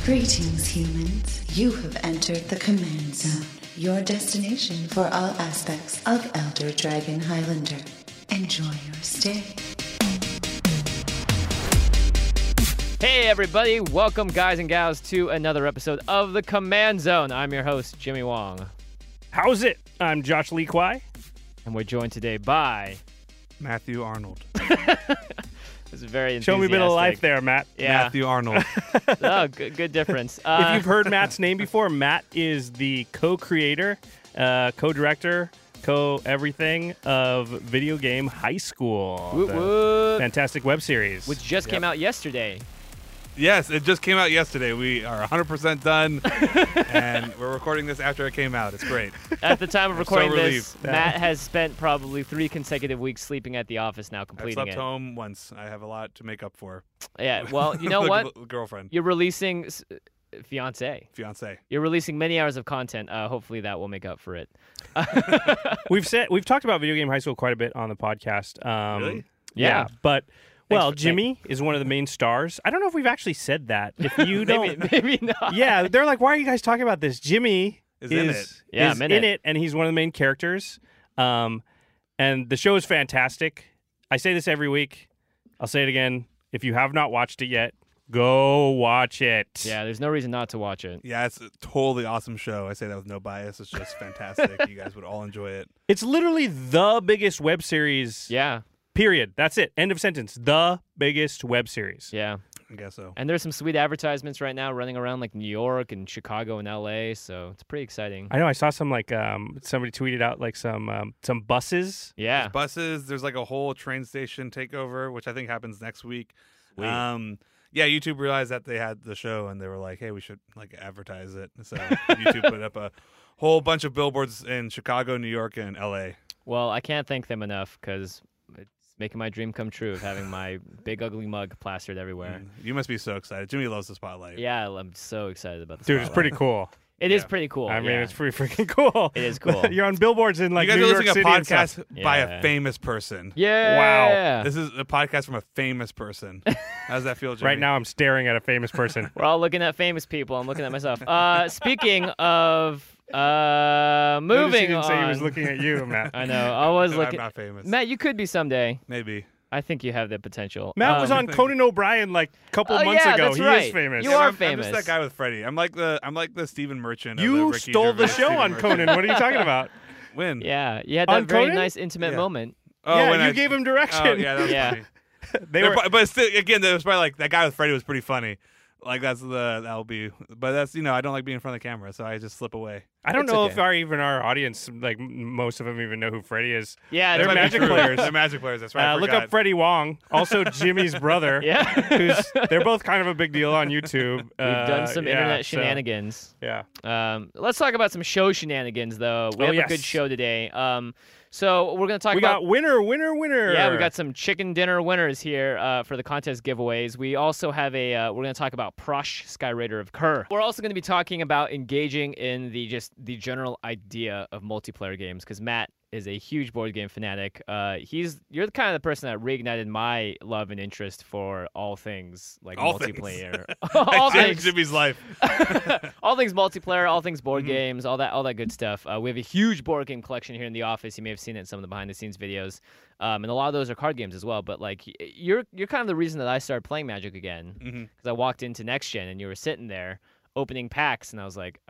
Greetings, humans. You have entered the Command Zone, your destination for all aspects of Elder Dragon Highlander. Enjoy your stay. Hey everybody, welcome guys and gals to another episode of the Command Zone. I'm your host, Jimmy Wong. How's it? I'm Josh Lee Kwai. And we're joined today by... Matthew Arnold. This is very enthusiastic. Show me a bit of life there, Matt. Yeah. Matthew Arnold. Oh, good difference. If you've heard Matt's name before, Matt is the co-creator, co-director, co-everything of Video Game High School. Woot the woot. fantastic web series. Which just came out yesterday. Yes, it just came out yesterday. We are 100% done, and we're recording this after it came out. It's great. At the time of I'm recording so this, relieved. Matt has spent probably 3 consecutive weeks sleeping at the office now, I completing slept it. home once. I have a lot to make up for. Yeah, well, you know The what? Girlfriend. You're releasing... Fiance. You're releasing many hours of content. Hopefully that will make up for it. We've talked about Video Game High School quite a bit on the podcast. Really? Yeah, but... Well, for- Jimmy is one of the main stars. I don't know if we've actually said that. If you don't... maybe not. Yeah, they're like, why are you guys talking about this? Jimmy Is in it. Yeah, is I'm in in it. it, and he's one of the main characters. And the show is fantastic. I say this every week. I'll say it again. If you have not watched it yet, go watch it. Yeah, there's no reason not to watch it. Yeah, it's a totally awesome show. I say that with no bias. It's just fantastic. You guys would all enjoy it. It's literally the biggest web series. Yeah, Period. That's it. End of sentence. The biggest web series. yeah. I guess so. And there's some sweet advertisements right now running around like New York and Chicago and LA, so it's pretty exciting. I know. I saw some somebody tweeted out like some buses. Yeah. There's buses. There's like a whole train station takeover, which I think happens next week. Sweet. Yeah, YouTube realized that they had the show, and they were like, "Hey, we should like advertise it." So YouTube put up a whole bunch of billboards in Chicago, New York, and LA. Well, I can't thank them enough because it's making my dream come true of having my big ugly mug plastered everywhere. You must be so excited. Jimmy loves the spotlight. Yeah, I'm so excited about this. Dude, it's pretty cool. It is pretty cool. I mean, yeah. it's pretty freaking cool. It is cool. You're on billboards in like you guys New are York listening City to a and stuff. podcast by Yeah. a famous person. Yeah. Wow. This is a podcast from a famous person. How does that feel, Jimmy? Right now, I'm staring at a famous person. We're all looking at famous people. I'm looking at myself. Speaking of Notice moving he didn't say he was on. looking at you, Matt. I know. I was I'm looking. not famous. Matt, you could be someday. Maybe. I think you have the potential. Matt was on Conan O'Brien like a couple Oh, months yeah, ago. that's He right. is famous. You Yeah, are I'm famous. just that guy with Freddie. I'm like the Stephen Merchant. of the You Ricky stole the Gervais show Stephen on Merchant. Conan. What are you talking about? When? Yeah, you had that On very Conan? nice intimate Yeah. moment. Oh, yeah, when you I gave him direction. Oh, yeah, that was Yeah. funny. They were, But still, again, it was probably like that guy with Freddie was pretty funny. Like that'll be. But that's I don't like being in front of the camera, so I just slip away. I don't It's know okay. if even our audience, like most of them, even know who Freddie is. Yeah, They're that's Magic True. players. They're Magic players. That's right. I Look forgot. up Freddie Wong, also Jimmy's brother. Yeah. They're both kind of a big deal on YouTube. We've done some yeah, internet so, shenanigans. yeah. Let's talk about some show shenanigans, though. We Oh, have yes. a good show today. So we're going to talk We about... got winner. Yeah, we got some chicken dinner winners here for the contest giveaways. We also have we're going to talk about Prosh, Skyraider of Kerr. We're also going to be talking about engaging in the general idea of multiplayer games, because Matt is a huge board game fanatic. You're the kind of the person that reignited my love and interest for all things like All things. multiplayer. all things. Jimmy's life. All things multiplayer, all things board games, all that good stuff. We have a huge board game collection here in the office. You may have seen it in some of the behind the scenes videos, and a lot of those are card games as well. But like, you're kind of the reason that I started playing Magic again, because I walked into Next Gen and you were sitting there opening packs, and I was like,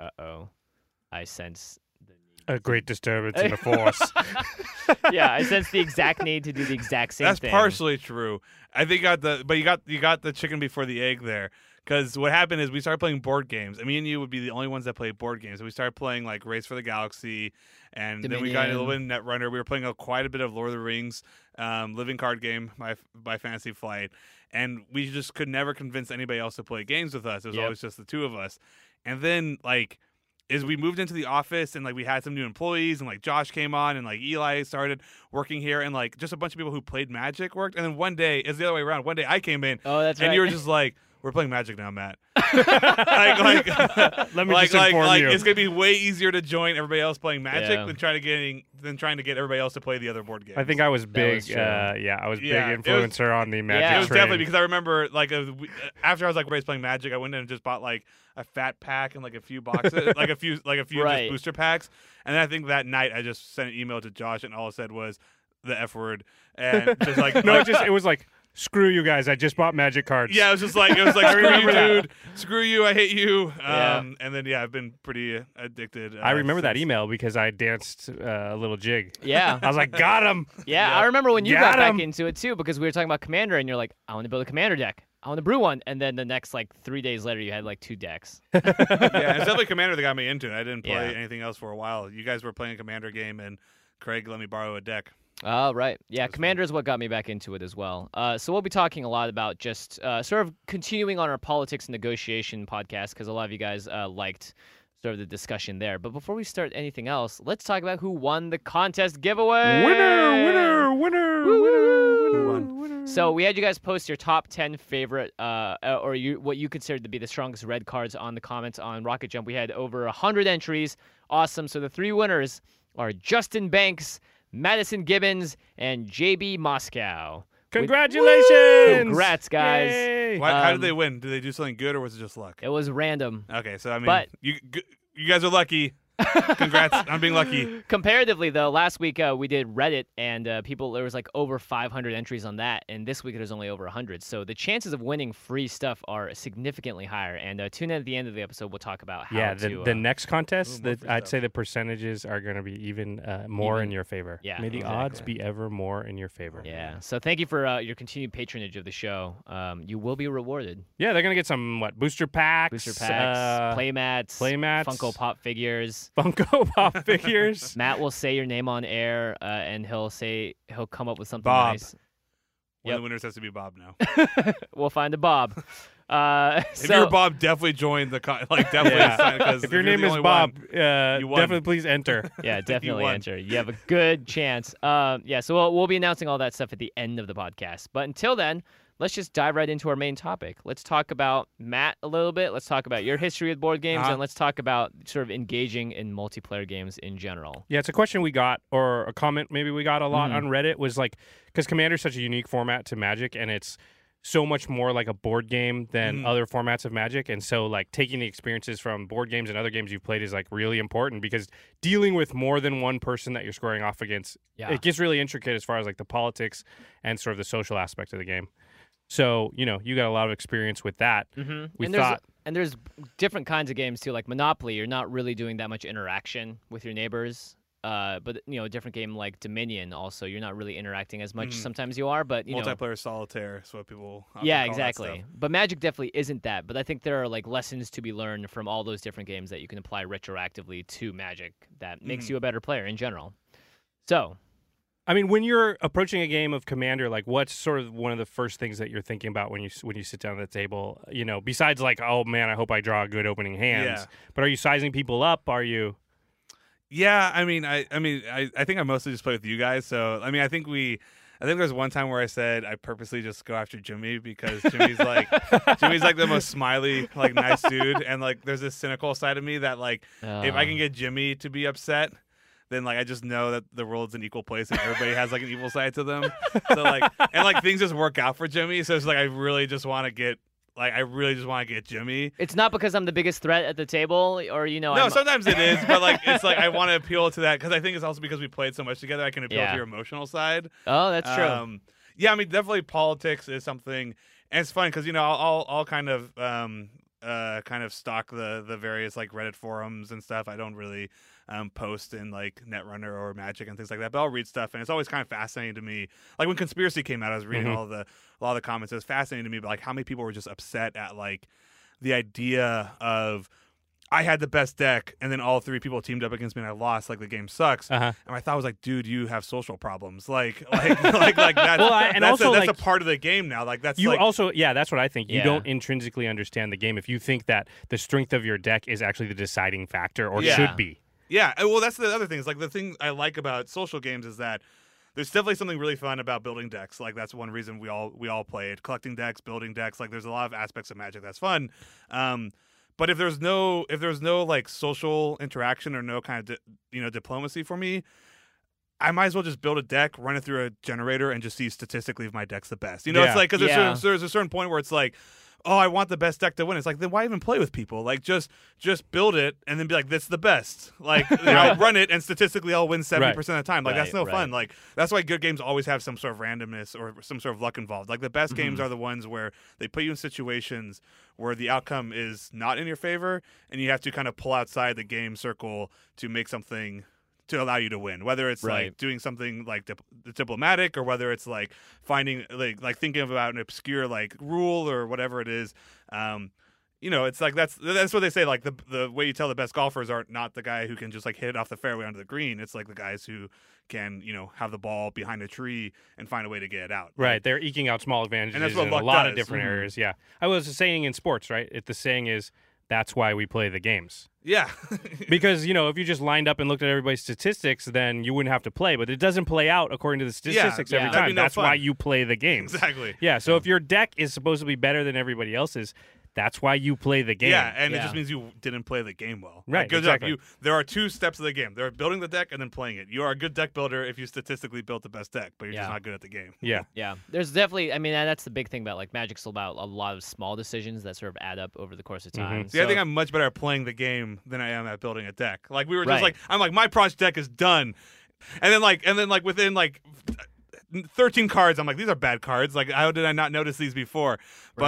I sense. a great disturbance in the force. Yeah, I sense the exact need to do the exact same That's thing. partially true. I think you got the chicken before the egg there. Because what happened is we started playing board games. And me and you would be the only ones that played board games. And we started playing like Race for the Galaxy, and then we got a little bit of Netrunner. We were playing quite a bit of Lord of the Rings, Living Card Game by Fantasy Flight, and we just could never convince anybody else to play games with us. It was always just the two of us. And then as we moved into the office and we had some new employees and Josh came on and Eli started working here and just a bunch of people who played Magic worked. And then one day, it's the other way around. One day I came in Oh, that's and right. you were just like, we're playing Magic now, Matt. like Let me like, just inform you. it's gonna be way easier to join everybody else playing Magic Yeah. than trying to get everybody else to play the other board games. I think I was big. was true. I was Yeah, big it was- influencer on the Magic Yeah. it was train. definitely because I remember like after I was like everybody's playing Magic, I went in and just bought like a fat pack and like a few boxes, like a few Right. just booster packs. And then I think that night I just sent an email to Josh and all it said was the F word and just like No, it was like, screw you guys. I just bought Magic cards. yeah, it was like screw you, remember that. dude, screw you, I hate you. Yeah. And then I've been pretty addicted. I remember that since. email because I danced a little jig. Yeah. I was like, got him. Yeah, I remember when you Got got back him. into it too, because we were talking about Commander, and you're like, I want to build a Commander deck. I want to brew one, and then the next like 3 days later, you had like 2 decks. Yeah, it's definitely Commander that got me into it. I didn't play Yeah. anything else for a while. You guys were playing a Commander game, and Craig let me borrow a deck. Oh, right. Yeah, That's Commander is what got me back into it as well. So we'll be talking a lot about just sort of continuing on our politics and negotiation podcast, because a lot of you guys liked sort of the discussion there. But before we start anything else, let's talk about who won the contest giveaway. Winner. Who won? So we had you guys post your top 10 favorite, what you considered to be the strongest red cards on the comments on Rocket Jump. We had over 100 entries. Awesome. So the 3 winners are Justin Banks, Madison Gibbons, and JB Moscow. Congratulations. Congrats, guys. Yay. How did Um, they win? Did they do something good or was it just luck? It was random. Okay, so I mean, But- you guys are lucky. Congrats on being lucky. Comparatively, though, last week we did Reddit, and there was like over 500 entries on that, and this week there's only over 100. So the chances of winning free stuff are significantly higher. And tune in at the end of the episode. We'll talk about how Yeah, to. the next contest, Ooh, more that free I'd stuff. say the percentages are going to be even more Even- in your favor. yeah, May the exactly. odds be ever more in your favor. Yeah. So thank you for your continued patronage of the show. You will be rewarded. Yeah, they're going to get some, booster packs? Booster packs, playmats, playmats. Funko Pop figures. Funko Pop figures. Matt will say your name on air, and he'll come up with something Bob. nice. One Yep. of the winners has to be Bob now. We'll find a Bob. If you're Bob, definitely join the definitely Yeah. sign, 'cause If your you're name the is only Bob, one, definitely won. please enter. Yeah, definitely won. enter. You have a good chance. Yeah, so we'll be announcing all that stuff at the end of the podcast. But until then, let's just dive right into our main topic. Let's talk about Matt a little bit. Let's talk about your history with board games, and let's talk about sort of engaging in multiplayer games in general. Yeah, it's a question we got, or a comment maybe we got a lot on Reddit, was like, because Commander's such a unique format to Magic, and it's so much more like a board game than other formats of Magic. And so like taking the experiences from board games and other games you've played is like really important, because dealing with more than one person that you're scoring off against, it gets really intricate as far as like the politics and sort of the social aspect of the game. So, you got a lot of experience with that. Mm-hmm. We and thought, there's different kinds of games too, like Monopoly. You're not really doing that much interaction with your neighbors. But a different game like Dominion, also you're not really interacting as much. Sometimes you are, but multiplayer solitaire is what people often yeah, call exactly. that stuff. But Magic definitely isn't that. But I think there are like lessons to be learned from all those different games that you can apply retroactively to Magic that makes you a better player in general. So, I mean, when you're approaching a game of Commander, like what's sort of one of the first things that you're thinking about when you sit down at the table? Besides like, oh man, I hope I draw good opening hands. Yeah. But are you sizing people up? Are you? Yeah, I think I mostly just play with you guys. So I think there's one time where I said I purposely just go after Jimmy because Jimmy's like the most smiley, like nice dude, and like there's this cynical side of me that like if I can get Jimmy to be upset, then like I just know that the world's an equal place and everybody has like an evil side to them. So like and like things just work out for Jimmy. So it's like I really just want to get Jimmy. it's not because I'm the biggest threat at the table, or No, sometimes it is, but like it's like I want to appeal to that because I think it's also because we played so much together. I can appeal to your emotional side. Oh, that's true. Yeah, I mean, definitely politics is something, and it's fun because I'll kind of stalk the various like Reddit forums and stuff. I don't really post in like Netrunner or Magic and things like that, but I'll read stuff, and it's always kind of fascinating to me. Like when Conspiracy came out, I was reading a lot of the comments. It was fascinating to me, but like how many people were just upset at like the idea of I had the best deck, and then all 3 people teamed up against me, and I lost. Like the game sucks. And my thought was like, dude, you have social problems. Like that's a part of the game now. Like that's Also, yeah, that's what I think. You Yeah. don't intrinsically understand the game if you think that the strength of your deck is actually the deciding factor or Yeah. should be. Yeah, well, that's the other thing. Is like the thing I like about social games is that there's definitely something really fun about building decks. Like that's one reason we all play it. Collecting decks, building decks. Like there's a lot of aspects of Magic that's fun. But if there's no like social interaction or no kind of diplomacy for me, I might as well just build a deck, run it through a generator, and just see statistically if my deck's the best. It's like because there's a certain point where it's like, oh, I want the best deck to win. It's like, then why even play with people? Like just build it and then be like, this is the best. Like I'll run it and statistically I'll win 70% of the time. Like that's no fun. Like that's why good games always have some sort of randomness or some sort of luck involved. Like the best games are the ones where they put you in situations where the outcome is not in your favor and you have to kind of pull outside the game circle to make something to allow you to win, whether it's like doing something like diplomatic or whether it's like finding like thinking about an obscure like rule or whatever it is. It's like that's what they say. Like the way you tell the best golfers are not the guy who can just like hit it off the fairway onto the green. It's like the guys who can have the ball behind a tree and find a way to get it out. Right, they're eking out small advantages and that's what in luck a lot does. of different areas. Yeah, I was saying in sports, right? The saying is that's why we play the games. Yeah. Because, if you just lined up and looked at everybody's statistics, then you wouldn't have to play. But it doesn't play out according to the statistics every time. That's why you play the games. Exactly. Yeah, so if your deck is supposed to be better than everybody else's, that's why you play the game. Yeah, and it just means you didn't play the game well. Right, Like, good exactly. job. There are two steps of the game. There are building the deck and then playing it. You are a good deck builder if you statistically built the best deck, but you're just not good at the game. Yeah. Yeah, there's definitely. I mean, that's the big thing about like Magic's still about a lot of small decisions that sort of add up over the course of time. See, I think I'm much better at playing the game than I am at building a deck. Like we were just like, I'm like, my Proj deck is done, and then within 13 cards, I'm like, these are bad cards. Like, how did I not notice these before?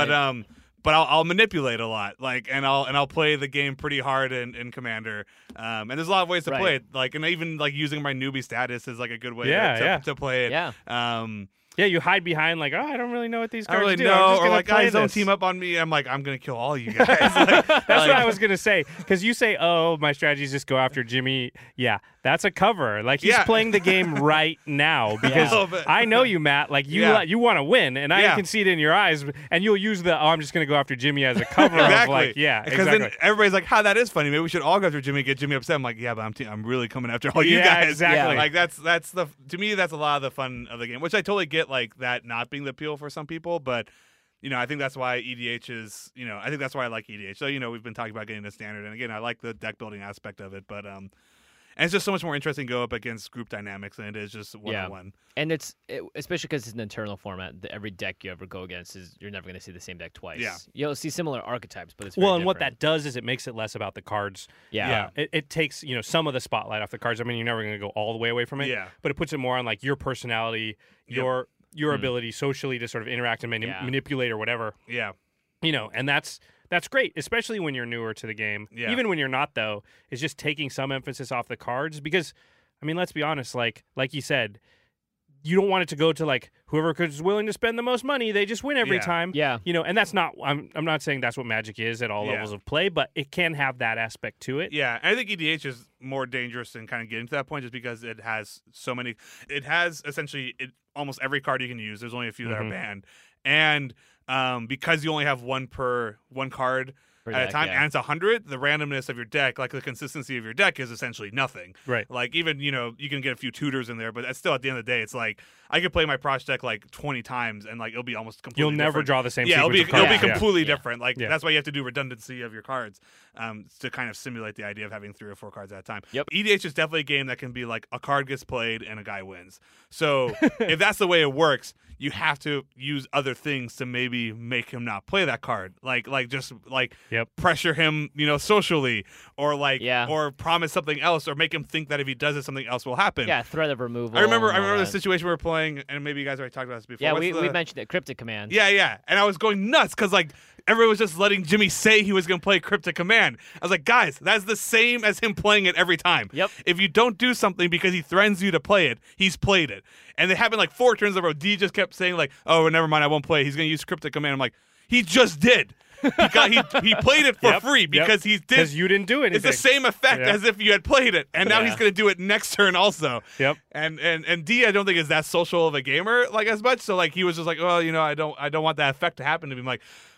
But I'll manipulate a lot, and I'll play the game pretty hard in Commander. And there's a lot of ways to play it, and even using my newbie status is like a good way to play it. Yeah. Yeah, you hide behind I don't really know what these I cards don't really do. know, or guys don't team up on me. I'm like, I'm gonna kill all you guys. That's what I was gonna say, because you say, "Oh, my strategy is just go after Jimmy." Yeah, that's a cover. Like he's playing the game right now because I know you, Matt. Like you want to win, and I can see it in your eyes. And you'll use I'm just gonna go after Jimmy as a cover. Exactly. Because then everybody's like, "That is funny. Maybe we should all go after Jimmy, get Jimmy upset." I'm like, "Yeah, but I'm really coming after all you guys." Exactly. Like that's to me that's a lot of the fun of the game, which I totally get. Like that not being the appeal for some people, but I think that's why EDH is, I think that's why I like EDH. So, we've been talking about getting the standard, and again, I like the deck building aspect of it, but and it's just so much more interesting to go up against group dynamics than it is just one-on-one. And especially because it's an internal format, every deck you ever go against you're never going to see the same deck twice. Yeah. You'll see similar archetypes, but it's and different. what that does is it makes it less about the cards. Yeah. It takes, some of the spotlight off the cards. I mean, you're never going to go all the way away from it. Yeah. But it puts it more on your personality, your ability socially to sort of interact and manipulate or whatever. Yeah. And that's great, especially when you're newer to the game. Yeah. Even when you're not, though, is just taking some emphasis off the cards because, I mean, let's be honest, like you said, you don't want it to go to whoever is willing to spend the most money, they just win every time. Yeah. And that's not, I'm not saying that's what Magic is at all levels of play, but it can have that aspect to it. Yeah, and I think EDH is more dangerous in kind of getting to that point just because it has so many, it has essentially almost every card you can use. There's only a few that are banned. And because you only have one card at a time, and it's 100, the randomness of your deck, the consistency of your deck is essentially nothing. Right. Even, you can get a few tutors in there, but that's still at the end of the day, it's I could play my Proj deck 20 times and it'll be almost completely You'll never different. draw the same it'll sequence be of cards. it'll be completely different. Yeah. That's why you have to do redundancy of your cards to kind of simulate the idea of having 3 or 4 cards at a time. Yep. EDH is definitely a game that can be a card gets played and a guy wins. So if that's the way it works, you have to use other things to maybe make him not play that card. Pressure him, socially or promise something else or make him think that if he does it, something else will happen. Yeah, threat of removal. I remember the situation we were playing, and maybe you guys already talked about this before. Yeah, we mentioned it, Cryptic Command. Yeah. And I was going nuts because everyone was just letting Jimmy say he was going to play Cryptic Command. I was like, guys, that's the same as him playing it every time. Yep. If you don't do something because he threatens you to play it, he's played it. And it happened 4 turns in a row. D just kept saying oh, never mind, I won't play. He's going to use Cryptic Command. I'm like, he just did. He played it for free because he did. Because you didn't do anything. It's the same effect as if you had played it, and now he's going to do it next turn also. Yep. And D, I don't think is that social of a gamer as much. So he was just well, I don't want that effect to happen to me. I'm like,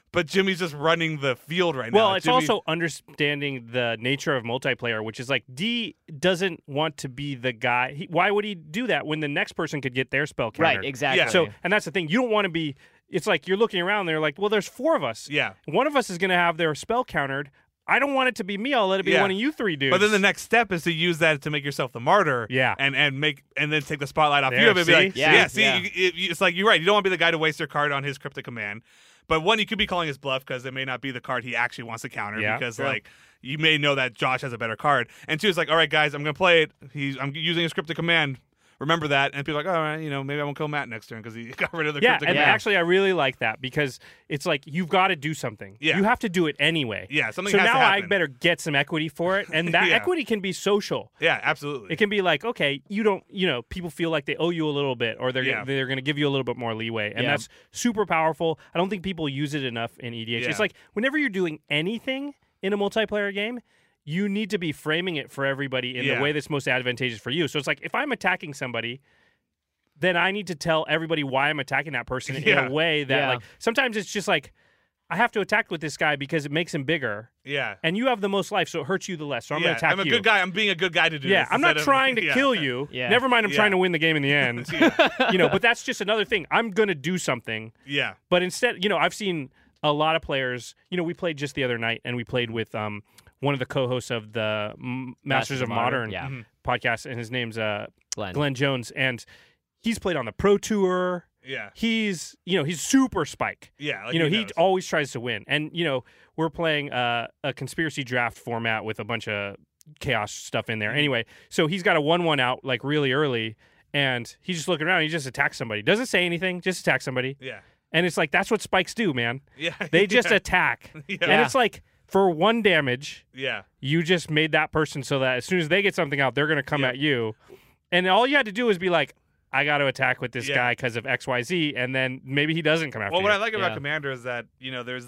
but Jimmy's just running the field right now. Well, it's Jimmy, also understanding the nature of multiplayer, which is like D doesn't want to be the guy. Why would he do that when the next person could get their spell countered? Right, exactly. Yeah. So, and that's the thing. You don't want to be. It's like you're looking around. They're like, well, there's 4 of us. Yeah. One of us is going to have their spell countered. I don't want it to be me. I'll let it be Yeah. one of you 3 dudes. But then the next step is to use that to make yourself the martyr. Yeah. And then take the spotlight off There, you and be see? like, Yeah. see, Yeah. it's like you're right. You don't want to be the guy to waste your card on his cryptic command. But one, you could be calling his bluff because it may not be the card he actually wants to counter Yeah, because true. like you may know that Josh has a better card. And 2, it's like, all right, guys, I'm gonna play it. I'm using his cryptic command. Remember that, and people are like, all right, maybe I won't kill Matt next turn because he got rid of the yeah, cryptic and command. actually, I really like that because it's like you've got to do something. Yeah. You have to do it anyway. Yeah, something So has to now I happen. better get some equity for it, and that Yeah. equity can be social. Yeah, absolutely. It can be like, okay, you don't, people feel like they owe you a little bit, or they're Yeah. they're going to give you a little bit more leeway, and Yeah. that's super powerful. I don't think people use it enough in EDH. Yeah. It's like whenever you're doing anything in a multiplayer game, you need to be framing it for everybody in Yeah. the way that's most advantageous for you. So it's like if I'm attacking somebody, then I need to tell everybody why I'm attacking that person in Yeah. a way that, Yeah. like, sometimes it's just like I have to attack with this guy because it makes him bigger, yeah. and you have the most life, so it hurts you the less. So I'm going to attack I'm a you. good guy. I'm being a good guy to do Yeah, this. I'm not instead of- trying to yeah. kill you. Yeah. Never mind, I'm Yeah. trying to win the game in the end. But that's just another thing. I'm going to do something. Yeah. But instead, I've seen a lot of players. We played just the other night, and we played with one of the co-hosts of the Masters of Modern Yeah. podcast, and his name's Glenn. Glenn Jones, and he's played on the Pro Tour. Yeah. He's super Spike. Yeah. Like He knows. always tries to win. And, we're playing a conspiracy draft format with a bunch of chaos stuff in there. Anyway, so he's got a 1-1 out, like, really early, and he's just looking around. And he just attacks somebody. Doesn't say anything, just attacks somebody. Yeah. And it's like, that's what Spikes do, man. Yeah. They just yeah. attack. Yeah. And it's like, for 1 damage, Yeah. you just made that person so that as soon as they get something out, they're going to come Yeah. at you. And all you had to do is be like, I got to attack with this Yeah. guy because of XYZ, and then maybe he doesn't come after Well, you. what I like about Yeah. Commander is that there's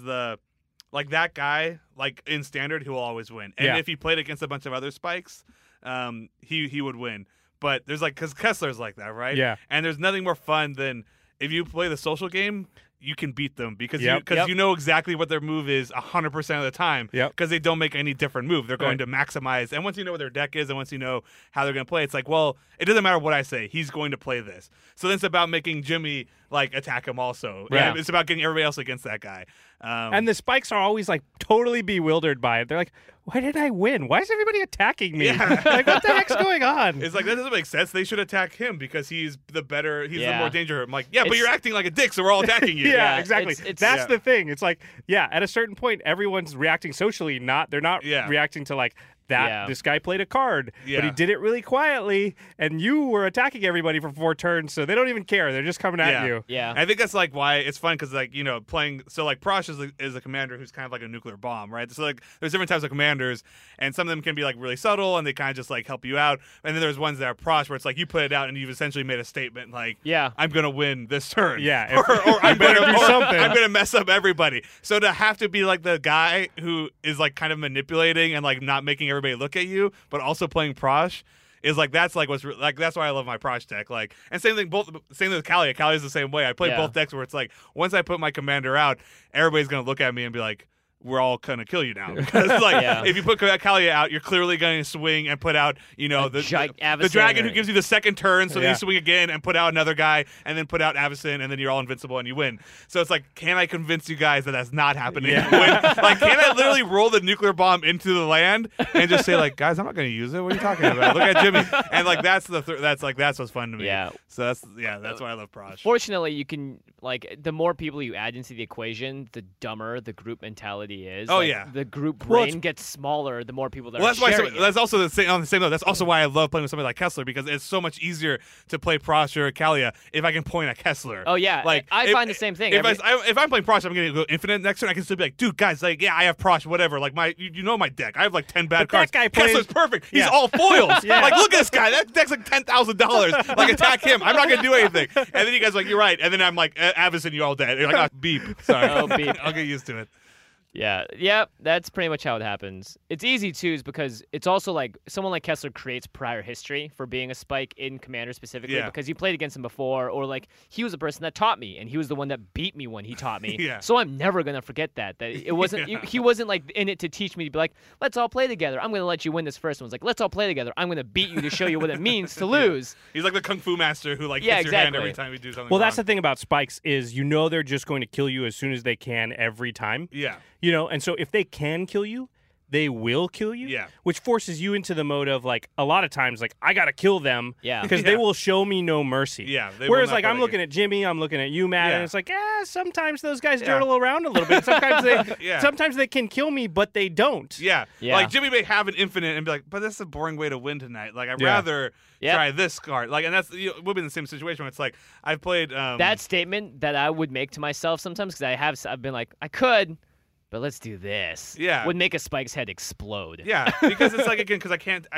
that guy in Standard who will always win, and Yeah. if he played against a bunch of other Spikes, he would win. But there's because Kessler's like that, right? Yeah. And there's nothing more fun than if you play the social game. You can beat them because Yep. you know exactly what their move is 100% of the time. Yep. Because they don't make any different move. They're going Right. to maximize. And once you know what their deck is, and once you know how they're going to play, it's like, well, it doesn't matter what I say. He's going to play this. So then it's about making Jimmy attack him also. Right. And it's about getting everybody else against that guy. And the Spikes are always like totally bewildered by it. They're like, why did I win? Why is everybody attacking me? Yeah. Like, what the heck's going on? it's like that doesn't make sense. They should attack him because he's the Yeah. more dangerous. I'm like, yeah, but It's- you're acting like a dick, so we're all attacking you. Yeah, Yeah, exactly. it's- That's yeah. the thing. It's like, at a certain point, everyone's reacting socially. They're not Yeah. reacting to like that. Yeah. This guy played a card, but he Yeah. did it really quietly, and you were attacking everybody for 4 turns, so they don't even care. They're just coming at Yeah. you. Yeah. And I think that's why it's fun because playing Prosh is a commander who's kind of like a nuclear bomb, right? So there's different types of commanders, and some of them can be really subtle and they kind of just help you out, and then there's ones that are Prosh where it's you put it out and you've essentially made a statement Yeah. I'm gonna win this turn, Yeah, or I'm better gonna do something. I'm gonna mess up everybody. So to have to be the guy who is kind of manipulating and not making everybody look at you, but also playing Prosh. Is that's what's that's why I love my Prosh deck. And same thing with Kalia. Kalia's the same way. I play Yeah. both decks where it's once I put my commander out, everybody's gonna look at me and be like, we're all gonna kill you now. Because Yeah. if you put Kalia out, you're clearly gonna swing and put out the Avacyn dragon or- who gives you the second turn, so then Yeah. you swing again and put out another guy, and then put out Avacyn, and then you're all invincible and you win. So it's can I convince you guys that that's not happening? Yeah. Can I literally roll the nuclear bomb into the land and just say guys, I'm not gonna use it. What are you talking about? Look at Jimmy. And that's that's what's fun to me. Yeah. So that's why I love Prosh. Fortunately, you can the more people you add into the equation, the dumber the group mentality is. Oh, yeah. The group Well, brain gets smaller the more people that Well, are that's why. sharing it. That's also the same. On the same note, that's also why I love playing with somebody like Kessler because it's so much easier to play Prosh or Kalia if I can point at Kessler. Oh, yeah. I find the same thing. If I'm playing Prosh, I'm going to go infinite next turn. I can still be like, dude, guys, yeah, I have Prosh, whatever. You know my deck. I have 10 bad But that cards. guy plays- Kessler's perfect. He's Yeah. all foils. Yeah. Look at this guy. That deck's $10,000. Attack him. I'm not going to do anything. And then you guys you're right. And then I'm Avacyn, you all dead. You're like, oh, beep. Sorry. Oh, beep. I'll get used to it. Yeah, that's pretty much how it happens. It's easy too, is because it's also like someone like Kessler creates prior history for being a Spike in Commander specifically, because you played against him before, or like he was the person that taught me, and he was the one that beat me when he taught me. So I'm never gonna forget that. That it wasn't he wasn't like in it to teach me to be like, let's all play together. I'm gonna let you win this first one. It's like, let's all play together. I'm gonna beat you to show you what it means to lose. He's like the kung fu master who like hits your hand every time you do something. Well, wrong. that's the thing about Spikes is they're just going to kill you as soon as they can every time. Yeah. And so if they can kill you, they will kill you. Yeah. Which forces you into the mode of like a lot of times like I gotta kill them. Yeah. Because they will show me no mercy. Yeah. Whereas like I'm looking at Jimmy, I'm looking at you, Matt, and it's like, sometimes those guys dirtle around a little bit. Sometimes they can kill me, but they don't. Yeah. Like Jimmy may have an infinite and be like, but that's a boring way to win tonight. Like I'd rather try this card. Like, and that's we'll be in the same situation where it's like I've played that statement that I would make to myself sometimes, because I've been like, I could, but let's do this. Yeah. Would make a Spike's head explode. Yeah, because it's like, again, because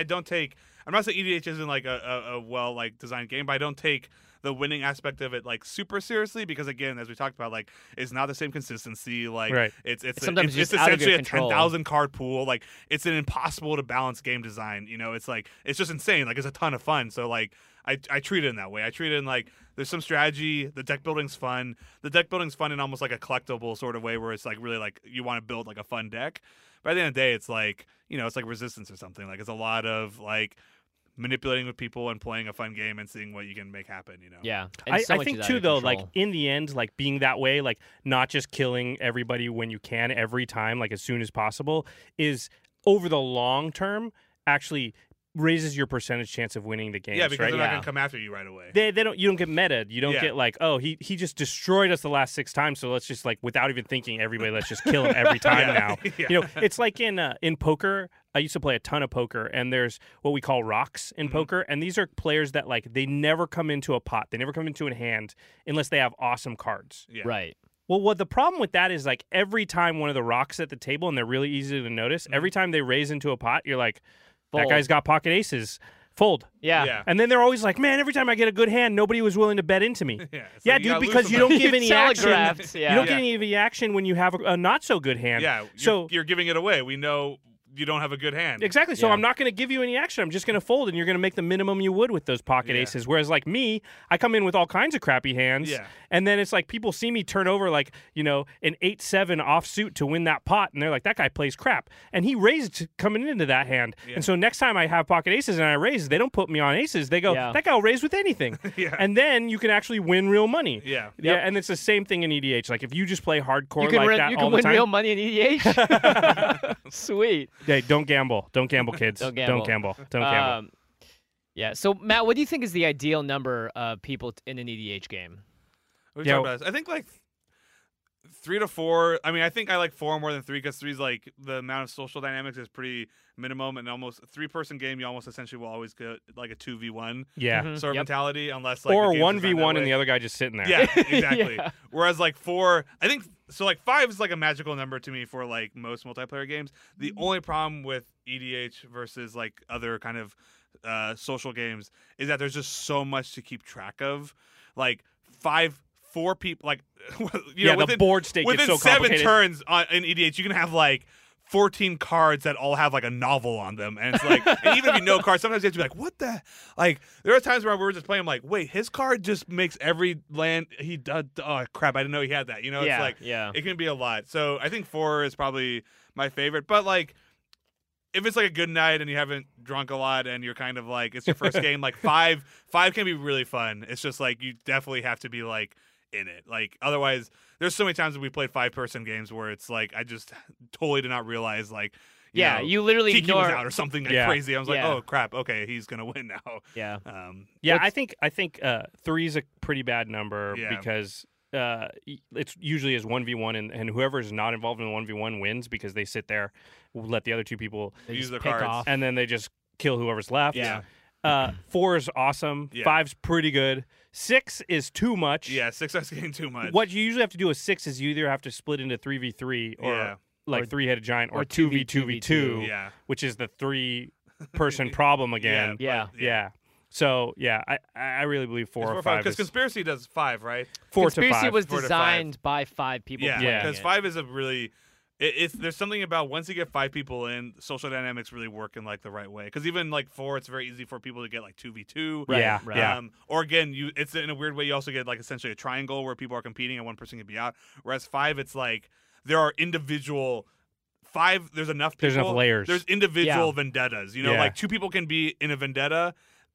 I'm not saying EDH isn't like a well like designed game, but I don't take the winning aspect of it like super seriously, because again, as we talked about, like it's not the same consistency. Like it's sometimes it's just out of essentially your a control. 10,000 card pool. Like it's an impossible to balance game design. It's like it's just insane. Like it's a ton of fun. So like I treat it in that way. I treat it in like there's some strategy. The deck building's fun. The deck building's fun in almost like a collectible sort of way, where it's like really like you want to build like a fun deck. But at the end of the day, it's like it's like Resistance or something. Like it's a lot of like manipulating with people and playing a fun game and seeing what you can make happen. Yeah. I think too though, like in the end, like being that way, like not just killing everybody when you can every time, like as soon as possible, is over the long term actually raises your percentage chance of winning the game. Yeah, because they're not going to come after you right away. They don't. You don't get meta. You don't get like, oh, he just destroyed us the last 6 times, so let's just like without even thinking, everybody, let's just kill him every time now. It's like in poker. I used to play a ton of poker, and there's what we call rocks in poker, and these are players that like they never come into a pot, they never come into a hand unless they have awesome cards. Yeah. Right. Well, what the problem with that is like every time one of the rocks at the table, and they're really easy to notice, every time they raise into a pot, you're like, that guy's got pocket aces. Fold. Yeah. And then they're always like, man, every time I get a good hand, nobody was willing to bet into me. Like dude, because you don't give any action. Yeah. You don't get any of the action when you have a not so good hand. Yeah. So you're giving it away. We know you don't have a good hand. Exactly. So I'm not going to give you any action. I'm just going to fold, and you're going to make the minimum you would with those pocket aces. Whereas like me, I come in with all kinds of crappy hands. Yeah. And then it's like people see me turn over like, an 8-7 offsuit to win that pot, and they're like, that guy plays crap. And he raised coming into that hand. Yeah. And so next time I have pocket aces and I raise, they don't put me on aces. They go, that guy will raise with anything. And then you can actually win real money. Yeah. Yeah. And it's the same thing in EDH. Like if you just play hardcore you can like win, that you all can the time. win real money in EDH. Sweet. Hey, don't gamble. Don't gamble, kids. Don't gamble. Don't gamble. Yeah. So, Matt, what do you think is the ideal number of people in an EDH game? What are we talking about? I think like 3 to 4. I mean, I think I like 4 more than 3 because 3 is like the amount of social dynamics is pretty minimum, and almost a 3-person game, you almost essentially will always get like a 2v1 sort of mentality, unless like or the 1v1 and the other guy just sitting there. Yeah, exactly. Whereas like 4, I think so. Like 5 is like a magical number to me for like most multiplayer games. The only problem with EDH versus like other kind of social games is that there's just so much to keep track of. Like 4 people, like within, the board state within gets so 7 complicated. turns in EDH, you can have like 14 cards that all have like a novel on them, and it's like, and even if you know cards, sometimes you have to be like, what the, like there are times where we were just playing, I'm like, wait, his card just makes every land he does. Oh crap, I didn't know he had that. It's like, it can be a lot. So I think 4 is probably my favorite, but like if it's like a good night and you haven't drunk a lot and you're kind of like it's your first game, like 5 can be really fun. It's just like you definitely have to be like in it. Like otherwise, there's so many times that we played 5-person games where it's like I just totally did not realize like you literally Tiki ignore was out or something like crazy. I was like, oh crap, okay, he's gonna win now. Yeah. I think 3 is a pretty bad number because it's usually is 1v1 and whoever is not involved in the 1v1 wins because they sit there, let the other 2 people use their pick cards off. and then they just kill whoever's left. Yeah. 4 is awesome. 5's pretty good. 6 is too much. Yeah, 6 is getting too much. What you usually have to do with 6 is you either have to split into 3v3 or like 3-headed giant or 2v2v2, which is the 3-person problem again. Yeah. So I really believe 4 or 5 because Conspiracy does 5, right? 4 Conspiracy to 5. was 4 to 5. designed by 5 people. Yeah, playing because it. 5 is a really there's something about once you get 5 people in, social dynamics really work in like the right way. Because even like 4, it's very easy for people to get like 2v2. Right. Yeah. Right. Or again, it's in a weird way. You also get like essentially a triangle where people are competing and one person can be out. Whereas 5, it's like there are individual. 5, there's enough people. There's enough layers. There's individual vendettas. You know, Yeah. like 2 people can be in a vendetta,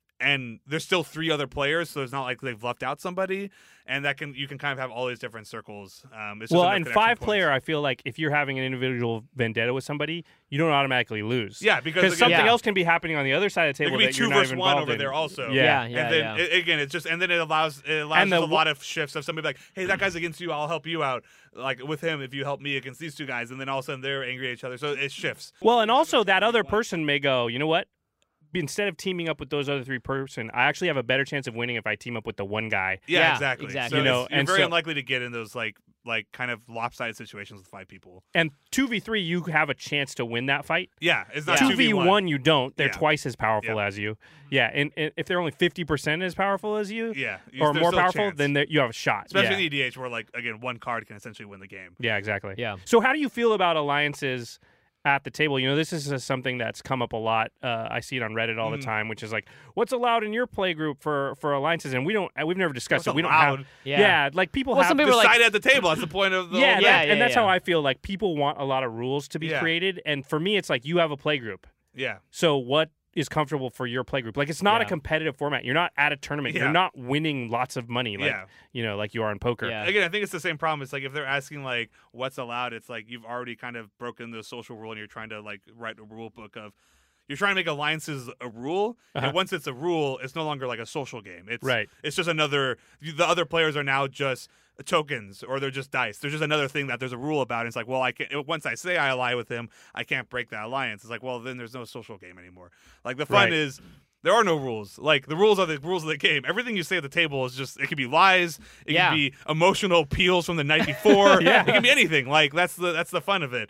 and there's still 3 other players, so it's not like they've left out somebody, and you can kind of have all these different circles. It's Well, just and 5-player, I feel like if you're having an individual vendetta with somebody, you don't automatically lose. Yeah, because something Yeah. else can be happening on the other side of the it table could be that 2 you're not versus even 1 involved over in. there also. Yeah. And then again, it allows And a lot of shifts of somebody like, hey, that guy's against you, I'll help you out. Like with him, if you help me against these 2 guys, and then all of a sudden they're angry at each other. So it shifts. Well, and also that other person may go, you know what? Instead of teaming up with those other 3 person, I actually have a better chance of winning if I team up with the one guy. Yeah, Yeah, exactly. exactly. So You know, you're and very so- unlikely to get in those like kind of lopsided situations with 5 people. And 2v3, you have a chance to win that fight. Yeah, it's not 2v1, you don't. They're Yeah. twice as powerful Yeah. as you. Yeah, and if they're only 50% as powerful as you, Yeah, or there's more still a powerful, chance. then you have a shot. Especially yeah. in EDH, where like again, one card can essentially win the game. Yeah, exactly. Yeah. So how do you feel about alliances at the table? You know, this is something that's come up a lot. I see it on Reddit all the time, which is like, what's allowed in your play group for alliances? And we've never discussed it. We don't have. Yeah. Like people Well, have. some people are like, Decide at the table. That's the point of the yeah, whole that- thing. yeah, and that's yeah. how I feel. Like people want a lot of rules to be Yeah. created, and for me, it's like you have a play group. Yeah. So what is comfortable for your play group? Like it's not a Yeah. competitive format. You're not at a tournament. Yeah. You're not winning lots of money. Like Yeah. you know, like you are in poker. Yeah. Again, I think it's the same problem. It's like if they're asking like what's allowed, it's like you've already kind of broken the social rule and you're trying to like write a rule book of you're trying to make alliances a rule, and once it's a rule, it's no longer like a social game. It's Right. It's just another. The other players are now just tokens, or they're just dice. There's just another thing that there's a rule about. And it's like, well, I can't. Once I say I ally with him, I can't break that alliance. It's like, well, then there's no social game anymore. Like the fun Right. is. There are no rules. Like the rules are the rules of the game. Everything you say at the table is just it could be lies, it Yeah. can be emotional appeals from the night before. Yeah. It can be anything. Like that's the fun of it.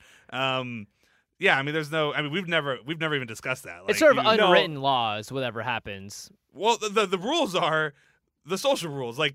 Yeah, I mean there's no I mean we've never even discussed that. Like, it's sort of you- unwritten laws, whatever happens. well, the rules are the social rules. Like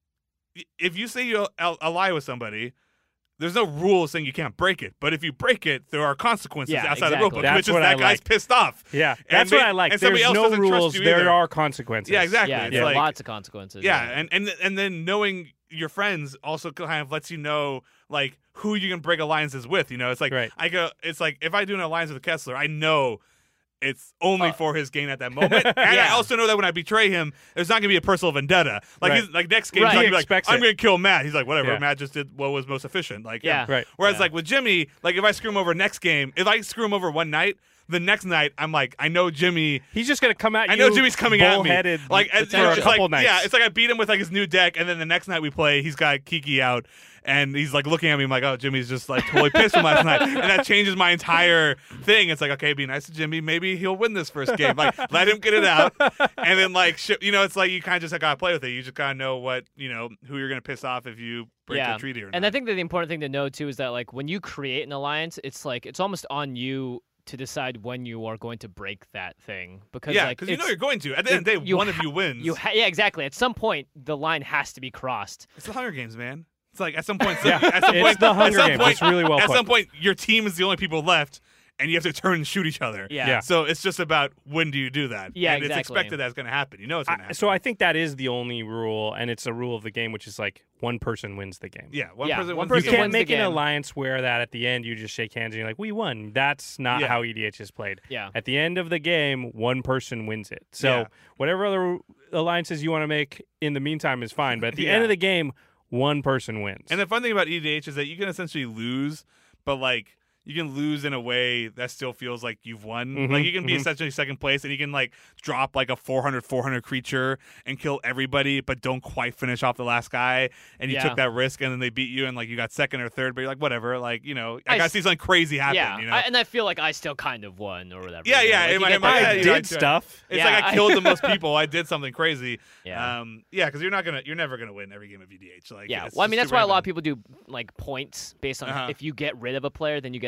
if you say you ally with somebody, there's no rule saying you can't break it. But if you break it, there are consequences Yeah, outside the exactly. rulebook, That's which is what that I guy's like. pissed off. Yeah, And that's what I like. and somebody There's else no doesn't trust rules. you There either. are consequences. Yeah, exactly. Yeah, It's there are like- lots of consequences. Yeah, and then knowing your friends also kind of lets you know like who you can break alliances with. You know, it's like Right. it's like if I do an alliance with Kessler, I know it's only for his gain at that moment. And Yeah. I also know that when I betray him, there's not gonna be a personal vendetta. Like Right. he's like next game, Right. he's He gonna be like, expects I'm it. gonna kill Matt. He's like, whatever. Yeah. Matt just did what was most efficient. Like Yeah. him. Right. Whereas Yeah. like with Jimmy, like if I screw him over next game, if I screw him over one night, the next night I'm like, I know Jimmy. He's just gonna come at you. I know Jimmy's coming at me. bullheaded Like for it's a like, couple nights. yeah, it's like I beat him with like his new deck, and then the next night we play, he's got Kiki out, and he's like looking at me. I'm like, oh, Jimmy's just like totally pissed from last night, and that changes my entire thing. It's like, okay, be nice to Jimmy. Maybe he'll win this first game. Like, let him get it out, and then like, it's like you kind of just gotta play with it. You just gotta know what who you're gonna piss off if you break the treaty or not. And I think that the important thing to know too is that like when you create an alliance, it's like it's almost on you to decide when you are going to break that thing because yeah, like because you know you're going to. At the end of the day, one of you wins. Yeah, exactly. At some point, the line has to be crossed. It's the Hunger Games, man. It's like at some point, Yeah, at some it's point, the Hunger at some Games. point, It's really well At put. some point, your team is the only people left, and you have to turn and shoot each other. Yeah. Yeah. So it's just about when do you do that? Yeah, and exactly. it's expected that's going to happen. You know it's going to happen. So I think that is the only rule, and it's a rule of the game, which is like one person wins the game. yeah, one Yeah, person one wins the You person game. can't wins the make an game. alliance where that at the end you just shake hands and you're like, we won. That's not Yeah. how EDH is played. Yeah. At the end of the game, one person wins it. So Yeah. whatever other alliances you want to make in the meantime is fine. But at the Yeah. end of the game, one person wins. And the fun thing about EDH is that you can essentially lose, but like you can lose in a way that still feels like you've won. Mhm, Like you can be mhm. essentially second place, and you can like drop like a 400 creature and kill everybody, but don't quite finish off the last guy. And you Yeah. took that risk, and then they beat you, and like you got second or third, but you're like whatever. Like I I gotta s- see something crazy happen. Yeah, You know? and I feel like I still kind of won or whatever. Yeah, you know? yeah, Like, in you my- get in my that- head, I you did like- stuff. It's Yeah, like I I- killed the most people. I did something crazy. Yeah. Because you're never gonna win every game of EDH. Like, Yeah, it's well, I mean just that's too why a lot of random. people do like points based on Uh-huh. if you get rid of a player, then you get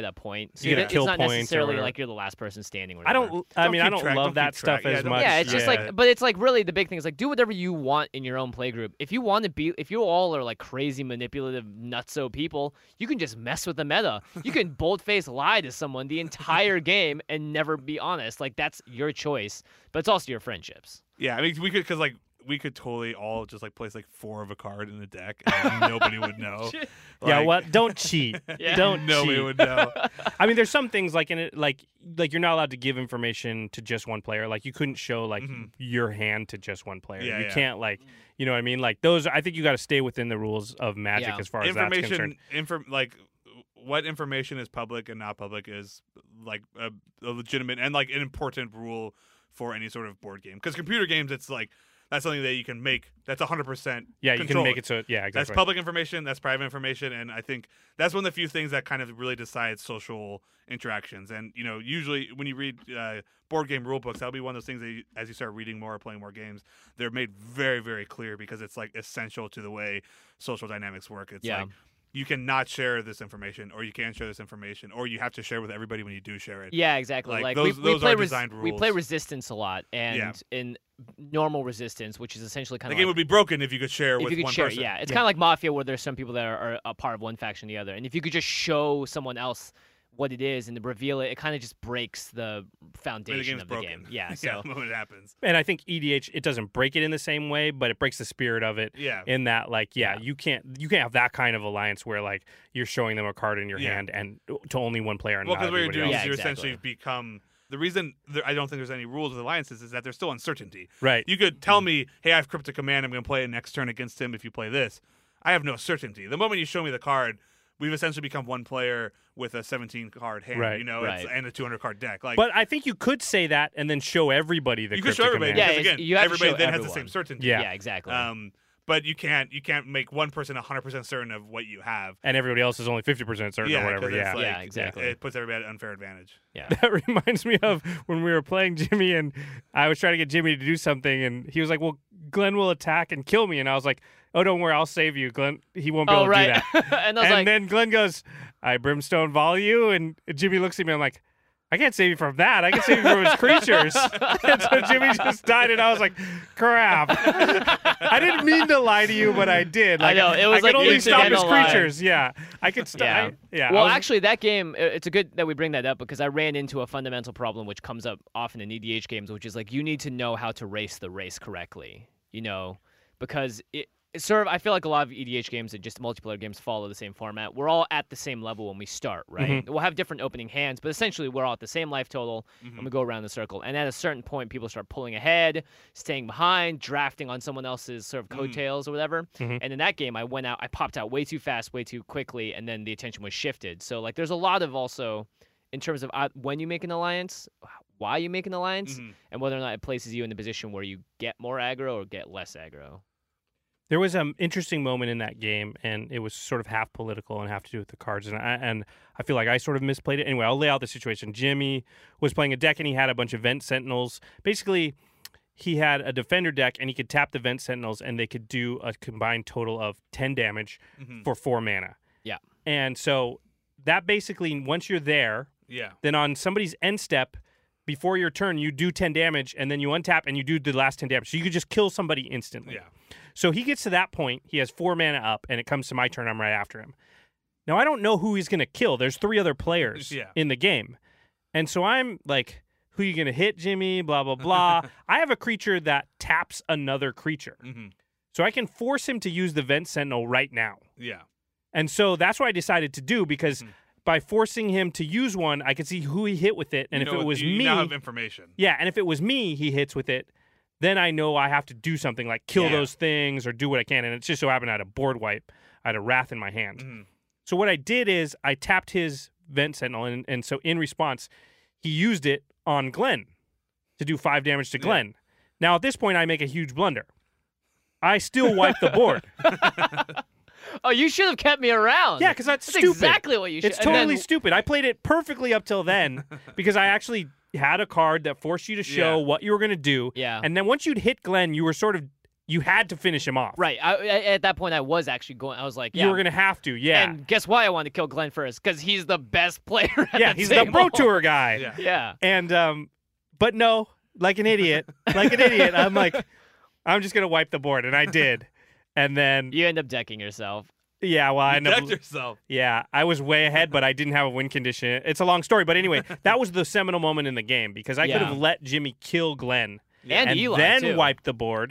a point. So You get it's kill not points or necessarily whatever. like you're the last person standing. Or I whatever. don't. I mean, I keep don't track- love don't that keep stuff track. as Yeah, much. Yeah, it's just like, but it's like really the big thing is like do whatever you want in your own play group. If you want to be, if you all are like crazy manipulative nutso people, you can just mess with the meta. You can bold-faced lie to someone the entire game and never be honest. Like that's your choice, but it's also your friendships. Yeah, I mean, we could totally all just like place like 4 of a card in the deck, and nobody would know. Yeah, Like, what? Don't cheat. Yeah. Don't Nobody cheat. would know. I mean, there's some things like in it, like you're not allowed to give information to just one player. Like you couldn't show like your hand to just one player. Yeah, you yeah. can't like, you know what I mean? Like those, I think you got to stay within the rules of Magic Yeah. as far as that's concerned. Like what information is public and not public is like a legitimate and like an important rule for any sort of board game. Because computer games, it's like that's something that you can make. That's 100%. Yeah, you can controlled. make it so. Yeah, exactly. That's public information. That's private information, and I think that's one of the few things that kind of really decides social interactions. And you know, usually when you read board game rule books, that'll be one of those things that as you start reading more or playing more games, they're made very, very clear because it's like essential to the way social dynamics work. It's like you cannot share this information, or you can share this information, or you have to share with everybody when you do share it. Yeah, exactly. Like, we those play are designed We play rules. Resistance a lot, and in normal Resistance, which is essentially kind The of game like, would be broken if you could share if with you could one share, person. yeah, it's kind of like Mafia, where there's some people that are a part of one faction or the other, and if you could just show someone else what it is and reveal it, it kind of just breaks the foundation game's of the broken. game. Yeah, Yeah, so the moment it happens. And I think EDH, it doesn't break it in the same way, but it breaks the spirit of it. Yeah. In that, like, you can't have that kind of alliance where like you're showing them a card in your hand and to only one player and Well, not because what you're everybody doing else. is you exactly. essentially become the reason I don't think there's any rules with alliances is that there's still uncertainty. Right. You could tell me, hey, I have Cryptic Command. I'm going to play it next turn against him if you play this. I have no certainty. The moment you show me the card, we've essentially become one player with a 17-card hand, Right. you know, Right. and a 200-card deck. Like, But I think you could say that and then show everybody the you can Cryptic show everybody Command. Yeah, because again, you have to everybody show then has the everyone. same certainty. Yeah. exactly. But you can't make one person 100% certain of what you have. And everybody else is only 50% certain or whatever. 'cause it's Yeah. like- Yeah, exactly. It puts everybody at an unfair advantage. yeah. That reminds me of when we were playing Jimmy and I was trying to get Jimmy to do something and he was like, well, Glenn will attack and kill me. And I was like, oh, don't worry, I'll save you. Glenn, he won't be able to do that. And I was And like, then Glenn goes, I brimstone volley you. And Jimmy looks at me. I'm like, I can't save you from that. I can save you from his creatures. And so Jimmy just died, and I was like, crap. I didn't mean to lie to you, but I did. I know, it was I could like only stop his incidental lie. creatures. Yeah. I could stop. Yeah. I Well, was- actually, that game, it's a good that we bring that up because I ran into a fundamental problem which comes up often in EDH games, which is like you need to know how to race the race correctly, you know, because it's sort of, I feel like a lot of EDH games and just multiplayer games follow the same format. We're all at the same level when we start, right? We'll have different opening hands, but essentially we're all at the same life total and we go around the circle. And at a certain point, people start pulling ahead, staying behind, drafting on someone else's sort of coattails or whatever. And in that game, I popped out way too fast, way too quickly, and then the attention was shifted. So like there's a lot of also, in terms of when you make an alliance, why you make an alliance, and whether or not it places you in the position where you get more aggro or get less aggro. There was an interesting moment in that game, and it was sort of half political and half to do with the cards. And I feel like I sort of misplayed it. Anyway, I'll lay out the situation. Jimmy was playing a deck, and he had a bunch of Vent Sentinels. Basically, he had a Defender deck, and he could tap the Vent Sentinels, and they could do a combined total of 10 damage for 4 mana. Yeah. And so that basically, once you're there, then on somebody's end step, before your turn, you do 10 damage, and then you untap, and you do the last 10 damage. So you could just kill somebody instantly. Yeah. So he gets to that point. He has 4 mana up, and it comes to my turn. I'm right after him. Now, I don't know who he's going to kill. There's 3 other players in the game. And so I'm like, who are you going to hit, Jimmy? Blah, blah, blah. I have a creature that taps another creature. So I can force him to use the Vent Sentinel right now. Yeah. And so that's what I decided to do because by forcing him to use one, I could see who he hit with it. And if it was you me... now have information. Yeah, and if it was me, he hits with it. Then I know I have to do something like kill those things or do what I can. And it just so happened I had a board wipe. I had a Wrath in my hand. So what I did is I tapped his Vent Sentinel, and so in response, he used it on Glenn to do 5 damage to Glenn. Now, at this point, I make a huge blunder. I still wipe the board. Oh, you should have kept me around. Yeah, because that's stupid. exactly what you should. It's and totally then- stupid. I played it perfectly up till then because I actually had a card that forced you to show what you were going to do. Yeah. And then once you'd hit Glenn, you were sort of you had to finish him off. Right. At that point, I was actually going. I was like, yeah. You were gonna have to, yeah. And guess why I wanted to kill Glenn first? Because he's the best player. At he's table. the Pro Tour guy. Yeah. Yeah. And but no, like an idiot, I'm like, I'm just gonna wipe the board, and I did. And then You end up decking yourself. yeah, well, I ended up yourself. Yeah, I was way ahead, but I didn't have a win condition. It's a long story, but anyway, that was the seminal moment in the game because I could have let Jimmy kill Glenn And Eli, then too. wiped the board,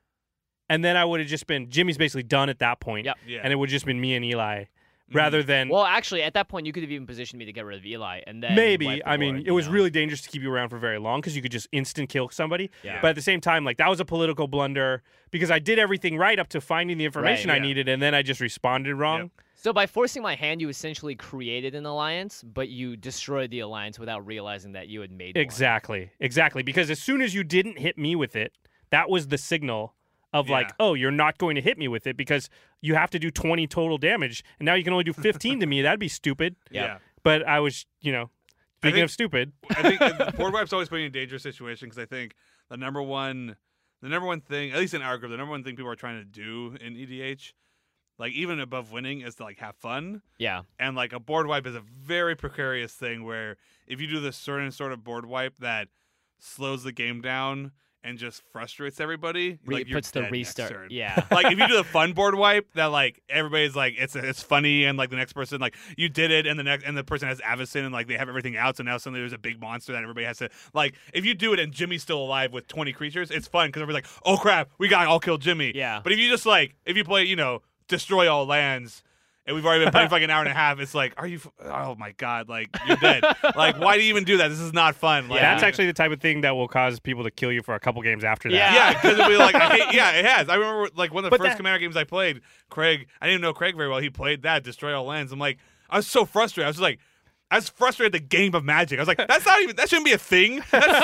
and then I would have just been Jimmy's basically done at that point, Yep. Yeah. and it would have just been me and Eli, rather than Well, actually, at that point, you could have even positioned me to get rid of Eli, and then maybe. wipe the I mean, board, it was you know? really dangerous to keep you around for very long because you could just instant kill somebody. Yeah. But at the same time, like that was a political blunder because I did everything right up to finding the information I yeah. needed, and then I just responded wrong. Yep. So by forcing my hand, you essentially created an alliance, but you destroyed the alliance without realizing that you had made one. Exactly. Because as soon as you didn't hit me with it, that was the signal of like, Yeah. oh, you're not going to hit me with it because you have to do 20 total damage, and now you can only do 15 to me. That'd be stupid. Yeah. But I was, speaking think- of stupid, I think board wipes always put you in a dangerous situation because I think the number one thing, at least in our group, the number one thing people are trying to do in EDH, like even above winning, is to like have fun. Yeah. And like a board wipe is a very precarious thing where if you do this certain sort of board wipe that slows the game down and just frustrates everybody, like you're puts the dead next restart. turn. Yeah. Like if you do the fun board wipe that like everybody's like it's funny and like the next person like you did it and the person has Avacyn and like they have everything out, so now suddenly there's a big monster that everybody has to like if you do it and Jimmy's still alive with 20 creatures, it's fun because everybody's like, oh crap, we got all killed Jimmy. Yeah. But if you just like if you play destroy all lands. And we've already been playing for like an hour and a half. It's like, oh my God, like, you're dead. Like, why do you even do that? This is not fun. Like, that's actually the type of thing that will cause people to kill you for a couple games after that. Yeah, because it'll be like, it has. I remember like one of the But first Commander games I played, Craig, I didn't know Craig very well. He played that, Destroy All Lands. I'm like, I was so frustrated. I was frustrated at the game of Magic. I was like, that shouldn't be a thing.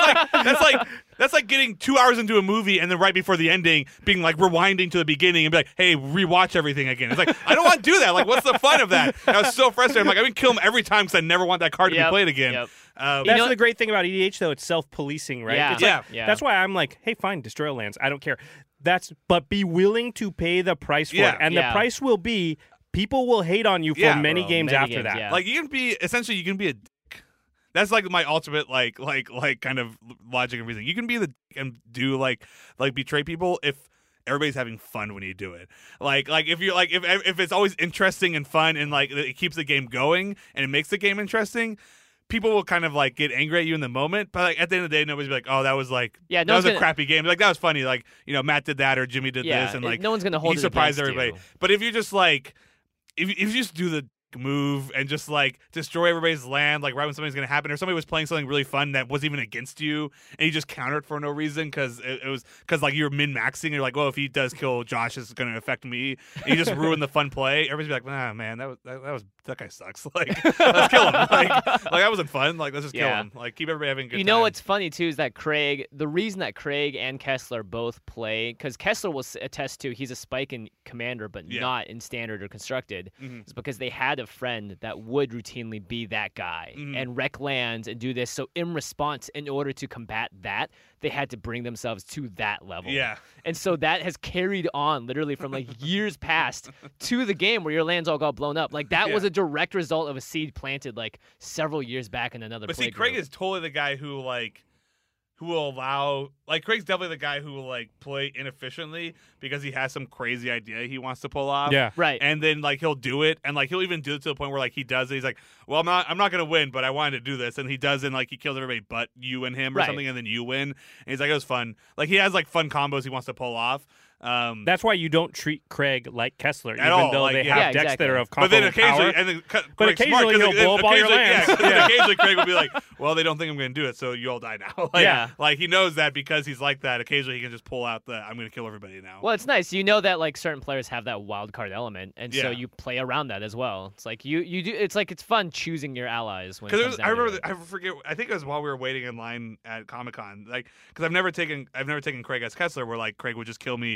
That's like getting 2 hours into a movie and then right before the ending being like rewinding to the beginning and be like, hey, rewatch everything again. It's like, I don't want to do that. Like, what's the fun of that? And I was so frustrated. I'm like, I would kill him every time because I never want that card to be played again. Yep. That's the great thing about EDH, though. It's self-policing, right? Yeah. It's like, Yeah. That's why I'm like, hey, fine, destroy all lands. I don't care. But be willing to pay the price for Yeah. it. And the price will be people will hate on you for Yeah, many bro. games Many after games, that. yeah. Like you can be a dick. That's like my ultimate like kind of logic and reason. You can be the dick and do like betray people if everybody's having fun when you do it. Like if you like if it's always interesting and fun and like it keeps the game going and it makes the game interesting. People will kind of like get angry at you in the moment, but like at the end of the day, nobody's be like, "Oh, that was like, Yeah, that was a crappy game." Like that was funny. Like Matt did that or Jimmy did this, and like no one's gonna hold he it surprised against everybody. you. But if you just like, if you just do the move and just like destroy everybody's land, like right when something's gonna happen, or somebody was playing something really fun that wasn't even against you, and you just countered for no reason because it was because like you're min maxing, and you're like, well, if he does kill Josh, it's gonna affect me, and you just ruin the fun play. Everybody's be like, nah, man, that guy sucks. Like, let's kill him. Like that wasn't fun. Like, let's just kill him. Like, keep everybody having a good time. You know what's funny too is that the reason that Craig and Kessler both play, because Kessler will attest to he's a spike in Commander, but not in Standard or Constructed, is because they had a friend that would routinely be that guy and wreck lands and do this. So in response, in order to combat that, they had to bring themselves to that level. Yeah. And so that has carried on literally from like years past to the game where your lands all got blown up. Like that was a direct result of a seed planted like several years back in another But play see, Craig group. is totally the guy who will allow, like, Craig's definitely the guy who will like play inefficiently because he has some crazy idea he wants to pull off. Yeah. Right. And then like he'll do it, and like he'll even do it to the point where like he does it. He's like, well, I'm not gonna win, but I wanted to do this, and he does it. And, like he kills everybody but you and him or Right. something, and then you win. And he's like, it was fun. Like he has like fun combos he wants to pull off. That's why you don't treat Craig like Kessler, even all, though like, they yeah. have Yeah, decks that exactly. are of But then comparable occasionally, power. and then, But Craig's occasionally smart, 'cause he'll blow up all your occasionally- lands. Yeah, 'cause Yeah. occasionally Craig will be like, well, they don't think I'm going to do it, so you all die now. Like, Yeah. Like he knows that because he's like that. Occasionally he can just pull out I'm going to kill everybody now. Well, it's nice. You know that like certain players have that wild card element, and so Yeah. you play around that as well. It's like you do. It's like it's fun choosing your allies when. It Because comes down I to remember, it. I forget. I think it was while we were waiting in line at Comic-Con. Like, because I've never taken Craig as Kessler, where like Craig would just kill me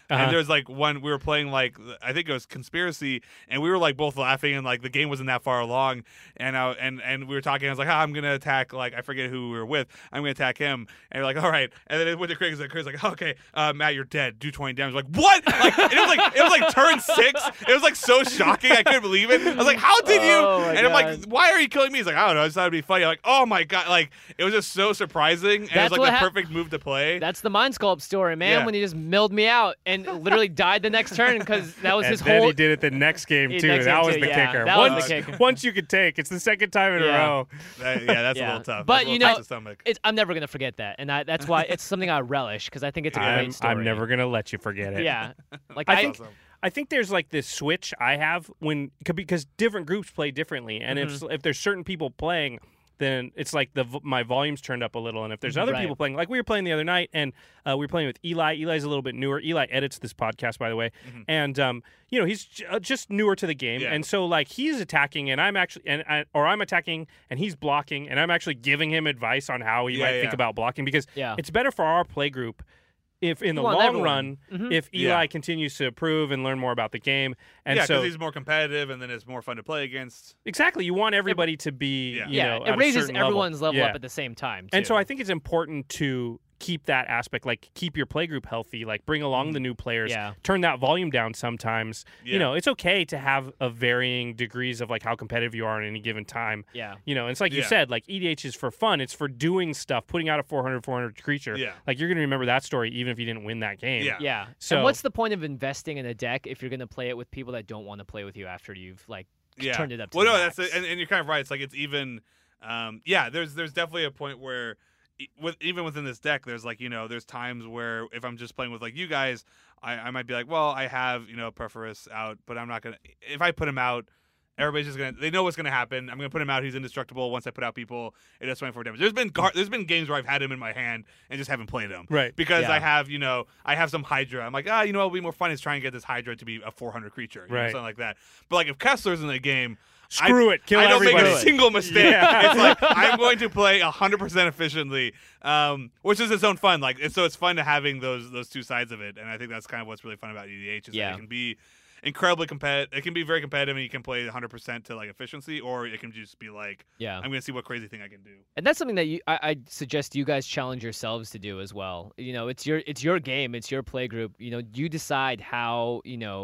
And there's like one we were playing like I think it was Conspiracy, and we were like both laughing, and like the game wasn't that far along, and and we were talking. I was like, I'm gonna attack like I forget who we were with. I'm gonna attack him, and we're like, all right. And then it went to Craig's like, okay, Matt, you're dead. Do 20 damage. Like what? Like it was like turn 6. It was like so shocking. I couldn't believe it. I was like, how did you? And I'm like, why are you killing me? He's like, I don't know. I just thought it'd be funny. I'm like, oh my god, like it was just so surprising, and it was like the perfect move to play. That's the Mind Sculpt story, man. When he just milled me out and literally died the next turn because that was his whole. whole. He did it the next game too. That was the kicker. That was the kicker. Once you could take, it's the second time in a row. That's a little tough. But you know, I'm never gonna forget that, and that's why it's something I relish because I think it's a great story. I'm never gonna let you forget it. Yeah, like I think there's like this switch I have because different groups play differently, and if there's certain people playing, then it's like my volume's turned up a little, and if there's other people playing, like we were playing the other night, and we were playing with Eli. Eli's a little bit newer. Eli edits this podcast, by the way, and he's just newer to the game, and so like he's attacking, and I'm actually I'm attacking, and he's blocking, and I'm actually giving him advice on how he might think about blocking because it's better for our play group. If in the long run, if Eli continues to improve and learn more about the game, and because he's more competitive, and then it's more fun to play against. Exactly, you want everybody to be, it raises everyone's level up at the same time. Too. And so I think it's important to keep that aspect, like keep your playgroup healthy, like bring along the new players, turn that volume down sometimes. It's okay to have a varying degrees of like how competitive you are at any given time. And it's like you said, like EDH is for fun. It's for doing stuff, putting out a 400 creature. Like you're going to remember that story even if you didn't win that game. So and what's the point of investing in a deck if you're going to play it with people that don't want to play with you after you've like turned it up to the max? That's it. And you're kind of right. It's like it's even there's definitely a point where even within this deck, there's like, there's times where if I'm just playing with like you guys, I might be like, well, I have, Perforus out, but I'm not going to, if I put him out, everybody's just going to, they know what's going to happen. I'm going to put him out. He's indestructible. Once I put out people, it does 24 damage. There's been games where I've had him in my hand and just haven't played him. Right. Because I have some Hydra. I'm like, what'll be more fun is trying to get this Hydra to be a 400 creature. Something like that. But like if Kessler's in the game, Screw it. Kill I don't everybody. make a single mistake. It's like I'm going to play 100% efficiently, which is its own fun. Like, so it's fun to having those two sides of it, and I think that's kind of what's really fun about EDH is that it can be incredibly competitive. It can be very competitive, and you can play 100% to like efficiency, or it can just be like, I'm going to see what crazy thing I can do. And that's something that I suggest you guys challenge yourselves to do as well. It's your game, it's your play group. You decide how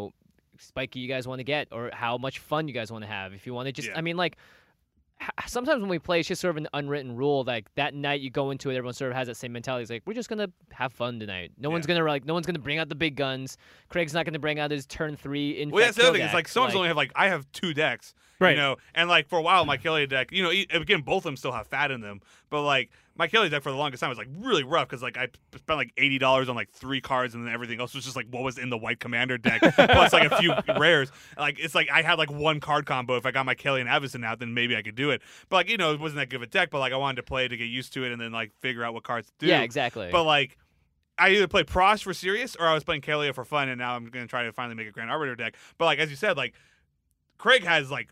spiky you guys want to get or how much fun you guys want to have. If you want to just I mean, like sometimes when we play, it's just sort of an unwritten rule. Like that night you go into it, everyone sort of has that same mentality. It's like, we're just gonna have fun tonight. No one's gonna bring out the big guns. Craig's not gonna bring out his turn 3 infect. Well, that's the other thing. Deck. It's like someone's only have I have 2 decks. Right. And like for a while my Kelly deck, again, both of them still have fat in them, but like my Kelly deck for the longest time was like really rough because like I spent like $80 on like 3 cards, and then everything else was just like what was in the white commander deck plus like a few rares. Like it's like I had like 1 card combo. If I got my Kelly and Avacyn out, then maybe I could do it. But like it wasn't that good of a deck. But like I wanted to play to get used to it and then like figure out what cards to do. Yeah, exactly. But like I either played Prosh for serious or I was playing Kalia for fun, and now I'm gonna try to finally make a Grand Arbiter deck. But like as you said, like Craig has like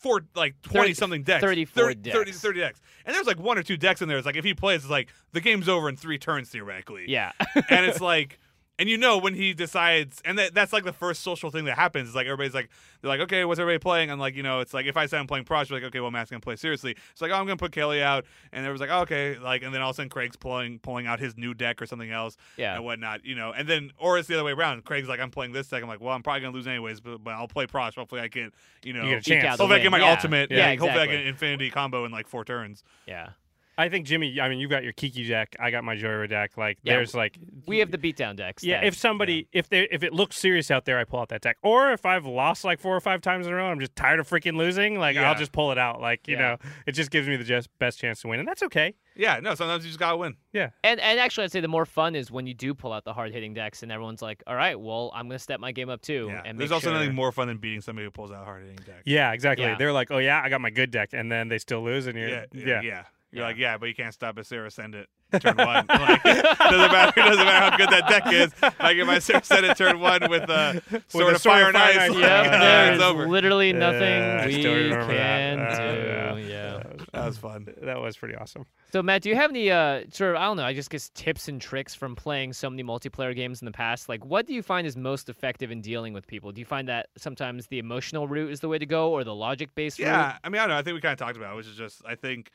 20 something decks, 34 decks. 30 decks, and there's like 1 or 2 decks in there. It's like if he plays, it's like the game's over in 3 turns theoretically. Yeah, and it's like, and when he decides, and that's like the first social thing that happens. Is like everybody's like, they're like, okay, what's everybody playing? I'm like, it's like if I said I'm playing Prosh, like, okay, well, Matt's gonna play seriously. It's like, oh, I'm gonna put Kelly out, and there was like, oh, okay, like, and then all of a sudden Craig's pulling out his new deck or something else, and whatnot, and then or it's the other way around. Craig's like, I'm playing this deck. I'm like, well, I'm probably gonna lose anyways, but I'll play Prosh. Hopefully, I can, you get a chance. Hopefully, I get my ultimate. Yeah, exactly. Hopefully, I get an exactly. infinity combo in like 4 turns. Yeah. I think Jimmy. I mean, you've got your Kiki deck. I got my Joyra deck. Like, there's like we have the beatdown decks. Yeah, if somebody if it looks serious out there, I pull out that deck. Or if I've lost like 4 or 5 times in a row, I'm just tired of freaking losing. Like, I'll just pull it out. Like, you know, it just gives me the best chance to win, and that's okay. Yeah, no, sometimes you just gotta win. Yeah, and actually, I'd say the more fun is when you do pull out the hard hitting decks, and everyone's like, "All right, well, I'm gonna step my game up too." Yeah. And there's also nothing more fun than beating somebody who pulls out a hard hitting deck. Yeah, exactly. Yeah. They're like, "Oh yeah, I got my good deck," and then they still lose, and You're like, yeah, but you can't stop a Sarah Ascendant turn 1. Like, doesn't matter how good that deck is. I get my Sarah Ascendant turn 1 with Sword of Fire and Ice. Yep, there's over. literally nothing we can do. Yeah. That was fun. That was pretty awesome. So, Matt, do you have any sort of, I don't know, I just guess tips and tricks from playing so many multiplayer games in the past? Like, what do you find is most effective in dealing with people? Do you find that sometimes the emotional route is the way to go, or the logic-based route? Yeah, I mean, I don't know. I think we kind of talked about it, which is just, I think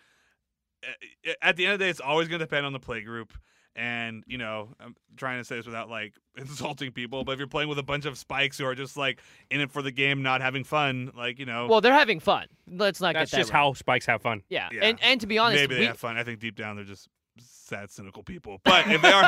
at the end of the day, it's always going to depend on the play group. And, you know, I'm trying to say this without, like, insulting people, but if you're playing with a bunch of spikes who are just, like, in it for the game, not having fun, like, you know. Well, they're having fun. Let's not That's get that just wrong. how spikes have fun. Yeah. Yeah. And to be honest, Maybe they have fun. I think deep down they're just sad, cynical people. But if they are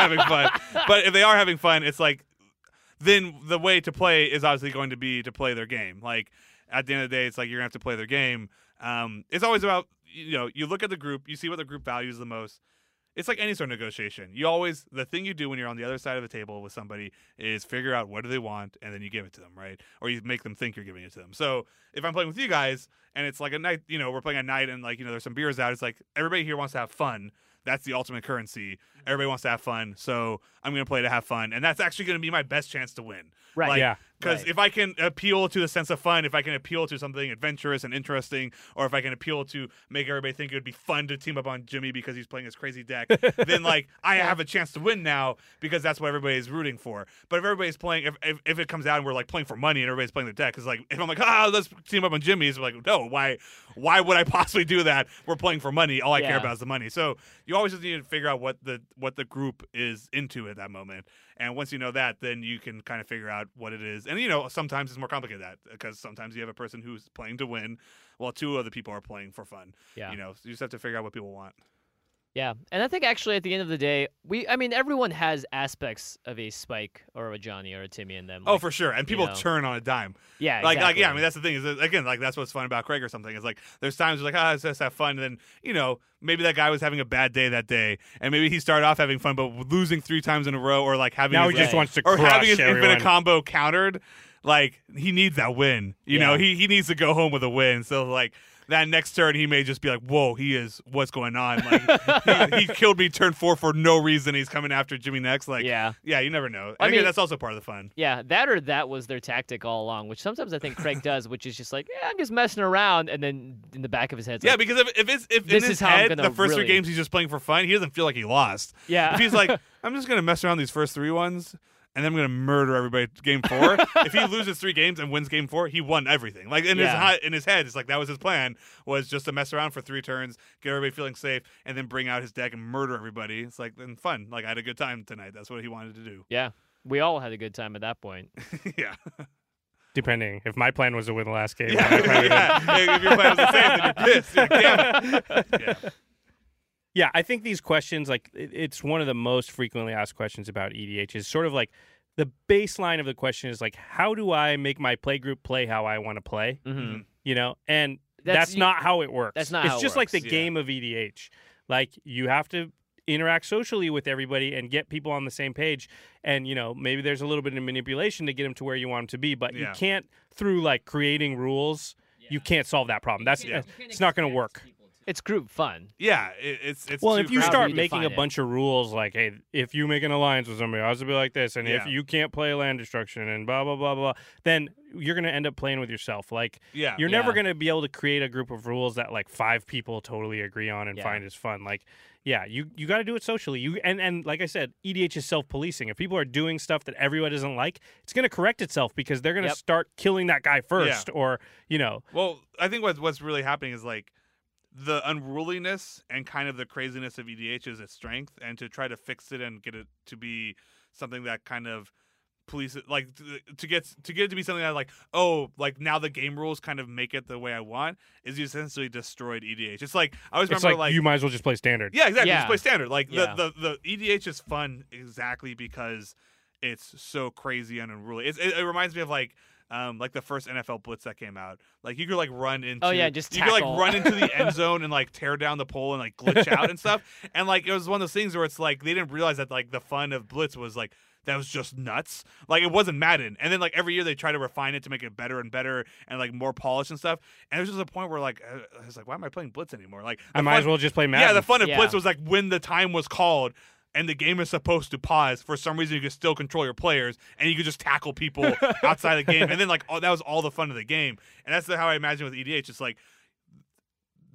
having fun, it's like, then the way to play is obviously going to be to play their game. Like, at the end of the day, it's like you're going to have to play their game. It's always about, you know, you look at the group, you see what the group values the most. It's like any sort of negotiation. The thing you do when you're on the other side of the table with somebody is figure out what do they want, and then you give it to them, right? Or you make them think you're giving it to them. So if I'm playing with you guys, and it's like a night, you know, we're playing at night, and like, you know, there's some beers out, it's like everybody here wants to have fun. That's the ultimate currency. Everybody wants to have fun, so I'm going to play to have fun, and that's actually going to be my best chance to win. Right. Like, Yeah. Because Right. if I can appeal to the sense of fun, if I can appeal to something adventurous and interesting, or if I can appeal to make everybody think it would be fun to team up on Jimmy because he's playing his crazy deck, then like I have a chance to win now because that's what everybody's rooting for. But if everybody's playing, if it comes out and we're like playing for money and everybody's playing their deck, it's like if I'm like, let's team up on Jimmy's, like, no, why would I possibly do that? We're playing for money. All I care Yeah. about is the money. So you always just need to figure out what the group is into at that moment. And once you know that, then you can kind of figure out what it is. And, you know, sometimes it's more complicated than that because sometimes you have a person who's playing to win while two other people are playing for fun. Yeah. You know, so you just have to figure out what people want. Yeah, and I think actually at the end of the day, everyone has aspects of a Spike or a Johnny or a Timmy in them. Oh, like, for sure. And people know. turn on a dime. Yeah, Like, exactly. yeah, I mean, that's the thing is, again, like, that's what's fun about Craig or something. Is like, there's times like, let's just have fun. And then, you know, maybe that guy was having a bad day that day. And maybe he started off having fun, but losing 3 times in a row or like having Now his, he just Right. wants to or crush having his everyone. infinite combo countered. Like, he needs that win. You know, he needs to go home with a win. So, like, that next turn, he may just be like, whoa, what's going on? Like, he killed me turn 4 for no reason. He's coming after Jimmy next. Like, Yeah. you never know. I I mean, mean- that's also part of the fun. Yeah, that was their tactic all along, which sometimes I think Craig does, which is just like, I'm just messing around, and then in the back of his head, Yeah, because if This in his is how I'm head, gonna the first really- 3 games he's just playing for fun, he doesn't feel like he lost. Yeah. If he's like, I'm just going to mess around these first 3 ones, and then I'm going to murder everybody game 4. If he loses 3 games and wins game 4, he won everything. Like in Yeah. his head, it's like that was his plan, was just to mess around for 3 turns, get everybody feeling safe, and then bring out his deck and murder everybody. It's like then fun. Like I had a good time tonight. That's what he wanted to do. yeah, we all had a good time at that point. Yeah. Depending. If my plan was to win the last game, Yeah. I probably Yeah. If your plan was the same, then you're pissed. You're like, damn it. Yeah. Yeah, I think these questions, like, it's one of the most frequently asked questions about EDH. Is sort of like the baseline of the question is like, how do I make my play group play how I want to play? Mm-hmm. You know, and That's- that's not how it works. that's not it's how it just like the works, yeah. game of EDH. Like, you have to interact socially with everybody and get people on the same page. And, you know, maybe there's a little bit of manipulation to get them to where you want them to be, but you Yeah. can't, through like creating rules, you can't solve that problem. That's it's not going to work. It's group fun. Yeah. It's Well, too if you crowded. start you making define a it. bunch of rules like, hey, if you make an alliance with somebody, how's it be like this? And if Yeah. you can't play land destruction and blah, blah, blah, blah, then you're going to end up playing with yourself. Like, Yeah. you're Yeah. never going to be able to create a group of rules that like 5 people totally agree on and Yeah. find is fun. Like, yeah, you got to do it socially. And like I said, EDH is self-policing. If people are doing stuff that everyone doesn't like, it's going to correct itself because they're going to Yep. start killing that guy first, or, you know. Well, I think what's really happening is like the unruliness and kind of the craziness of EDH is its strength, and to try to fix it and get it to be something that kind of police it, like to get it to be something that like, oh, like now the game rules kind of make it the way I want, is you essentially destroyed EDH. It's like I always It's remember like, you might as well just play standard. yeah, exactly. Yeah. Just play standard. Like Yeah. the EDH is fun exactly because it's so crazy and unruly. It reminds me of like the first NFL Blitz that came out. Like you could like run into Oh, yeah, just you could like tackle. run into the end zone and like tear down the pole and like glitch out and stuff. And like it was one of those things where it's like they didn't realize that like the fun of Blitz was like that was just nuts. Like it wasn't Madden. And then like every year they try to refine it to make it better and better and like more polished and stuff. And there's just a point where like I was like, why am I playing Blitz anymore? Like I the might fun- as well just play Madden. yeah, the fun of Yeah. Blitz was like when the time was called and the game is supposed to pause, for some reason you could still control your players and you could just tackle people outside the game. And then like that was all the fun of the game. And that's how I imagine with EDH. It's like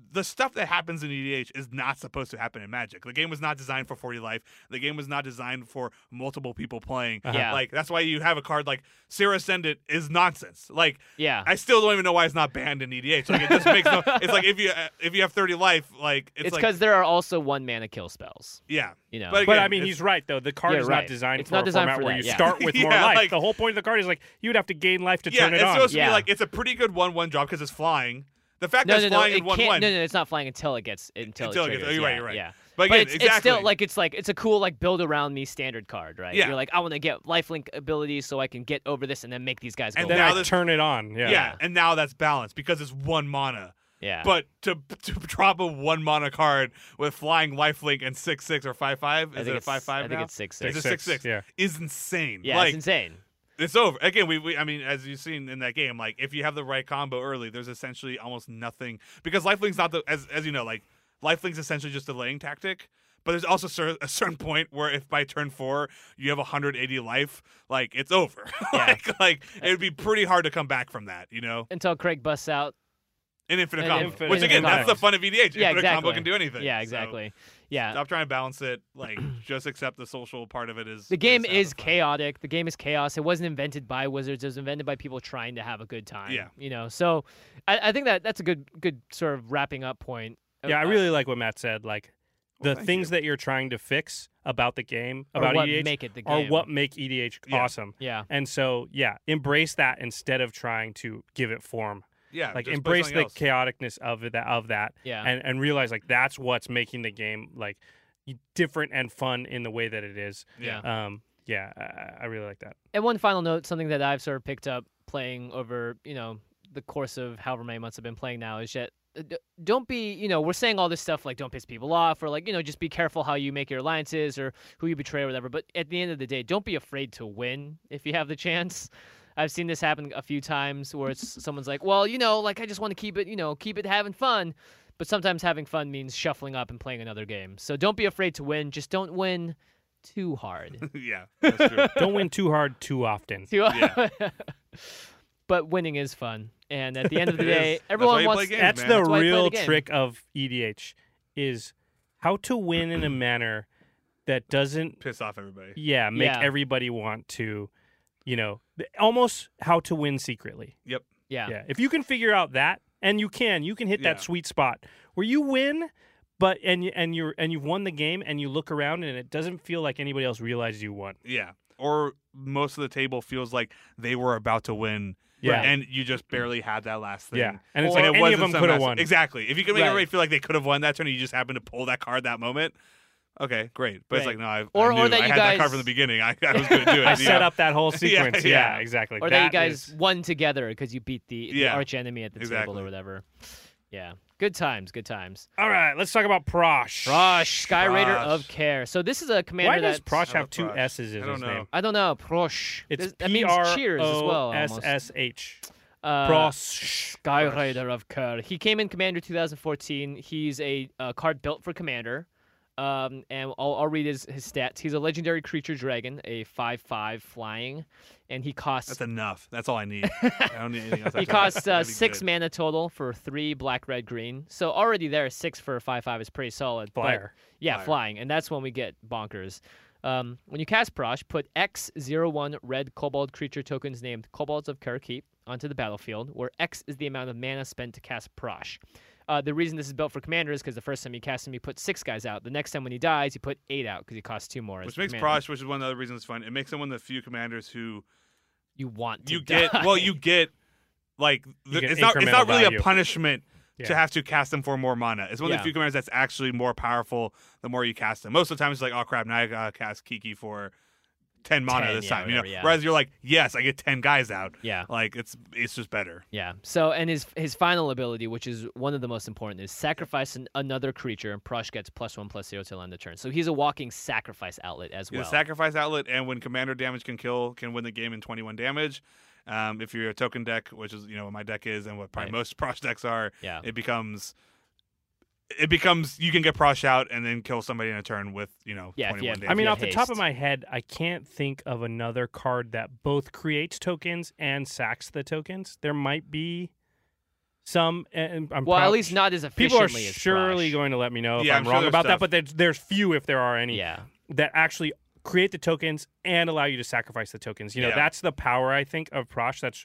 the stuff that happens in EDH is not supposed to happen in Magic. The game was not designed for 40 life. The game was not designed for multiple people playing. Yeah. Like, that's why you have a card like Seer Ascendant is nonsense. Like, Yeah. I still don't even know why it's not banned in EDH. Like, it just makes no. It's like if you have 30 life, like It's like, because there are also 1 mana kill spells. yeah. You know. But But again, I mean, he's right though. The card Yeah, is right. not designed It's for not a designed format for where that, you yeah. start with more Yeah, life. like- The whole point of the card is like you'd have to gain life to Yeah, turn it it's on. supposed to Yeah. be like it's a pretty good 1/1 job because it's flying. The fact No, that it's flying it in 1/1. can't. No, it's not flying until it gets until Until it it gets- triggers. you're right, Yeah, you're right. Yeah. But again, it's still exactly. it's a cool like build around me standard card, right? Yeah. You're like I want to get lifelink abilities so I can get over this and then make these guys go. And then now I this- turn it on. Yeah. Yeah, and now that's balanced because it's 1 mana. yeah. But to drop a 1 mana card with flying lifelink and 6/6 or 5/5, I is think it a it's 5/5 I now? think it's 6/6. It's a 6/6. Yeah. Is insane. Yeah, like, it's insane. it's over. Again, we I mean, as you've seen in that game, like if you have the right combo early, there's essentially almost nothing because lifelink's not the as you know, like lifelink's essentially just a delaying tactic. But there's also a certain point where if by turn 4 you have 180 life, like it's over. Yeah. like it would be pretty hard to come back from that, you know? Until Craig busts out. An infinite An combo. infinite Which again, combo. that's the fun of EDH. Yeah, Infinite exactly. combo can do anything. Yeah, So exactly. Yeah. stop trying to balance it. Like just accept the social part of it is The game having is fun. chaotic. The game is chaos. It wasn't invented by wizards. It was invented by people trying to have a good time. Yeah. You know. So, I think that's a good sort of wrapping up point. Yeah, I really like what Matt said. Like the thank things you. that you're trying to fix about the game, Or about what EDH, make it the are game. what make EDH Yeah. awesome. Yeah. And so, yeah, embrace that instead of trying to give it form. Yeah, Like just embrace play the something else. chaoticness of that, Yeah. and realize like that's what's making the game like different and fun in the way that it is. Yeah. I really like that. And one final note, something that I've sort of picked up playing over, the course of however many months I've been playing now is that don't be, we're saying all this stuff like don't piss people off or like, just be careful how you make your alliances or who you betray or whatever. But at the end of the day, don't be afraid to win if you have the chance. I've seen this happen a few times where it's someone's like, well, like I just want to keep it having fun. But sometimes having fun means shuffling up and playing another game. So don't be afraid to win. Just don't win too hard. Yeah, that's true. Don't win too hard too often. But winning is fun. And at the end of the It day, is. That's why everyone you wants play games, That's man. the That's why I play real the game. trick of EDH is how to win in a manner that doesn't Piss off everybody. make Yeah. everybody want to, almost how to win secretly. Yep. Yeah. If you can figure out that, and you can hit Yeah. that sweet spot where you win, but and you've won the game, and you look around and it doesn't feel like anybody else realized you won. Yeah. Or most of the table feels like they were about to win. Yeah. And you just barely had that last thing. Yeah, and it's Or- like And it any of wasn't them some could have massive- won. Exactly. If you can make Right. everybody feel like they could have won that turn and you just happen to pull that card that moment, okay, great. But it's Right. like, no, I Or knew that I you had that card guys- from the beginning. I was going to do it. I you set know? up that whole sequence. yeah. Exactly. or that you guys is- won together because you beat the Yeah. arch enemy at the table Exactly. or whatever. Yeah. Good times. All right, let's talk about Prosh. Prosh, Sky Raider Prosh. of Care. So this is a commander Why does that Prosh I have love two Prosh. S's in I don't his know. name? I don't know. Prosh. It's That means cheers as well. almost. Prosh. Prosh, Sky Raider of Care. He came in Commander 2014. He's a card built for Commander. And I'll read his stats. He's a legendary creature dragon, a 5/5 flying, and he costs That's enough. That's all I need. I don't need anything else. he after costs that. That'd be 6 good. mana total for 3 black, red, green. So already there, 6 for a 5/5 is pretty solid. but- Flyer. yeah, Flyer. flying, and that's when we get bonkers. When you cast Prosh, put X01 red kobold creature tokens named Kobolds of Karakeep onto the battlefield, where X is the amount of mana spent to cast Prosh. The reason this is built for Commander is because the first time you cast him, you put 6 guys out. The next time when he dies, you put 8 out because he costs 2 more. as Which makes Commander. Prosh, which is one of the other reasons it's fun. It makes him one of the few commanders who You want to you die. get. Well, you get like You get it's not incremental really value. a punishment Yeah. to have to cast them for more mana. It's one of Yeah. the few commanders that's actually more powerful the more you cast them. Most of the time it's like, oh crap, now I gotta cast Kiki for 10 mana 10, this yeah, time. whatever, yeah. Whereas you're like, yes, I get 10 guys out. Yeah. Like it's just better. Yeah. So, and his final ability, which is one of the most important, is sacrifice another creature, and Prosh gets +1/+0 till end of turn. So he's a walking sacrifice outlet as He's well. a sacrifice outlet, and when commander damage can win the game in 21 damage. If you're a token deck, which is what my deck is, and what probably Right. most Prosh decks are, Yeah. it becomes you can get Prosh out and then kill somebody in a turn with Yeah, if 21 you have- damage. I mean, Yeah, off the top haste. of my head, I can't think of another card that both creates tokens and sacks the tokens. There might be some, and I'm Well, at least not as people are efficiently as surely Prosh. going to let me know if Yeah, I'm I'm sure wrong there's about stuff. that, but there's few, if there are any, Yeah. that actually create the tokens and allow you to sacrifice the tokens. You know, Yeah. that's the power, I think, of Prosh. That's,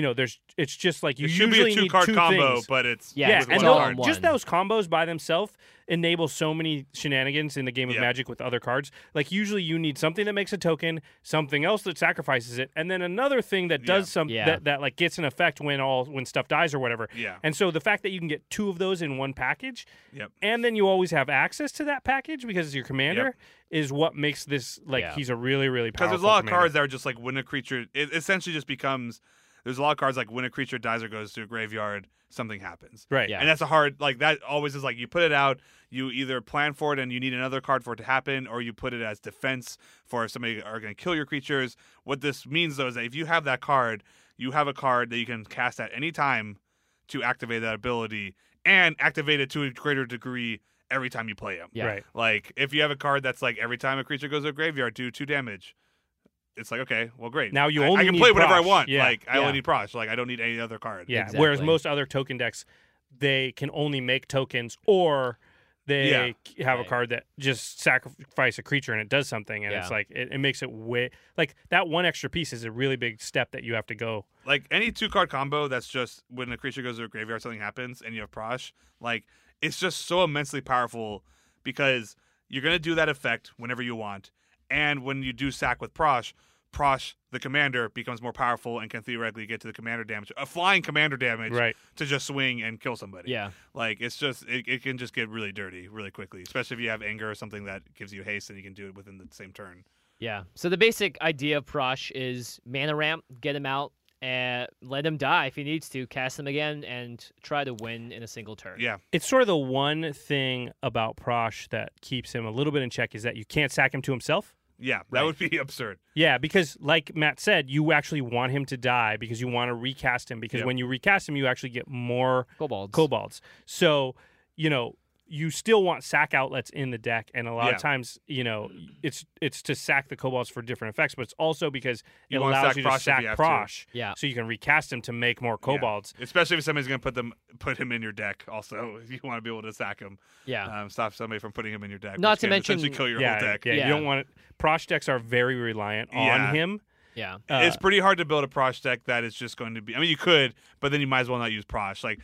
it's just like you It should be usually a need 2-card two combo, things. but it's Yeah, with and it's one all card. in one. just those combos by themselves enable so many shenanigans in the game of Yeah. Magic with other cards. Like usually you need something that makes a token, something else that sacrifices it, and then another thing that does Yeah. that like gets an effect when stuff dies or whatever. Yeah. And so the fact that you can get two of those in one package, Yep. and then you always have access to that package because it's your commander, is what makes this he's a really, really Because powerful there's a lot of commander. cards that are just like when a creature, it essentially just becomes. There's a lot of cards like when a creature dies or goes to a graveyard, something happens. Right. Yeah. And that's a hard, like that always is like you put it out, you either plan for it and you need another card for it to happen, or you put it as defense for if somebody are going to kill your creatures. What this means though is that if you have that card, you have a card that you can cast at any time to activate that ability and activate it to a greater degree every time you play him. Yeah. Right. Like if you have a card that's like every time a creature goes to a graveyard, do 2 damage. It's like, okay, well, great. Now you I only can need play whatever I Prosh. want. Yeah. Like I Yeah. only need Prosh. Like I don't need any other card. Yeah. Exactly. Whereas most other token decks, they can only make tokens, or they have a Right. card that just sacrifice a creature and it does something, and it's Yeah. like it makes it way like that one extra piece is a really big step that you have to go. Like any 2-card combo that's just when a creature goes to a graveyard, something happens, and you have Prosh. Like it's just so immensely powerful because you're gonna do that effect whenever you want, and when you do sack with Prosh, the commander becomes more powerful and can theoretically get to the commander damage, a flying commander damage, Right. to just swing and kill somebody. Yeah. Like it's just it can just get really dirty really quickly, especially if you have anger or something that gives you haste and you can do it within the same turn. Yeah. So the basic idea of Prosh is mana ramp, get him out, and let him die if he needs to, cast him again, and try to win in a single turn. Yeah, It's sort of the one thing about Prosh that keeps him a little bit in check is that you can't sack him to himself. yeah, that Right. would be absurd. Yeah, because like Matt said, you actually want him to die because you want to recast him, because Yep. when you recast him, you actually get more Kobolds. kobolds. So, you still want sack outlets in the deck, and a lot Yeah. of times, it's to sack the kobolds for different effects, but it's also because You it wanna allows sack you Prosh to if sack you have to. Prosh, Yeah. so you can recast him to make more kobolds. Yeah. Especially if somebody's going to put him in your deck. Also, you want to be able to sack him. Yeah. Stop somebody from putting him in your deck. Not which to can mention- essentially kill your Yeah, whole deck. yeah, Yeah. you don't want it. Prosh decks are very reliant Yeah. on him. Yeah. It's pretty hard to build a Prosh deck that is just going to be. I mean, you could, but then you might as well not use Prosh. Like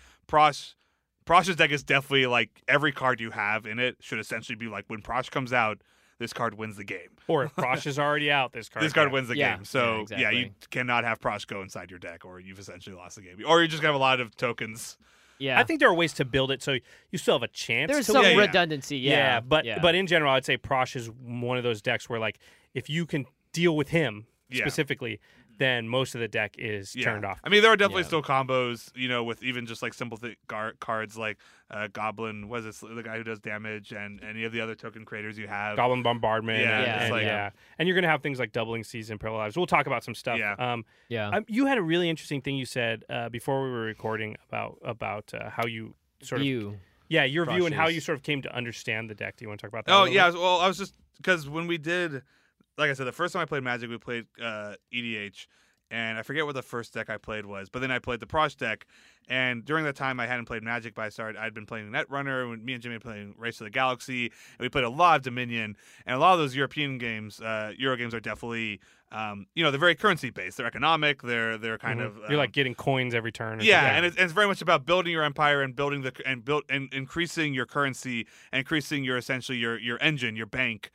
Prosh's deck is definitely like every card you have in it should essentially be like when Prosh comes out, this card wins the game. Or if Prosh is already out, this card Wins the Yeah, game. So yeah, you exactly. cannot have Prosh go inside your deck, or you've essentially lost the game, or you're just gonna have a lot of tokens. Yeah. I think there are ways to build it so you still have a chance. there's to some Yeah, yeah. redundancy. Yeah. but in general, I'd say Prosh is one of those decks where like if you can deal with him Yeah. specifically, then most of the deck is turned off. I mean, there are definitely Yeah. still combos, with even just like simple cards like Goblin, what is it, the guy who does damage, and any of the other token creators you have. Goblin Bombardment, Yeah, it's like- and you're gonna have things like doubling season, parallel lives. We'll talk about some stuff. Yeah. Yeah. You had a really interesting thing you said before we were recording about how you sort of You. your view and how Brushes. you sort of came to understand the deck. Do you want to talk about that? a Oh little yeah, bit? well, I was just because when we did, like I said, the first time I played Magic, we played EDH, and I forget what the first deck I played was, but then I played the Prosh deck, and during that time I hadn't played Magic, but I'd been playing Netrunner, when me and Jimmy were playing Race to the Galaxy, and we played a lot of Dominion, and a lot of those European games, Euro games are definitely, they're very currency based, they're economic, they're kind of You're like getting coins every turn. or yeah, something. and it's very much about building your empire and building and increasing your currency and increasing your essentially your engine, your bank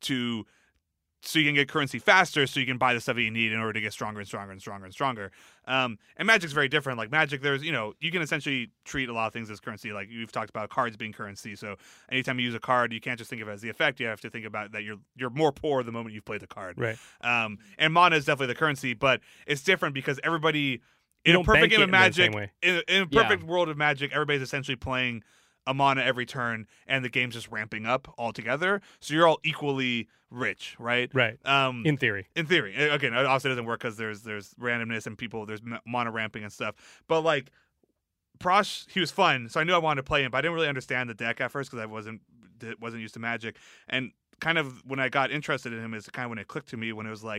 so you can get currency faster, so you can buy the stuff that you need in order to get stronger and stronger and stronger and stronger. And Magic's very different. Like Magic, there's you can essentially treat a lot of things as currency. Like you've talked about cards being currency. So anytime you use a card, you can't just think of it as the effect. You have to think about that you're more poor the moment you've played the card. Right. And mana is definitely the currency, but it's different because everybody You in a don't perfect bank game it of in the same Magic, way. in a perfect world of Magic, everybody's essentially playing a mana every turn, and the game's just ramping up all together. So you're all equally rich, right? Right. In theory. In theory, again, it obviously doesn't work because there's randomness and there's mana ramping and stuff. But like Prosh, he was fun, so I knew I wanted to play him, but I didn't really understand the deck at first because I wasn't used to Magic. And kind of when I got interested in him is kind of when it clicked to me when it was like,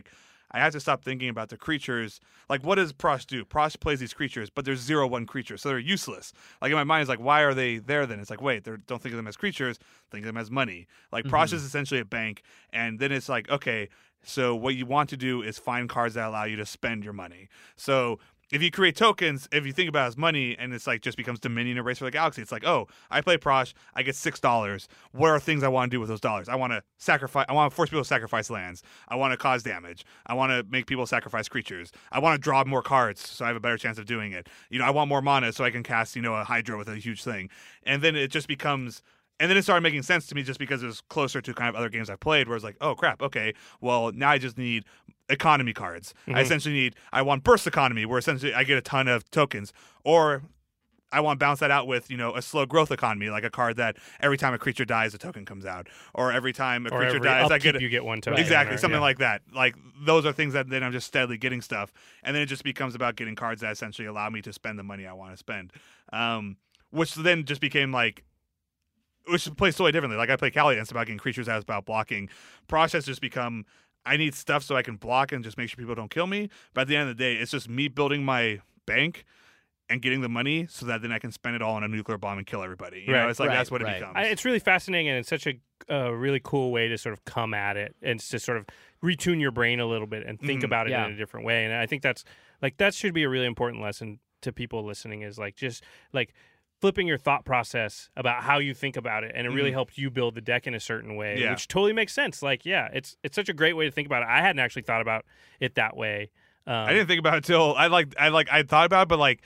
I have to stop thinking about the creatures. Like, what does Prosh do? Prosh plays these creatures, but there's 0/1 creatures, so they're useless. Like, in my mind, it's like, why are they there then? It's like, wait, don't think of them as creatures, think of them as money. Like, Prosh is essentially a bank, and then it's like, okay, so what you want to do is find cards that allow you to spend your money. So if you create tokens, if you think about it as money, and it's like just becomes Dominion or Race for the Galaxy, it's like, oh, I play Prosh, I get $6. What are things I want to do with those dollars? I want to sacrifice. I want to force people to sacrifice lands. I want to cause damage. I want to make people sacrifice creatures. I want to draw more cards so I have a better chance of doing it. I want more mana so I can cast, a Hydra with a huge thing. And then it just becomes. And then it started making sense to me just because it was closer to kind of other games I've played where it's like, oh, crap, okay, well, now I just need economy cards. I want burst economy where essentially I get a ton of tokens. Or I want to balance that out with, a slow growth economy, like a card that every time a creature dies, a token comes out. Or every time a creature dies, you get one token. Exactly, something like that. Like, those are things that then I'm just steadily getting stuff. And then it just becomes about getting cards that essentially allow me to spend the money I want to spend. Which then just became like, which plays totally differently. Like, I play Cali, and it's about getting creatures out, it's about blocking. Prosh has just become, I need stuff so I can block and just make sure people don't kill me. But at the end of the day, it's just me building my bank and getting the money so that then I can spend it all on a nuclear bomb and kill everybody. It's like that's what it becomes. It's really fascinating, and it's such a really cool way to sort of come at it and to sort of retune your brain a little bit and think about it in a different way. And I think that should be a really important lesson to people listening, is like just like flipping your thought process about how you think about it, and it really helps you build the deck in a certain way, which totally makes sense. Like, it's such a great way to think about it. I hadn't actually thought about it that way. I didn't think about it till I thought about it, but like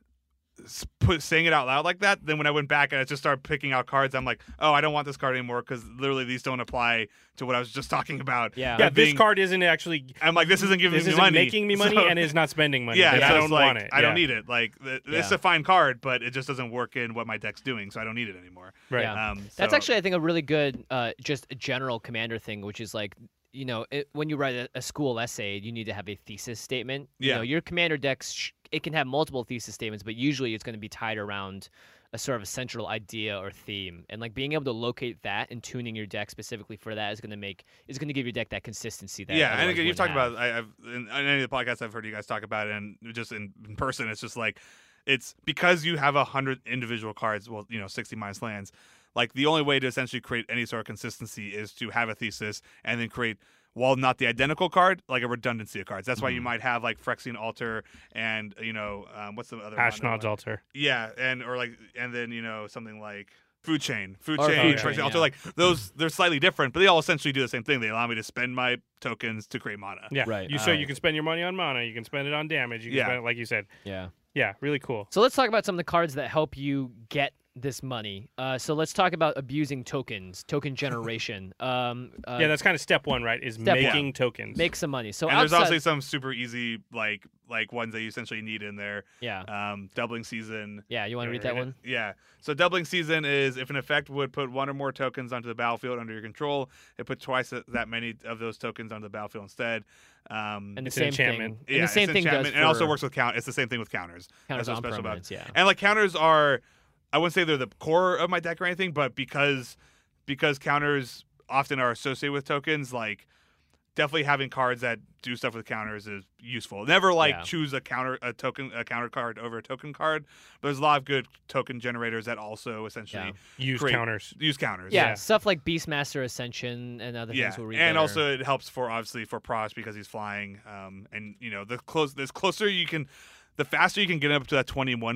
saying it out loud like that. Then when I went back and I just started picking out cards, I'm like, oh, I don't want this card anymore because literally these don't apply to what I was just talking about. This card isn't actually. I'm like, this isn't giving me money, making me money, and is not spending money. So I don't want it. I don't need it. Like, it's a fine card, but it just doesn't work in what my deck's doing, so I don't need it anymore. Right. Yeah. That's actually, I think, a really good, just a general Commander thing, which is like, when you write a school essay, you need to have a thesis statement. Your Commander decks, it can have multiple thesis statements, but usually it's going to be tied around a sort of a central idea or theme. And like being able to locate that and tuning your deck specifically for that is going to give your deck that consistency. That and again, you've talked about. I've in any of the podcasts I've heard you guys talk about it, and just in person, it's just like it's because you have 100 individual cards. Well, 60 minus lands. Like, the only way to essentially create any sort of consistency is to have a thesis and then create, while not the identical card, like a redundancy of cards. That's why you might have like Phyrexian Altar and what's the other Ashnod's Altar. Yeah, and then something like Food Chain, Phyrexian Altar. Like, those, they're slightly different, but they all essentially do the same thing. They allow me to spend my tokens to create mana. Yeah, right. You can spend your money on mana. You can spend it on damage. You can spend it, like you said. Yeah, really cool. So let's talk about some of the cards that help you get this money. So let's talk about abusing tokens, token generation. That's kind of step one, right? Is making tokens. Make some money. So there's also some super easy like ones that you essentially need in there. Doubling Season. Yeah, you want to read that one? Yeah. So Doubling Season is if an effect would put one or more tokens onto the battlefield under your control, it put twice that many of those tokens onto the battlefield instead. And the it's same an enchantment. thing. And the same thing does. And it also works with count. It's the same thing with counters. Counters That's on what's special permanents, about. yeah. And like counters are, I wouldn't say they're the core of my deck or anything, but because counters often are associated with tokens, like definitely having cards that do stuff with counters is useful. Never choose a counter card over a token card, but there's a lot of good token generators that also essentially use counters. Yeah, stuff like Beastmaster Ascension and other things will read. And there. also it helps for Prosh because he's flying. And the closer you can. The faster you can get up to that 21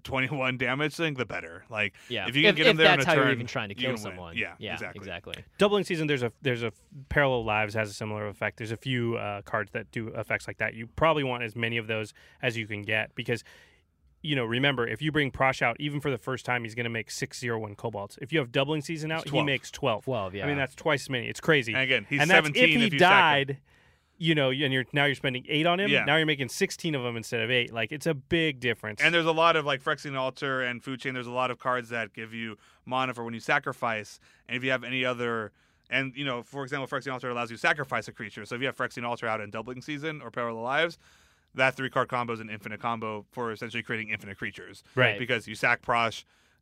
damage thing, the better. Like, if you can get him there in a turn, that's how you're even trying to kill someone. Yeah, exactly. Doubling Season, there's a Parallel Lives has a similar effect. There's a few cards that do effects like that. You probably want as many of those as you can get because, remember, if you bring Prosh out, even for the first time, he's going to make 6/0/1 Kobolds. If you have Doubling Season out, he makes 12. 12, yeah. I mean, that's twice as many. It's crazy. And again, he's and 17 that's if he you died. And you're spending 8 on him. Yeah. Now you're making 16 of them instead of 8. Like, it's a big difference. And there's a lot of like Phyrexian Altar and Food Chain. There's a lot of cards that give you mana for when you sacrifice. And if you have any other, and for example, Phyrexian Altar allows you to sacrifice a creature. So if you have Phyrexian Altar out in Doubling Season or Parallel Lives, that 3-card combo is an infinite combo for essentially creating infinite creatures. Right. Because you sack Prosh,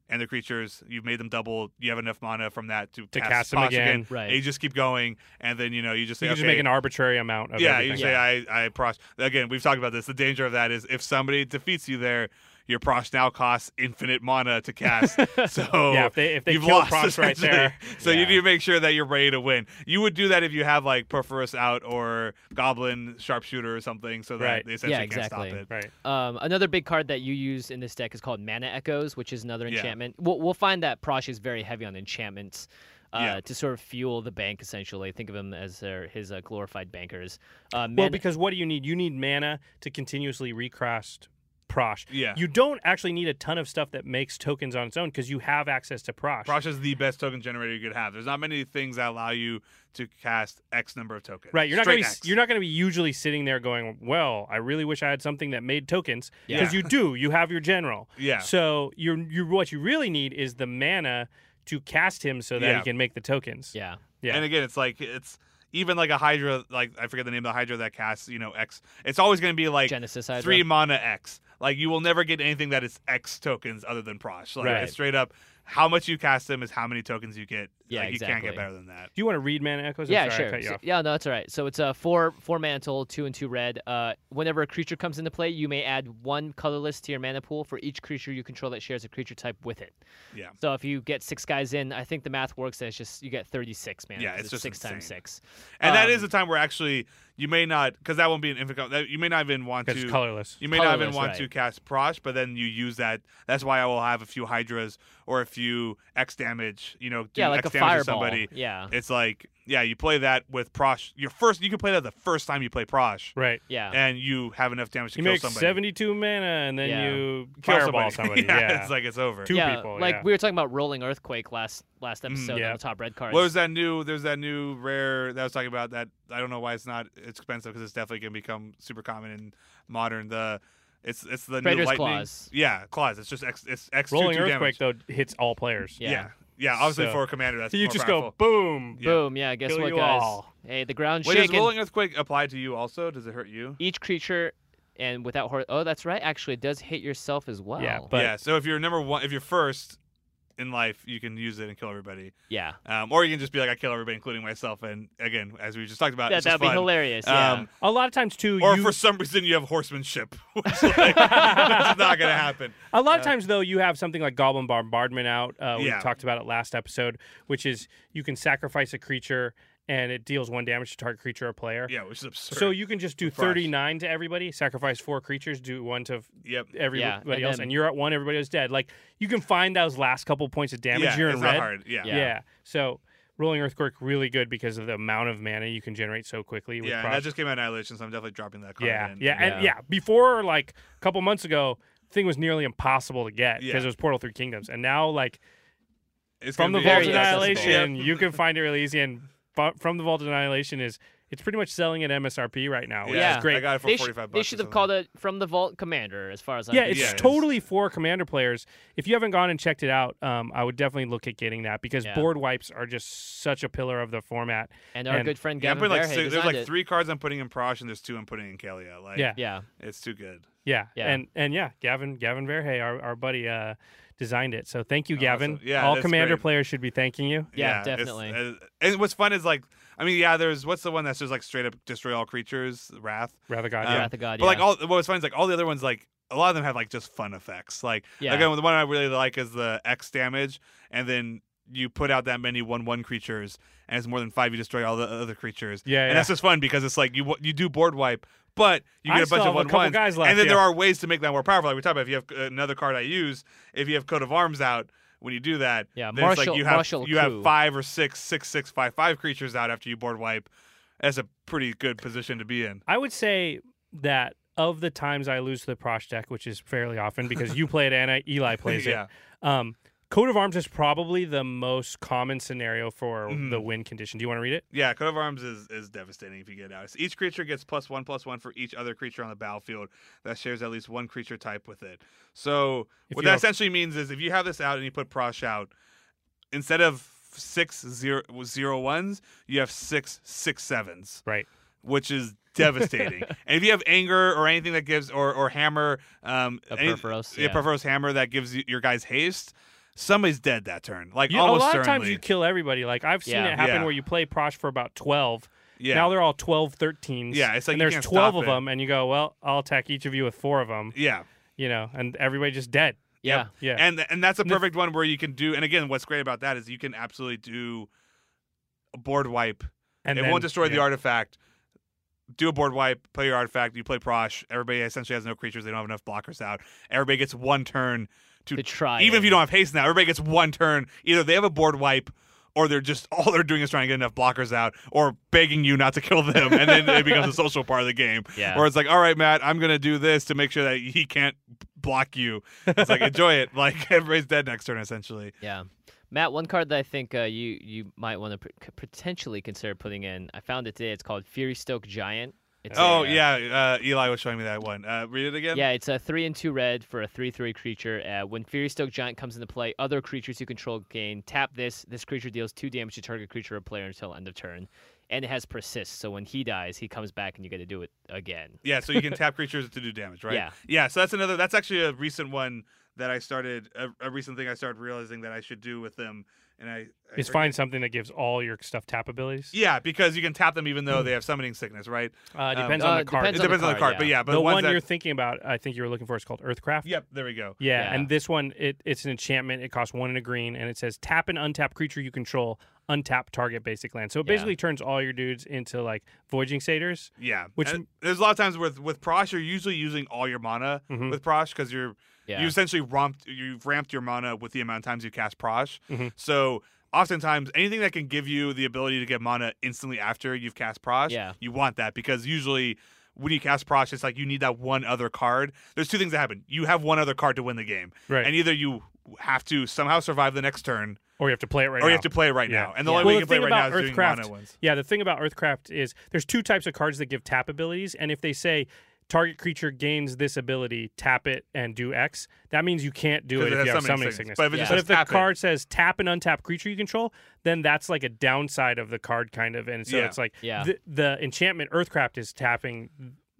and the creatures, you've made them double. You have enough mana from that to cast them Prosh again. Right. And you just keep going, and then you just say, You can okay, just make an arbitrary amount of everything. you say I Prosh. Again, we've talked about this. The danger of that is if somebody defeats you there, your Prosh now costs infinite mana to cast. So Yeah, if they you've kill lost, Prosh right essentially. there. So you need to make sure that you're ready to win. You would do that if you have like Perforus out or Goblin Sharpshooter or something, so that Right. they essentially Yeah, exactly. can't stop it. Right. Another big card that you use in this deck is called Mana Echoes, which is another Yeah. enchantment. We'll find that Prosh is very heavy on enchantments Yeah. to sort of fuel the bank, essentially. Think of them as his glorified bankers. Well, because what do you need? You need mana to continuously recast Prosh. Yeah. You don't actually need a ton of stuff that makes tokens on its own because you have access to Prosh. Prosh is the best token generator you could have. There's not many things that allow you to cast X number of tokens. Right, you're not Straight going X. to you're not going to be usually sitting there going, "Well, I really wish I had something that made tokens," Yeah. because you do. You have your general. Yeah. So you what you really need is the mana to cast him so that Yeah. he can make the tokens. yeah. Yeah. And again, it's even like a Hydra, like I forget the name of the Hydra that casts, X. It's always going to be like Genesis Hydra. 3 mana X. Like you will never get anything that is X tokens other than Prosh. Like Right. it's straight up, how much you cast him is how many tokens you get. Yeah, like, you can't get exactly. better than that. Do you want to read Mana Echoes? I'm Yeah, sorry, I sure. cut you off. Yeah, no, that's all right. So it's a four mantle, 2 and 2 red. Whenever a creature comes into play, you may add 1 colorless to your mana pool for each creature you control that shares a creature type with it. Yeah. So if you get 6 guys in, I think the math works as just you get 36 mana. Yeah, 'cause it's just 6 times insane. 6. And that is a time where actually you may not, because that won't be an infinite. You may not even want Because to. it's colorless. You may not even Colorless, want right. to cast Prosh, but then you use that. That's why I will have a few Hydras or a few X damage. Do Yeah, like X a damage to fireball. somebody. Yeah. It's like, yeah, you play that with Prosh. You can play that the first time you play Prosh, Right. Yeah. and you have enough damage to You kill make somebody. 72 mana and then Yeah. you Kill fireball somebody. Yeah. it's like it's over. Two yeah, people, like yeah. we were talking about Rolling Earthquake last episode yeah. on the top red cards. What was that new? There's that new rare that I was talking about. That I don't know why it's not. It's expensive because it's definitely gonna become super common in modern. It's the Trader's new lightning. Claws. Yeah, claws. It's just X Rolling 2 Earthquake, damage. though, hits all players. Yeah. Yeah. Obviously So- for a commander, that's So you more just powerful. go, boom. Yeah. Boom. Yeah. Guess Kill what, you guys? all. Hey, the ground's Wait, does shaking. rolling earthquake apply to you also? Does it hurt you? Each creature, and without oh, that's right. Actually, it does hit yourself as well. Yeah, but- yeah. So if you're number one, if you're first in life, you can use it and kill everybody. Yeah. Or you can just be like, I kill everybody, including myself. And again, as we just talked about, it's That'd just be fun. hilarious. Yeah. A lot of times, too, Or you, for some reason you have horsemanship, which is like, that's not gonna happen. a lot of times, though, you have something like Goblin Bombardment out. We Yeah. talked about it last episode, which is you can sacrifice a creature and it deals 1 damage to target creature or player. Yeah, which is absurd. So you can just do For Prosh. 39 to everybody, sacrifice 4 creatures, do 1 to Yep. everybody and else, then- and you're at 1, everybody else dead. Like, you can find those last couple points of damage. Yeah, You're it's in not red. hard. Yeah. Yeah. So Rolling Earthquake really good because of the amount of mana you can generate so quickly with Yeah, and Prosh. that just came out of Annihilation, so I'm definitely dropping that card yeah, in. and Yeah. before, like, a couple months ago, the thing was nearly impossible to get because Yeah. it was Portal 3 Kingdoms. And now, like, It's from gonna the be Vault of very accessible. Annihilation, Yeah. you can find it really easy. And from the Vault of Annihilation it's pretty much selling at MSRP right now, which Yeah. is great. I got it for They, 45 bucks. they should have called it From the Vault Commander, as far as I'm Yeah, it's Yeah, it is. totally for Commander players. If you haven't gone and checked it out, I would definitely look at getting that because Yeah. board wipes are just such a pillar of the format. And our and- good friend Yeah, I'm Gavin putting like Verhey there's designed like it. 3 cards I'm putting in Prosh, and there's 2 I'm putting in Kalia. Like, Yeah. Yeah. it's too good. Yeah, Yeah. and yeah, Gavin Verhey, our buddy, designed it. So thank you, Gavin. Awesome. Yeah, all that's Commander great. players should be thanking you. Yeah, it's- definitely. and what's fun is like, I mean, yeah, there's what's the one that's just like straight up destroy all creatures, Wrath. Rather God, Um, yeah. Wrath of God, But like yeah. all what was fun is like all the other ones, like a lot of them have like just fun effects. Like Yeah. again, the one I really like is the X damage, and then you put out that many 1/1 creatures, and it's more than 5. You destroy all the other creatures. Yeah, and yeah. that's just fun because it's like you do board wipe, but you I get a bunch still of have a couple 1/1s, guys left, and then yeah. there are ways to make that more powerful. Like we talked about, if you have another card I use, if you have Coat of Arms out. When you do that, Yeah, then it's like Martial you have Coup. 5 or 6 6/6 5/5 creatures out after you board wipe. That's a pretty good position to be in. I would say that of the times I lose to the Prosh deck, which is fairly often because you play it and Eli plays Yeah. it, Coat of Arms is probably the most common scenario for Mhm. the win condition. Do you want to read it? Yeah, Coat of Arms is devastating if you get it out. So each creature gets +1/+1 for each other creature on the battlefield that shares at least 1 creature type with it. So If what you that have- essentially means is if you have this out and you put Prosh out, instead of 6 0/1s, you have 6 6/7s, Right. which is devastating. And if you have Anger or anything that gives or Hammer, A Perforos, yeah, yeah. Perforos Hammer that gives your guys haste. somebody's dead that turn. Like A almost lot of times certainly. you kill everybody. Like I've seen it happen where you play Prosh for about 12. Yeah. Now they're all 12, 13s. Yeah, it's like and you there's can't 12 stop of it. them, and you go, well, I'll attack each of you with 4 of them. Yeah. And everybody just dead. Yeah. Yeah. And that's a perfect one where you can do. And again, what's great about that is you can absolutely do a board wipe. And it then- won't destroy the yeah. artifact. Do a board wipe, play your artifact, you play Prosh. Everybody essentially has no creatures. They don't have enough blockers out. Everybody gets one turn To try. Even if you don't have haste now, everybody gets one turn. Either they have a board wipe, or they're just all they're doing is trying to get enough blockers out, or begging you not to kill them, and then it becomes a social part of the game. Yeah. Or it's like, all right, Matt, I'm gonna do this to make sure that he can't block you. It's like enjoy it. Like everybody's dead next turn, essentially. Yeah. Matt, one card that I think you might want to potentially consider putting in, I found it today. It's called Fury Stoke Giant. It's Eli was showing me that one. Read it again. Yeah, it's a 3/2 red for a 3/3 creature. When Fury Stoke Giant comes into play, other creatures you control gain. Tap this. This creature deals 2 damage to target creature or player until end of turn. And it has persist, so when he dies, he comes back and you get to do it again. Yeah, so you can tap creatures to do damage, right? Yeah. Yeah, so that's actually a recent one that I started, a recent thing I started realizing that I should do with them. And I Is forget- find something that gives all your stuff tap abilities. Yeah, because you can tap them even though they have summoning sickness, right? Depends on the card. It depends on the card, but yeah, but the ones one that, you're thinking about, I think you were looking for, is called Earthcraft. Yep, there we go. Yeah, Yeah. and this one, it's an enchantment. It costs 1 and a green, and it says tap an untap creature you control, untap target basic land. So it basically turns all your dudes into like Voyaging Satyrs. Yeah, Which- and there's a lot of times with Prosh, you're usually using all your mana Mhm. with Prosh because you Yeah. essentially you've ramped your mana with the amount of times you cast Prosh. Mhm. So oftentimes anything that can give you the ability to get mana instantly after you've cast Prosh, Yeah. you want that because usually when you cast Prosh, it's like you need that one other card. There's 2 things that happen. You have one other card to win the game, Right. and either you have to somehow survive the next turn, Or you have to play it right or now. you have to play it right Yeah. now. And the Yeah. only Well, way the you can play it thing right now about is doing mana Earthcraft, ones. Yeah, the thing about Earthcraft is there's 2 types of cards that give tap abilities, and if they say target creature gains this ability, tap it and do X, that means you can't do 'Cause it it if has you have summoning summoning sickness. sickness. But if it Yeah. just But says if the tap it- card says tap an untap creature you control, then that's like a downside of the card, kind of. And so Yeah. it's like Yeah. the enchantment Earthcraft is tapping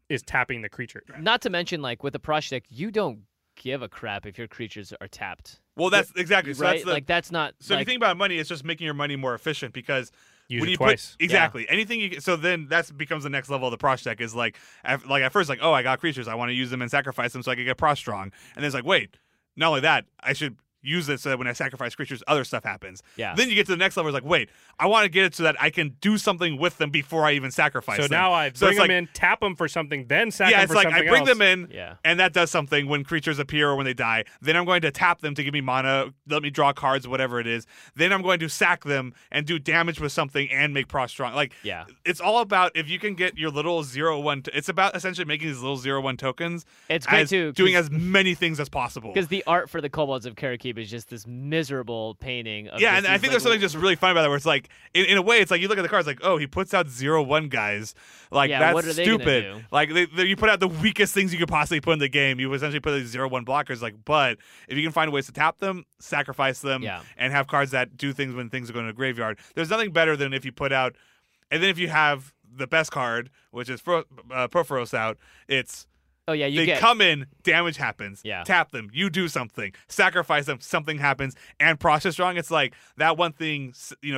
the creature. Not to mention, like, with the Prosh deck, you don't give a crap if your creatures are tapped. Well, that's exactly. So right? that's the, Like, that's not... So if like, you think about money, it's just making your money more efficient because Use when it you twice. put exactly anything you so then that becomes the next level of the Prosh deck is like at first like, oh, I got creatures, I want to use them and sacrifice them so I can get Prosh strong, and then it's like, wait, not only that, I should use it so that when I sacrifice creatures, other stuff happens. Yeah. Then you get to the next level. It's like, wait, I want to get it so that I can do something with them before I even sacrifice So them. now I So bring it's them like- in, tap them for something, then sack Yeah, them it's for like I something bring else. them in, Yeah. and that does something when creatures appear or when they die. Then I'm going to tap them to give me mana, let me draw cards, whatever it is. Then I'm going to sack them and do damage with something and make Prosh strong. Like, Yeah. it's all about if you can get your little 0/1. It's about essentially making these little 0/1 tokens. It's great, as too, doing 'cause- as many things as possible. Because the art for the Kobolds of Karakeep is just this miserable painting of Yeah, just and I these, think like, there's something just really fun about that where it's like, in a way, it's like you look at the cards like, oh, he puts out 0/1 guys. Like, Yeah, that's what are they gonna stupid. do? Like, you put out the weakest things you could possibly put in the game. You essentially put these 0/1 blockers. Like, but if you can find ways to tap them, sacrifice them, Yeah. and have cards that do things when things are going to the graveyard, there's nothing better than if you put out, and then if you have the best card, which is Proforos out, it's Oh, yeah, you they get... come in, damage happens. Yeah. Tap them, you do something, sacrifice them, something happens, and process strong. It's like that one thing,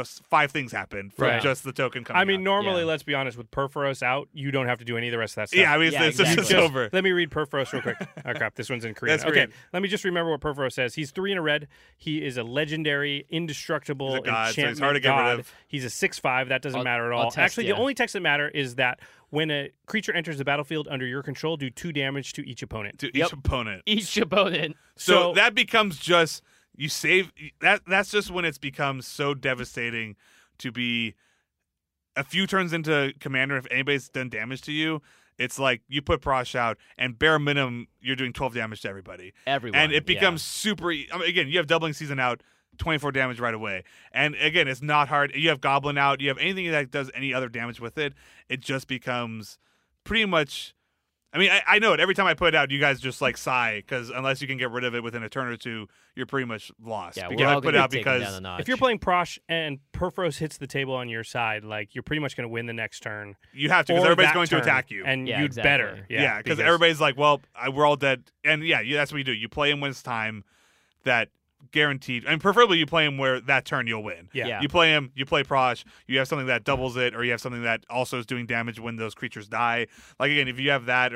5 things happen from Right. just the token coming I mean, out. normally, Yeah. let's be honest, with Perforos out, you don't have to do any of the rest of that stuff. Yeah, I mean, Yeah, it's just exactly. it's over. Let me read Perforos real quick. Oh, crap. This one's in Korean. That's okay. Korean. Let me just remember what Perforos says. He's 3 in a red. He is a legendary, indestructible He's a god, so he's enchantment hard to get rid god. of. He's a 6/5. That doesn't I'll- matter at I'll all. test Actually, ya. the only text that matter is that when a creature enters the battlefield under your control, do 2 damage to each opponent. To Yep. each opponent. Each opponent. So that becomes just you save that's just when it's become so devastating to be a few turns into commander. If anybody's done damage to you, it's like you put Prosh out and bare minimum you're doing 12 damage to everybody. Everyone. And it yeah. becomes super again, you have doubling season out, 24 damage right away. And again, it's not hard. You have Goblin out, you have anything that does any other damage with it, it just becomes pretty much I mean, I know it. Every time I put it out, you guys just like sigh because unless you can get rid of it within a turn or two, you're pretty much lost. Yeah, because we're I all put it gonna out be taken because down a notch. If you're playing Prosh and Perforos hits the table on your side, like you're pretty much going to win the next turn. you have to because Or everybody's that going turn, to attack you. And Yeah, you'd exactly. better. yeah, because because everybody's like, well, we're all dead. And yeah, that's what you do. You play him when it's time that guaranteed. And preferably you play him where that turn you'll win. Yeah. You play him, you play Prosh, you have something that doubles it, or you have something that also is doing damage when those creatures die. Like, again, if you have that,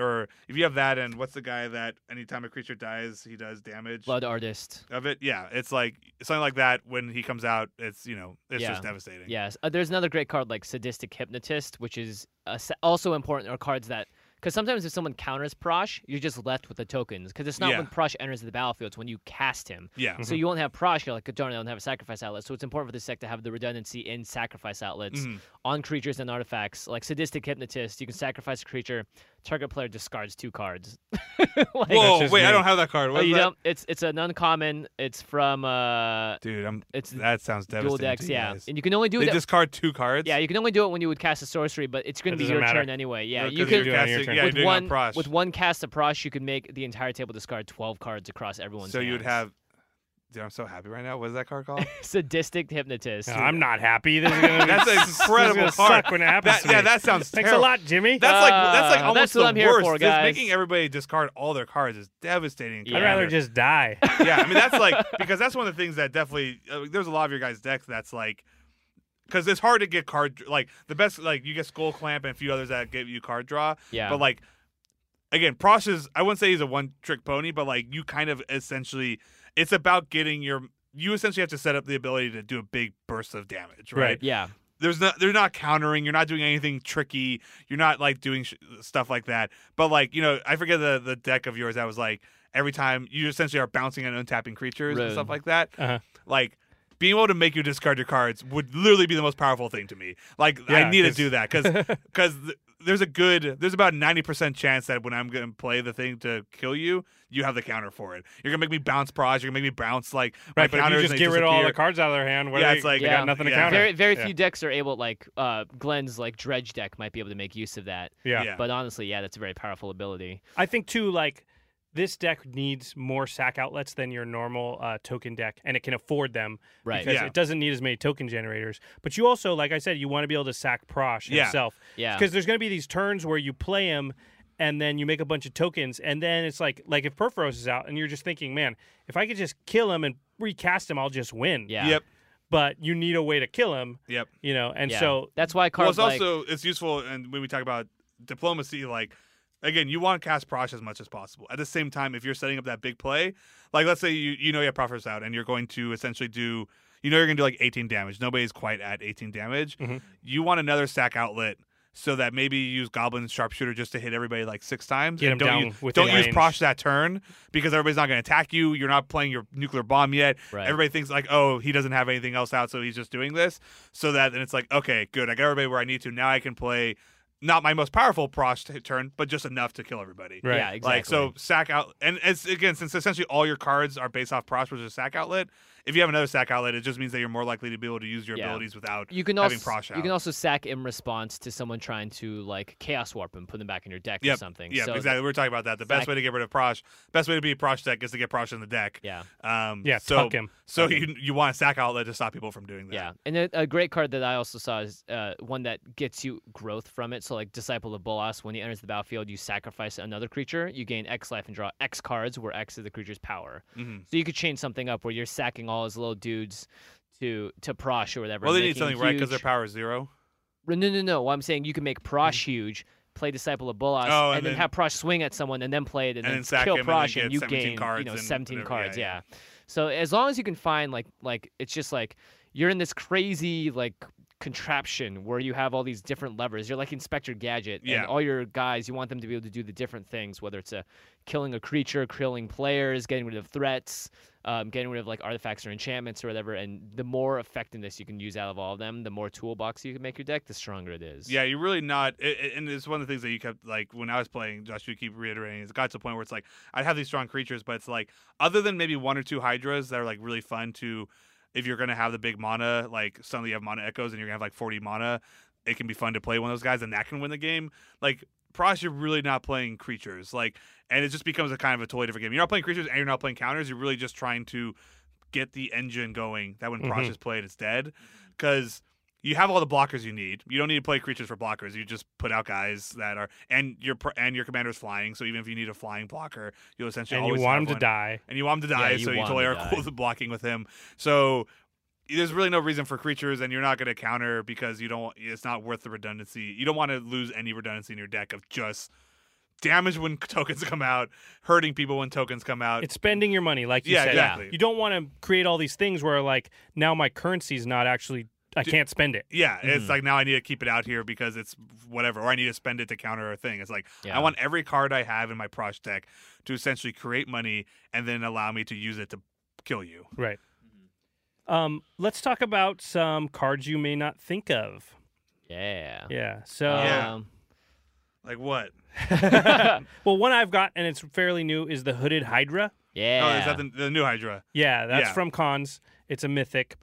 and what's the guy that anytime a creature dies, he does damage? Blood Artist. Of it? Yeah. It's like something like that when he comes out, it's, it's Yeah. just devastating. Yes. There's another great card like Sadistic Hypnotist, which is also important, or cards that. Because sometimes if someone counters Prosh, you're just left with the tokens. Because it's not Yeah. when Prosh enters the battlefield, it's when you cast him. Yeah. So you won't have Prosh, you're like, darn, I don't have a sacrifice outlet. So it's important for this deck to have the redundancy in sacrifice outlets on creatures and artifacts. Like Sadistic Hypnotist, you can sacrifice a creature, target player discards 2 cards. Like, Whoa, just wait, me. I don't have that card. oh, What is you that? don't? It's an uncommon. It's from Dude, it's that sounds devastating. dual decks, to you yeah. guys. And you can only do They that. discard 2 cards? Yeah, you can only do it when you would cast a sorcery, but it's going It to be doesn't your matter. turn anyway. Yeah, No, you 'cause could you're casting, turn. yeah, with you're doing one on Prosh. with one cast of Prosh, you could make the entire table discard 12 cards across everyone's. So you would hands. have. Dude, I'm so happy right now. What is that card called? Sadistic Hypnotist. No, I'm not happy. This is gonna That's an incredible this is card. gonna suck when it happens to me. That sounds Thanks terrible. a lot, Jimmy. That's like almost that's what the I'm here worst. for, Just guys. making everybody discard all their cards is devastating. in Yeah. I'd rather Commander. just die. Yeah, I mean that's like because that's one of the things that definitely there's a lot of your guys' decks that's like because it's hard to get card like the best like you get Skull Clamp and a few others that give you card draw. Yeah. But like again, Prosh is I wouldn't say he's a one-trick pony, but like you kind of essentially it's about getting you essentially have to set up the ability to do a big burst of damage, right? Right. Yeah. They're not countering. You're not doing anything tricky. You're not like doing stuff like that. But like I forget the deck of yours that was like every time you essentially are bouncing and untapping creatures and Rude. stuff like that. Uh-huh. Like being able to make you discard your cards would literally be the most powerful thing to me. Like I Yeah, need to 'cause- do that because there's about 90% chance that when I'm gonna play the thing to kill you, you have the counter for it. You're gonna make me bounce Prosh. You're gonna make me bounce like my Right, but if counters you just and get they rid of all the disappear. cards out of their hand, Yeah, it's like- they Yeah. got nothing to Yeah. counter. Very Yeah. few decks are able like Glenn's like Dredge deck might be able to make use of that. Yeah. Yeah. But honestly, yeah, that's a very powerful ability. I think too, like this deck needs more sack outlets than your normal token deck, and it can afford them Right. because Yeah. it doesn't need as many token generators. But you also, like I said, you want to be able to sack Prosh Yeah. himself. Yeah. Because there's going to be these turns where you play him, and then you make a bunch of tokens, and then it's like if Perforos is out, and you're just thinking, man, if I could just kill him and recast him, I'll just win. Yeah. Yep. But you need a way to kill him, Yep. and Yeah. so that's why Well, cards it's also it's useful, and when we talk about diplomacy, like again, you want to cast Prosh as much as possible. At the same time, if you're setting up that big play, like let's say you have Proffers out, and you're going to essentially do you're going to do like 18 damage. Nobody's quite at 18 damage. Mhm. You want another sack outlet. So that maybe you use Goblin Sharpshooter just to hit everybody like 6 times. Get and them don't down use, within don't use range. Prosh that turn because everybody's not going to attack you. You're not playing your nuclear bomb yet. Right. Everybody thinks like, oh, he doesn't have anything else out, so he's just doing this. So that then it's like, okay, good. I got everybody where I need to. Now I can play not my most powerful Prosh turn, but just enough to kill everybody. Right. Yeah, exactly. Like so, sack out, and it's again since essentially all your cards are based off Prosh, which is a sack outlet. If you have another sack outlet, it just means that you're more likely to be able to use your Yeah. abilities without you can having also Prosh out. you can also sack in response to someone trying to like Chaos Warp and put them back in your deck or Yep. something. Yeah, so exactly. We were talking about that. The best Sack- way to get rid of Prosh, best way to beat Prosh deck is to get Prosh in the deck. Yeah. yeah, So tuck him. so Tuck him. you want a sack outlet to stop people from doing that. Yeah, and a great card that I also saw is one that gets you growth from it. So like Disciple of Bolas, when he enters the battlefield, you sacrifice another creature, you gain X life and draw X cards, where X is the creature's power. Mhm. So you could chain something up where you're sacking all his little dudes to Prosh or whatever. Well, they and need making something right because their huge- power is 0. No. Well, I'm saying you can make Prosh huge, play Disciple of Bolas, Oh, and and then then- have Prosh swing at someone, and then play it, and, and then then sack kill him, and then Prosh, get and you 17 gain cards and 17 whatever. cards. Yeah, Yeah. So as long as you can find like it's just like you're in this crazy like contraption where you have all these different levers. You're like Inspector Gadget, Yeah. and all your guys, you want them to be able to do the different things, whether it's killing a creature, killing players, getting rid of threats, getting rid of like artifacts or enchantments or whatever. And the more effectiveness you can use out of all of them, the more toolbox you can make your deck, the stronger it is. Yeah, you're really not. And it's one of the things that you kept, like, when I was playing, Josh, you keep reiterating, it got to the point where it's like, I'd have these strong creatures, but it's like, other than maybe 1 or 2 Hydras that are, like, really fun to, if you're going to have the big mana, like, suddenly you have mana echoes and you're going to have, like, 40 mana, it can be fun to play one of those guys, and that can win the game. Like, Prosh, you're really not playing creatures. Like, and it just becomes a kind of a totally different game. You're not playing creatures and you're not playing counters. You're really just trying to get the engine going that when Prosh is played, it's dead. Because you have all the blockers you need. You don't need to play creatures for blockers. You just put out guys that are and your commander's flying. So even if you need a flying blocker, you'll essentially And always you want have him to one. die. And you want him to die, Yeah, so you want totally him are to cool die. with blocking with him. So there's really no reason for creatures, and you're not going to counter because you don't. It's not worth the redundancy. You don't want to lose any redundancy in your deck of just damage when tokens come out, hurting people when tokens come out. It's spending your money, like you Yeah, said. exactly. You don't want to create all these things where, like, now my currency's not actually, I can't spend it. Yeah, it's like now I need to keep it out here because it's whatever, or I need to spend it to counter a thing. It's like Yeah. I want every card I have in my Prosh deck to essentially create money and then allow me to use it to kill you. Right. Let's talk about some cards you may not think of. Yeah. Yeah. So, Yeah. Like what? well, one I've got, and it's fairly new, is the Hooded Hydra. Yeah. Oh, is that the new Hydra? Yeah, that's Yeah. from Cons. It's a mythic.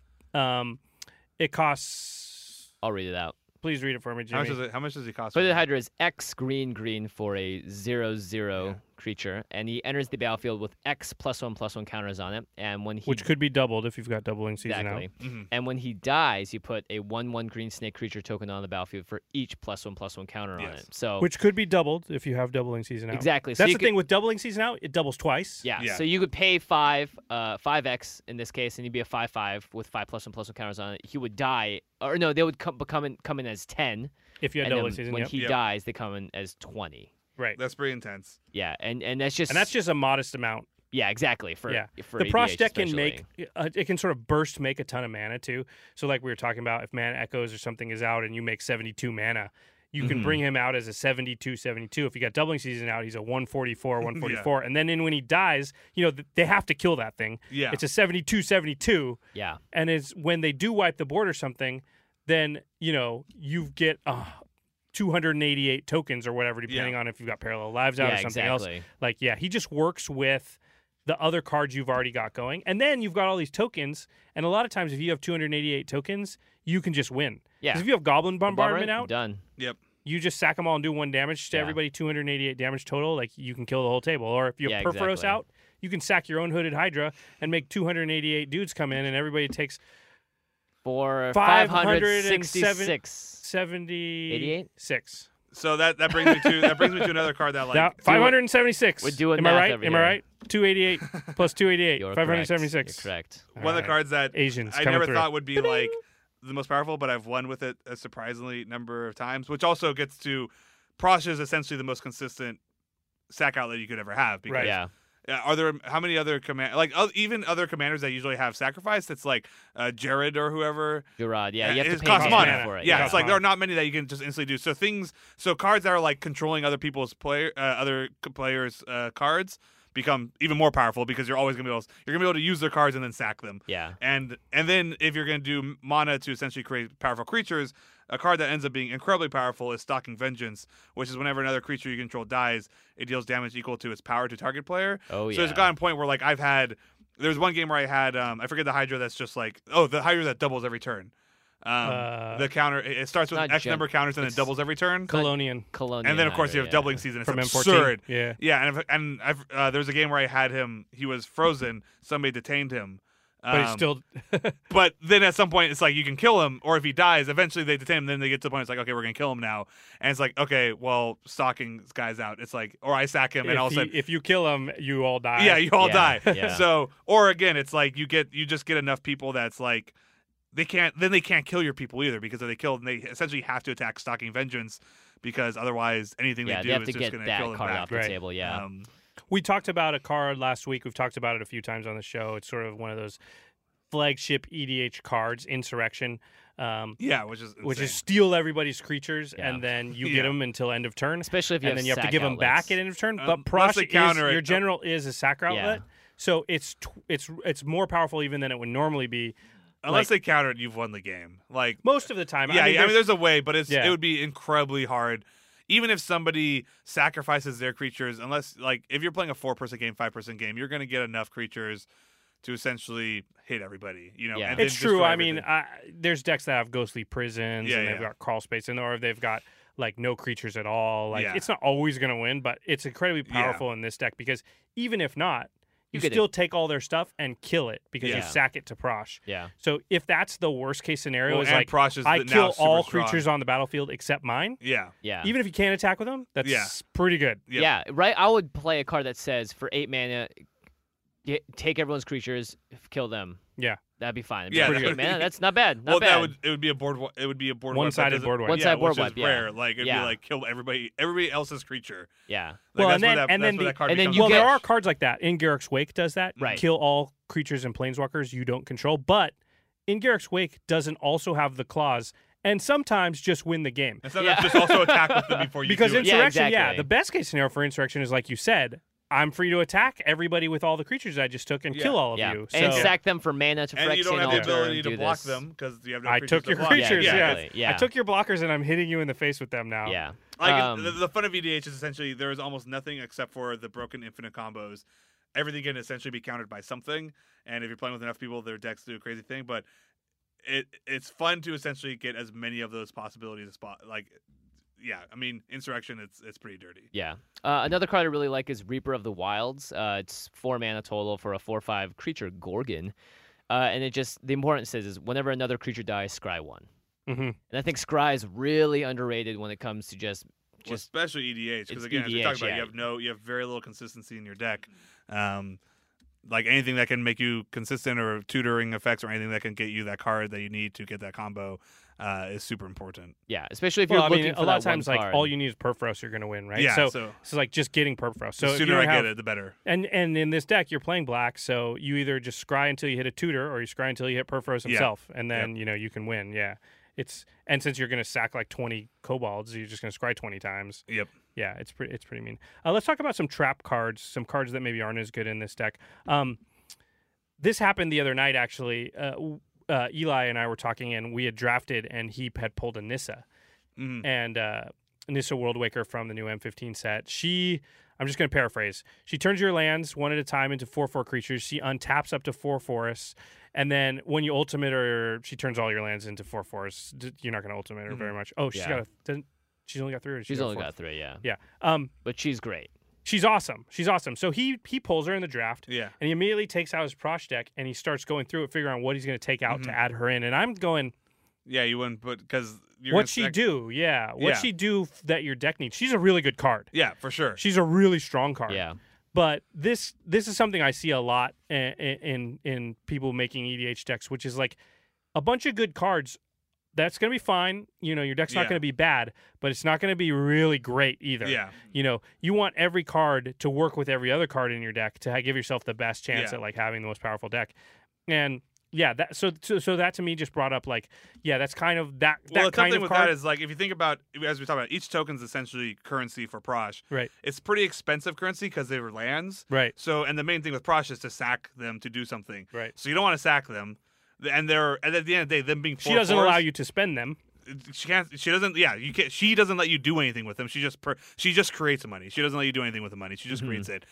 It costs. I'll read it out. Please read it for me, Jimmy. How much does he cost? Hooded Hydra is X green for a 0/0 creature, and he enters the battlefield with X +1/+1 counters on it. And when he Which could be doubled if you've got doubling season exactly, out. Mm-hmm. and when he dies, you put a 1/1 green snake creature token on the battlefield for each +1/+1 counter on Yes. it. So Which could be doubled if you have doubling season out. exactly. So That's you the could- thing with doubling season out; it doubles twice. Yeah, Yeah. so you could pay 5x in this case, and he'd be a 5/5 with 5+1/+1 counters on it. He would die, or no, they would come in as 10. If you had And doubling then season, when yep. he Yep. dies, they come in as 20. Right. That's pretty intense. Yeah, and that's just a modest amount. yeah, exactly for For for the Prosh ADH deck can especially. make it can sort of burst make a ton of mana too. So like we were talking about, if Mana Echoes or something is out and you make 72 mana, you can bring him out as a 72/72. If you got doubling season out, he's a 144/144. And then when he dies, they have to kill that thing. Yeah. It's a 72/72. Yeah, And it's when they do wipe the board or something, then you get 288 tokens or whatever, depending on if you've got parallel lives out Yeah, or something exactly. else. Like, yeah, he just works with the other cards you've already got going, and then you've got all these tokens. And a lot of times, if you have 288 tokens, you can just win. Yeah. 'Cause if you have Goblin Bombardment out, done. Yep. you just sack them all and do 1 damage to Yeah. everybody, 288 damage total. Like, you can kill the whole table. Or if you have Yeah, Perforos exactly. out, you can sack your own Hooded Hydra and make 288 dudes come in, and everybody takes For 566. 576. 76. So that brings me to another card that like Now, 576. We're doing Am I math right? over Am I here. right? 288 plus 288. You're 576. correct. You're correct. one of the cards that Asians I coming never through. thought would be like the most powerful, but I've won with it a surprisingly number of times, which also gets to Prosh is essentially the most consistent sack outlet you could ever have. Because Right. Yeah. Are there how many other even other commanders that usually have sacrifice? That's like Jared or whoever. Gerard. Yeah, you have It to pay costs mana mana for it. Yeah, it's like mana. there are not many that you can just instantly do. So cards that are like controlling other people's other players' cards become even more powerful because you're always gonna be able to use their cards and then sack them. Yeah. And then if you're gonna do mana to essentially create powerful creatures, a card that ends up being incredibly powerful is Stalking Vengeance, which is whenever another creature you control dies, it deals damage equal to its power to target player. Oh, So it's yeah. gotten a point where like there's one game where I had I forget the Hydra that's just like the Hydra that doubles every turn. The counter it starts with not X gen- number of counters and it it's- doubles every turn. Colonian. Colonial. And then of course you have yeah. doubling season. It's From M14. absurd. Yeah. Yeah, there's a game where I had him. He was frozen. Somebody detained him. But he's still. But then at some point, it's like you can kill him, or if he dies, eventually they detain him. Then they get to the point it's like, okay, we're gonna kill him now, and it's like, okay, well, stalking this guy's out. It's like, or I sack him, and all of a sudden, if you kill him, you all die. yeah, you all Yeah, die. yeah. So, or again, it's like you just get enough people that's like they can't kill your people either because if they kill, they essentially have to attack Stalking Vengeance because otherwise anything Yeah, they do they have is to just get gonna that kill them card back. off the Right. table. Yeah. We talked about a card last week. We've talked about it a few times on the show. It's sort of one of those flagship EDH cards, Insurrection. Yeah, which is Which is insane. steal everybody's creatures, Yeah. and then you Yeah. get them until end of turn. Especially if you and have then you have to sack give them back outlets. at end of turn. But unless Prosh they counter it. your general is a sack outlet, so it's more powerful even than it would normally be. unless they counter it, you've won the game. Like Most of the time, yeah, I mean, there's- there's a way, but Yeah. it would be incredibly hard. Even if somebody sacrifices their creatures, unless like if you're playing a 4-person game, 5-person game, you're going to get enough creatures to essentially hit everybody. Yeah. and then It's true. destroy I mean, everything. there's decks that have ghostly prisons, Yeah, and they've yeah. got crawl space, or they've got like no creatures at all. Like Yeah. it's not always going to win, but it's incredibly Yeah. powerful in this deck because even if not, you get still take all their stuff and kill it because you Yeah. sack it to Prosh. Yeah. So if that's the worst case scenario, Well, is and like Prosh is I now kill super all strong. creatures on the battlefield except mine, Yeah. Yeah. even if you can't attack with them, that's Yeah. pretty good. Yep. Yeah, right. I would play a card that says for 8 mana, take everyone's creatures, kill them. Yeah. That'd be fine. That'd be Yeah, like, that "Hey, would man, be- that's not bad. Not Well, bad. it would be a board. It would be a board One-sided wipe that board wipe. doesn't- One-sided board which is wipe, yeah. rare. Like it'd Yeah. be like kill everybody else's creature. Yeah. Like, Well, that's and where then- that, and that's then where the- that card and then becomes you Well, get- there are cards like that. In Garruk's Wake does that. Right. Kill all creatures and planeswalkers you don't control. But in Garruk's Wake doesn't also have the clause and sometimes just win the game. And sometimes Yeah. just also attack with them before you Because do it. Yeah, Insurrection, exactly. the best case scenario for Insurrection is like you said, I'm free to attack everybody with all the creatures I just took and Yeah. kill all of Yeah. you. And so sack them for mana to And you Phyrexian don't have the Altar ability and to do block this. them because you have no I creatures took to your block. creatures, Yeah, yeah. exactly. Yeah. I took your blockers and I'm hitting you in the face with them now. Yeah. Like the fun of EDH is essentially there is almost nothing except for the broken infinite combos. Everything can essentially be countered by something, and if you're playing with enough people, their decks do a crazy thing. But it's fun to essentially get as many of those possibilities as like. Yeah, I mean, Insurrection, it's pretty dirty. Yeah. Another card I really like is Reaper of the Wilds. It's 4 mana total for a 4/5 creature, Gorgon. And it just, the importance is whenever another creature dies, scry 1. Mm-hmm. And I think scry is really underrated when it comes to just Well, especially EDH, it's because again, as we EDH, talked about, yeah. you have very little consistency in your deck. Like anything that can make you consistent or tutoring effects or anything that can get you that card that you need to get that combo is super important. yeah, especially if Well, you're I looking mean, for a lot that of times, one like card. all you need is Purphoros, you're going to win, right? Yeah, So so it's like just getting Purphoros. So the if you sooner don't I have, get it, the better. and in this deck, you're playing black, so you either just scry until you hit a tutor, or you scry until you hit Purphoros Yeah. himself, and then you can win. Yeah, and since you're going to sack like 20 kobolds, you're just going to scry 20 times. Yep. Yeah, it's pretty mean. Let's talk about some trap cards, some cards that maybe aren't as good in this deck. This happened the other night, actually. Eli and I were talking, and we had drafted, and he had pulled a Nissa. Mhm. And Nissa Worldwaker from the new M15 set. I'm just going to paraphrase. She turns your lands one at a time into 4/4 creatures. She untaps up to 4 forests. And then when you ultimate her, she turns all your lands into 4 forests. You're not going to ultimate her very much. Oh, she's Yeah. she's only got 3. Or does she She's got only 4? got 3, yeah. Yeah. But she's great. She's awesome. So he pulls her in the draft. Yeah. And he immediately takes out his Prosh deck and he starts going through it, figuring out what he's going to take out to add her in. And I'm going, Yeah, you wouldn't, but because what's she do? Yeah. What's she do that your deck needs? She's a really good card. Yeah, for sure. She's a really strong card. Yeah. But this is something I see a lot in people making EDH decks, which is like a bunch of good cards. That's going to be fine. Your deck's not Yeah. going to be bad, but it's not going to be really great either. Yeah. You want every card to work with every other card in your deck to give yourself the best chance Yeah. at like having the most powerful deck. And yeah, so that to me just brought up like, yeah, that's kind of that. Well, that the kind thing of with card. that is like if you think about, as we talk about, each token's essentially currency for Prosh. Right. It's pretty expensive currency because they were lands. Right. So, and the main thing with Prosh is to sack them to do something. Right. So you don't want to sack them, and at the end of the day, them being She doesn't allow you to spend them. She can't. She doesn't. Yeah, you can't. She doesn't let you do anything with them. She just creates the money. She doesn't let you do anything with the money. She just creates it.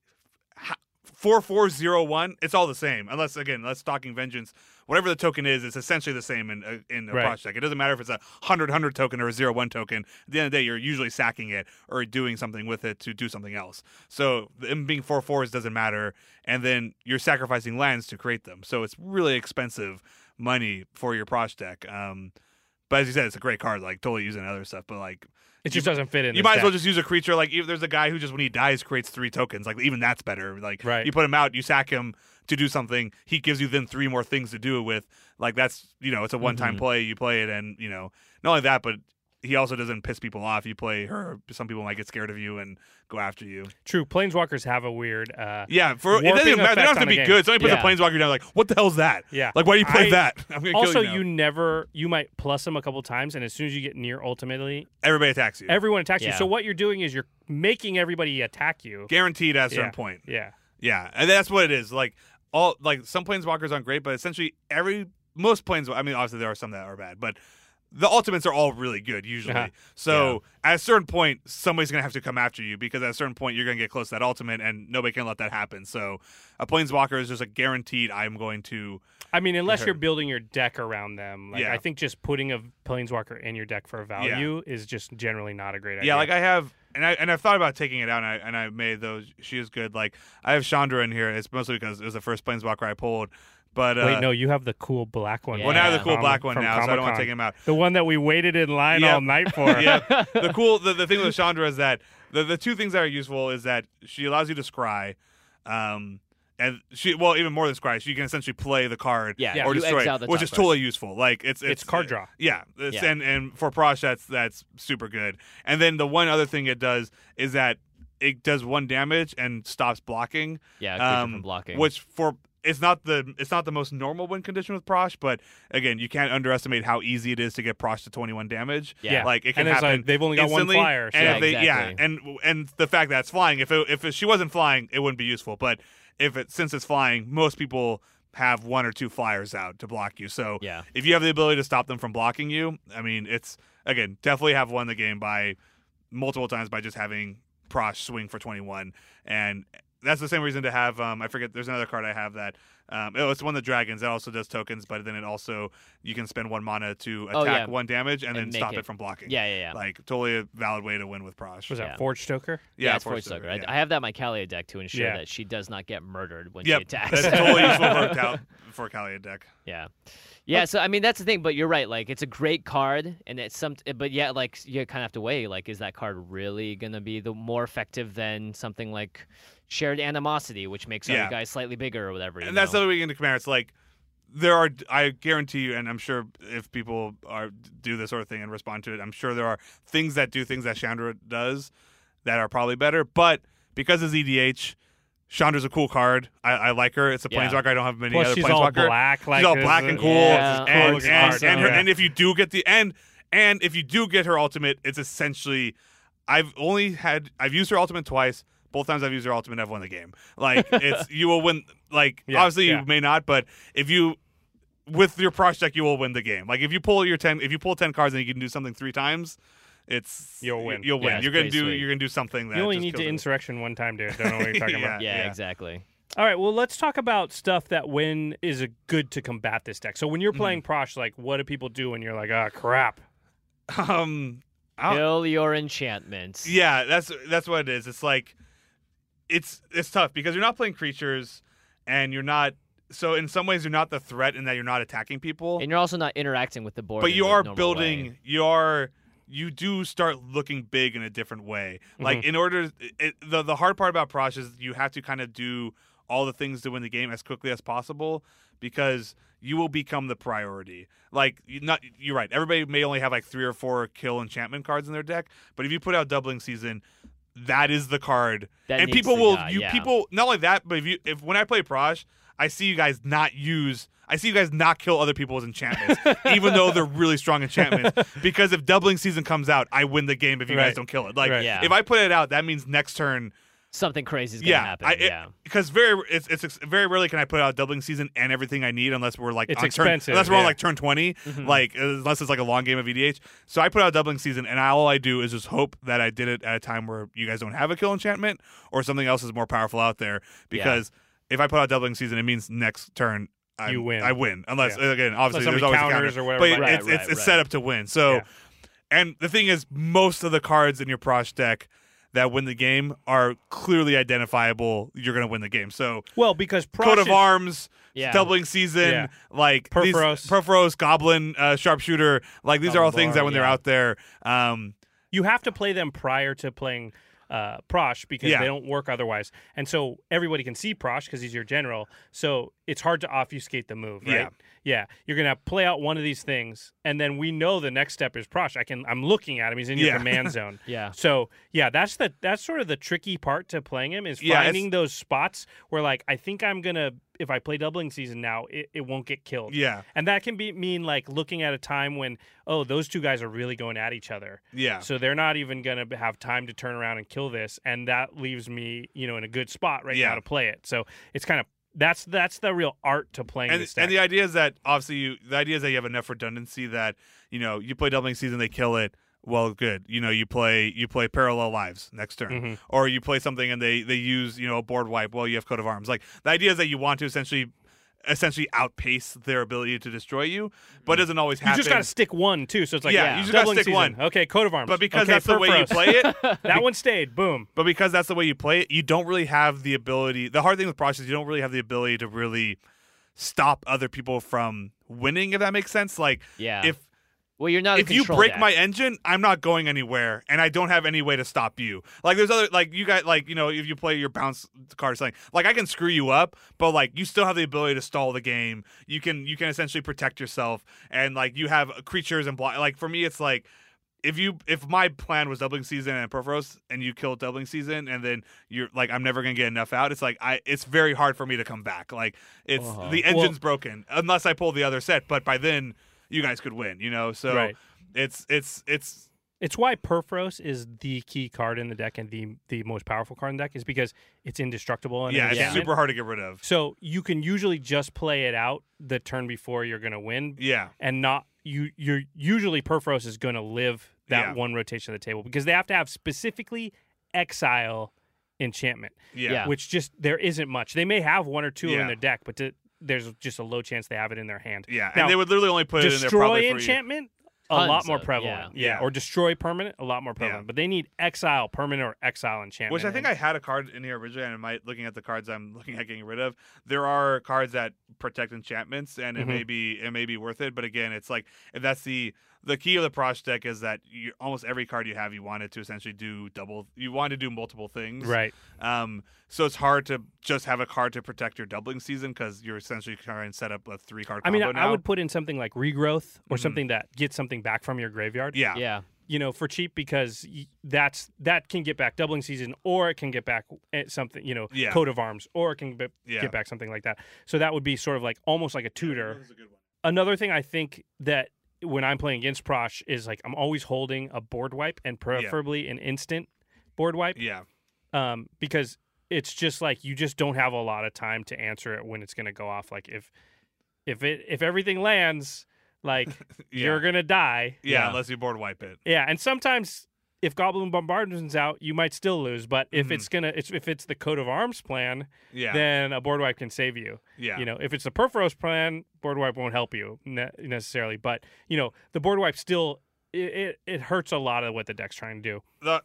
4/4/0/1. It's all the same, unless Stalking Vengeance, whatever the token is, it's essentially the same in a Right. Prosh deck. It doesn't matter if it's a 100 token or a 0/1 token. At the end of the day, you're usually sacking it or doing something with it to do something else. So them being 4/4s doesn't matter, and then you're sacrificing lands to create them. So it's really expensive money for your Prosh deck. But as you said, it's a great card. Like totally using other stuff, but like. It just doesn't fit in. You this might as well deck. just use a creature. Like if there's a guy who just when he dies creates 3 tokens. Like even that's better. Like Right. you put him out, you sack him to do something. He gives you then 3 more things to do it with. Like that's it's a one-time play. You play it, and not only that, but he also doesn't piss people off. You play her. Some people might get scared of you and go after you. True. Planeswalkers have a weird. Yeah, it doesn't warping matter. They effect don't have to on be the game. good. Somebody puts Yeah. a planeswalker down, like, what the hell's that? Yeah. Like, why do you play I- that? I'm gonna Also, kill you now. you might plus them a couple times, and as soon as you get near ultimately, Everybody attacks you. everyone attacks you. Yeah. So what you're doing is you're making everybody attack you. Guaranteed at a certain Yeah. point. Yeah. Yeah, and that's what it is. Like some planeswalkers aren't great, but essentially most planeswalkers. I mean, obviously there are some that are bad, but the ultimates are all really good usually. Uh-huh. So at a certain point, somebody's gonna have to come after you because at a certain point you're gonna get close to that ultimate, and nobody can let that happen. So a planeswalker is just a guaranteed. I'm going to. I mean, unless Sure. you're building your deck around them. Like, Yeah. I think just putting a planeswalker in your deck for a value is just generally not a great idea. Yeah, like I have and I've thought about taking it out, and I made those. She is good. Like I have Chandra in here. It's mostly because it was the first Planeswalker I pulled. But wait, no, you have the cool black one. Yeah. Well, now I have the cool black one now, so I don't want to take him out. The one that we waited in line all night for. Yeah. The thing with Chandra is that the two things that are useful is that she allows you to scry, and even more than scry, she can essentially play the card or you destroy exile it, the which top is card. totally useful. Like it's card draw. Yeah, and for Prosh that's super good. And then the one other thing it does is that it does 1 damage and stops blocking. Yeah, creature from blocking. Which it's not the most normal win condition with Prosh, but again, you can't underestimate how easy it is to get Prosh to 21 damage. Yeah. Like it can and happen. Like, they've only got instantly, one flyer. So. And exactly. and the fact that it's flying, if she wasn't flying, it wouldn't be useful. But since it's flying, most people have 1 or 2 flyers out to block you. So if you have the ability to stop them from blocking you, I mean, it's again definitely have won the game by multiple times by just having Prosh swing for 21, and that's the same reason to have. I forget. There's another card I have that. It's one of the dragons that also does tokens, but then it also you can spend 1 mana to attack 1 damage and then stop it from blocking. Yeah. Like totally a valid way to win with Prosh. Was that Forge Stoker? Yeah, it's Forge Stoker. I have that in my Kalia deck to ensure that she does not get murdered when she attacks. That's totally useful for Kalia deck. Yeah. Yeah, so I mean that's the thing, but you're right. Like it's a great card, and it's but yeah, like you kind of have to weigh. Like, is that card really gonna be the more effective than something like Shared Animosity, which makes other guys slightly bigger or whatever? And that's the other way into Commander. It's like there are. I guarantee you, and I'm sure if people do this sort of thing and respond to it, I'm sure there are things that Chandra does that are probably better. But because of EDH. Chandra's a cool card. I like her. It's a planeswalker. I don't have many other she's planeswalker. all black, she's all black and cool. And if you do get if you do get her ultimate, it's essentially I've used her ultimate twice. Both times I've used her ultimate, I've won the game. Like you will win. Like obviously you may not, but if you with your Prosh deck you will win the game. Like if you pull 10 cards and you can do something 3 times. You'll win. You're gonna do something that you only need to insurrection 1 time, dude. Don't know what you're talking about. Yeah, exactly. All right, well, let's talk about stuff that is good to combat this deck. So when you're playing Prosh, like, what do people do when you're like, crap? Kill your enchantments. Yeah, that's what it is. It's like it's tough because you're not playing creatures, and you're not. So in some ways, you're not the threat in that you're not attacking people, and you're also not interacting with the board. But you are building. Way. You do start looking big in a different way. Like in order, the hard part about Prosh is you have to kind of do all the things to win the game as quickly as possible because you will become the priority. Like you're right. Everybody may only have like 3 or 4 kill enchantment cards in their deck, but if you put out Doubling Season, that is the card, and people will. People not only that, but if when I play Prosh, I see you guys not kill other people's enchantments, even though they're really strong enchantments. Because if Doubling Season comes out, I win the game if you guys don't kill it. Like if I put it out, that means next turn something crazy is gonna happen. Because it's very rarely can I put out Doubling Season and everything I need unless we're like it's on expensive. Unless we're on like turn 20, like unless it's like a long game of EDH. So I put out Doubling Season, and all I do is just hope that I did it at a time where you guys don't have a kill enchantment or something else is more powerful out there. Because if I put out Doubling Season, it means next turn. You win. I win. Unless, again, obviously there's always counters a counter. or whatever. But it's set up to win. So, and the thing is, most of the cards in your Prosh deck that win the game are clearly identifiable. You're going to win the game. So, because Prosh Coat of Arms, Doubling Season, like Perforos, Goblin, Sharpshooter, like these are all things that when they're out there, you have to play them prior to playing Prosh because they don't work otherwise. And so everybody can see Prosh because he's your general. So it's hard to obfuscate the move, right? Yeah. You're going to play out one of these things, and then we know the next step is Prosh. I'm looking at him. He's in your command zone. So, that's sort of the tricky part to playing him is finding those spots where, like, I think I'm going to, if I play Doubling Season now, it won't get killed. Yeah. And that can mean, like, looking at a time when, those two guys are really going at each other. Yeah. So they're not even going to have time to turn around and kill this, and that leaves me, in a good spot now to play it. So it's kind of that's the real art to playing this deck. And the idea is that obviously you have enough redundancy that you play Doubling Season, they kill it. Well, good. You play Parallel Lives next turn, or you play something and they use a board wipe. Well, you have Coat of Arms. Like the idea is that you want to essentially essentially outpace their ability to destroy you, but it doesn't always happen. You just got to stick one too, so it's like you just got to stick season. one. Okay, Coat of Arms. But because okay, that's the way you play it, that one stayed. Boom. But because that's the way you play it, you don't really have the ability. The hard thing with Prosh is you don't really have the ability to really stop other people from winning. If that makes sense, like Well, you're not. If you break my engine, I'm not going anywhere, and I don't have any way to stop you. Like there's other, like you got, like if you play your bounce card or something, like I can screw you up, but like you still have the ability to stall the game. You can essentially protect yourself, and like you have creatures and block. Like for me, it's like if my plan was Doubling Season and Purphoros, and you kill Doubling Season, and then you're like I'm never gonna get enough out. It's like it's very hard for me to come back. Like it's the engine's broken unless I pull the other set, but by then. You guys could win, so right. It's why Purphoros is the key card in the deck and the most powerful card in the deck is because it's indestructible and it's super hard to get rid of. So you can usually just play it out the turn before you're going to win. Yeah, and not you're usually Purphoros is going to live that one rotation of the table because they have to have specifically exile enchantment. Yeah, which just there isn't much. They may have one or two in their deck, but there's just a low chance they have it in their hand. Yeah, now, and they would literally only put it in there probably Destroy enchantment, a lot more prevalent. Yeah. Or destroy permanent, a lot more prevalent. But they need exile permanent or exile enchantment. Which I think I had a card in here originally, and looking at the cards I'm looking at getting rid of, there are cards that protect enchantments, and it may be worth it. But again, it's like if that's the key of the Prosh deck is that almost every card you have, you want it to essentially do you want to do multiple things. Right. So it's hard to just have a card to protect your Doubling Season because you're essentially trying to set up a 3-card combo now. I would put in something like Regrowth or something that gets something back from your graveyard. Yeah. For cheap because that can get back Doubling Season or it can get back something, Coat of Arms or it can get back something like that. So that would be sort of like almost like a tutor. That's a good one. Another thing I think that when I'm playing against Prosh is like I'm always holding a board wipe and preferably an instant board wipe. Yeah. Because it's just like you just don't have a lot of time to answer it when it's going to go off. Like if everything lands, like you're going to die. Yeah, unless you board wipe it. Yeah, and sometimes if Goblin Bombardment's out, you might still lose. But if it's the Coat of Arms plan, then a board wipe can save you. Yeah. If it's the Purphoros plan, board wipe won't help you necessarily. But the board wipe still it hurts a lot of what the deck's trying to do.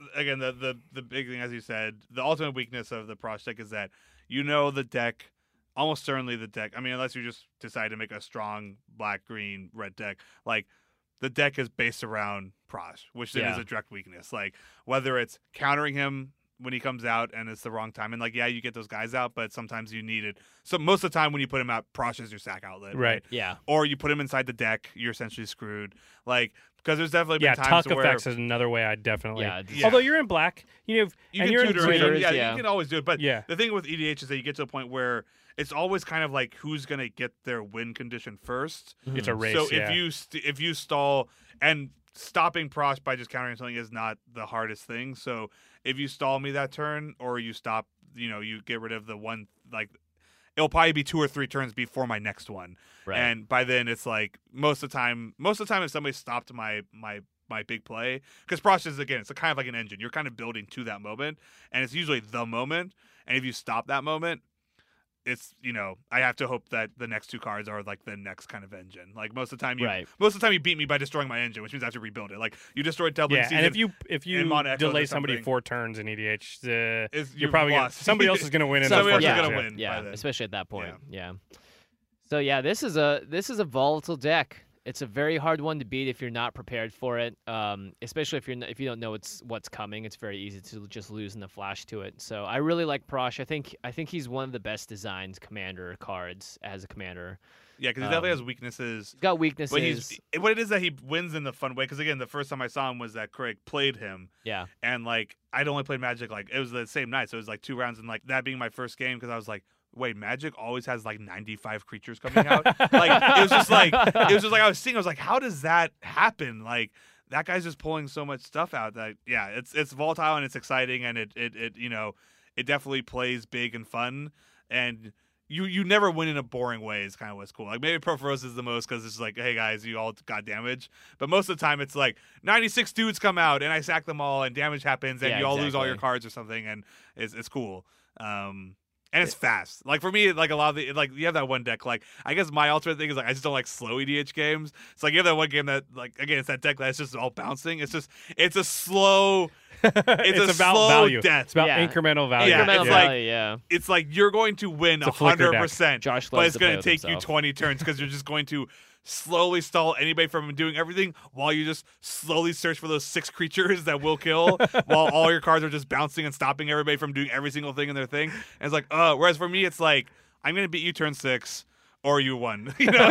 The big thing, as you said, the ultimate weakness of the Prosh deck is that the deck. Almost certainly the deck. I mean, unless you just decide to make a strong black, green, red deck, like. The deck is based around Prosh, which then is a direct weakness. Like whether it's countering him when he comes out and it's the wrong time, and you get those guys out, but sometimes you need it. So most of the time when you put him out, Prosh is your sack outlet, right? Yeah. Or you put him inside the deck, you're essentially screwed. Like because there's definitely been times Tuck where effects is another way I definitely. Yeah. Although you're in black, you can you're tutor in him. green. You can always do it. But the thing with EDH is that you get to a point where it's always kind of like who's going to get their win condition first. It's a race. So if you stall and stopping Prosh by just countering something is not the hardest thing. So if you stall me that turn or you stop, you get rid of the one, like it'll probably be 2 or 3 turns before my next one. Right. And by then it's like most of the time if somebody stopped my big play, because Prosh is, again, it's kind of like an engine. You're kind of building to that moment, and it's usually the moment. And if you stop that moment, it's I have to hope that the next 2 cards are like the next kind of engine. Like most of the time you beat me by destroying my engine, which means I have to rebuild it. Like you destroyed Doubling Season. And if you delay somebody 4 turns in EDH, you're probably somebody else is going to win. Somebody else is going to win. Yeah, especially at that point. Yeah. So this is a volatile deck. It's a very hard one to beat if you're not prepared for it. Especially if you don't know what's coming, it's very easy to just lose in the flash to it. So I really like Prosh. I think he's one of the best designed commander cards as a commander. Yeah, because he definitely has weaknesses. He's got weaknesses. But what it is that he wins in the fun way. Because again, the first time I saw him was that Craig played him. Yeah. And like I'd only played Magic it was the same night, so it was like 2 rounds, and like that being my first game because I was like, wait, Magic always has like 95 creatures coming out. It was just like I was like, how does that happen? Like that guy's just pulling so much stuff out that it's volatile and it's exciting, and it definitely plays big and fun, and you never win in a boring way is kind of what's cool. Like maybe Purphoros is the most because it's like, hey guys, you all got damage, but most of the time it's like 96 dudes come out and I sack them all and damage happens and you all lose all your cards or something, and it's cool. And it's fast. Like for me, like a lot of the like you have that one deck. Like I guess my ultimate thing is like I just don't like slow EDH games. So like you have that one game that like again it's that deck that's just all bouncing. It's a slow. It's about slow value. death. It's about Yeah. incremental value. Yeah, Incremental it's value, like- It's like you're going to win It's a flicker deck. 100%, Josh but loves it's to going play to with take you himself. 20 turns because you're just going to slowly stall anybody from doing everything while you just slowly search for those 6 creatures that will kill while all your cards are just bouncing and stopping everybody from doing every single thing in their thing. And it's like, whereas for me, it's like, I'm going to beat you turn 6 or you won. You know,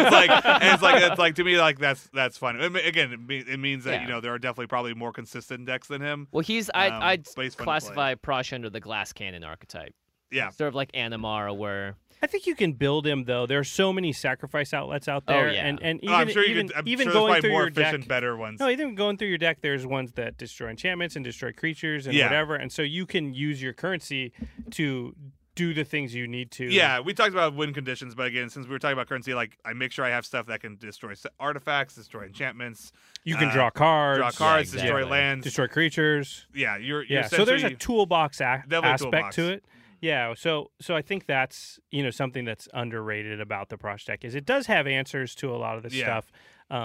it's like to me, like that's fun. Again, it means that, Yeah. there are definitely probably more consistent decks than him. Well, I'd but he's fun to classify Prosh under the glass cannon archetype. Yeah. Sort of like Animar, where I think you can build him though. There are so many sacrifice outlets out there, yeah. and even I'm sure you even, could. I'm even sure going there's through probably more your efficient, deck. better ones. No, even going through your deck, there's ones that destroy enchantments and destroy creatures and Yeah. whatever, and so you can use your currency to do the things you need to. Yeah, we talked about win conditions, but again, since we were talking about currency, like I make sure I have stuff that can destroy artifacts, destroy enchantments. You can draw cards, exactly. destroy lands. destroy creatures. Yeah, you're So there's a essentially- toolbox Definitely a aspect toolbox. to it. Yeah, so I think that's something that's underrated about the Prosh deck is it does have answers to a lot of this Yeah. stuff.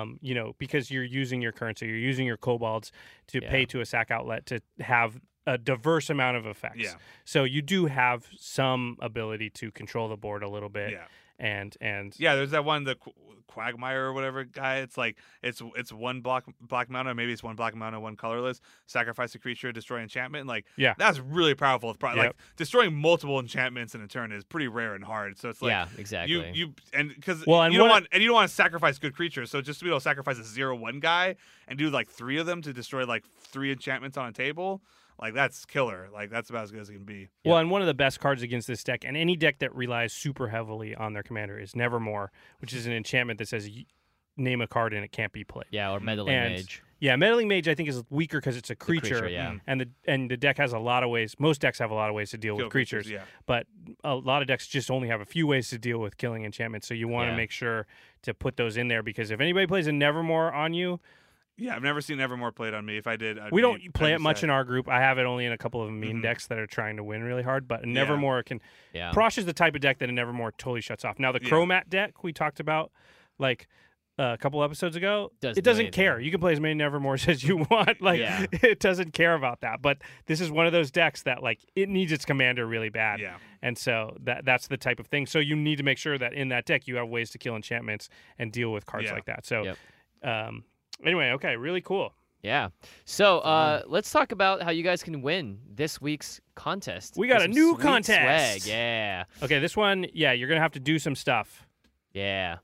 Because you're using your currency, you're using your kobolds to pay to a sack outlet to have a diverse amount of effects. Yeah. So you do have some ability to control the board a little bit. Yeah. And Yeah, there's that one, the Quagmire or whatever guy. It's like it's one black mana, maybe it's one black mana, one colorless. Sacrifice a creature, destroy enchantment. Like that's really powerful. It's like destroying multiple enchantments in a turn is pretty rare and hard. So it's like exactly. you and because and you don't want to sacrifice good creatures. So just to be able to sacrifice a 0/1 guy and do like 3 of them to destroy like 3 enchantments on a table. Like, that's killer. Like, that's about as good as it can be. Well, and one of the best cards against this deck, and any deck that relies super heavily on their commander, is Nevermore, which is an enchantment that says name a card and it can't be played. Yeah, or Meddling Mage. Yeah, Meddling Mage I think is weaker because it's a creature. yeah. And the deck has a lot of ways. Most decks have a lot of ways to deal with creatures. Yeah. But a lot of decks just only have a few ways to deal with killing enchantments. So you want to make sure to put those in there because if anybody plays a Nevermore on you. Yeah, I've never seen Nevermore played on me. If I did, we don't play it much in our group. I have it only in a couple of mean decks that are trying to win really hard. But Nevermore can. Yeah. Prosh is the type of deck that a Nevermore totally shuts off. Now the Chromat deck we talked about, like a couple episodes ago, it doesn't care. You can play as many Nevermores as you want. Like it doesn't care about that. But this is one of those decks that like it needs its commander really bad. Yeah. And so that's the type of thing. So you need to make sure that in that deck you have ways to kill enchantments and deal with cards like that. So anyway, okay, really cool. Yeah. So let's talk about how you guys can win this week's contest. We got Get a some new sweet contest. Swag. Yeah. Okay, this one, you're going to have to do some stuff. Yeah.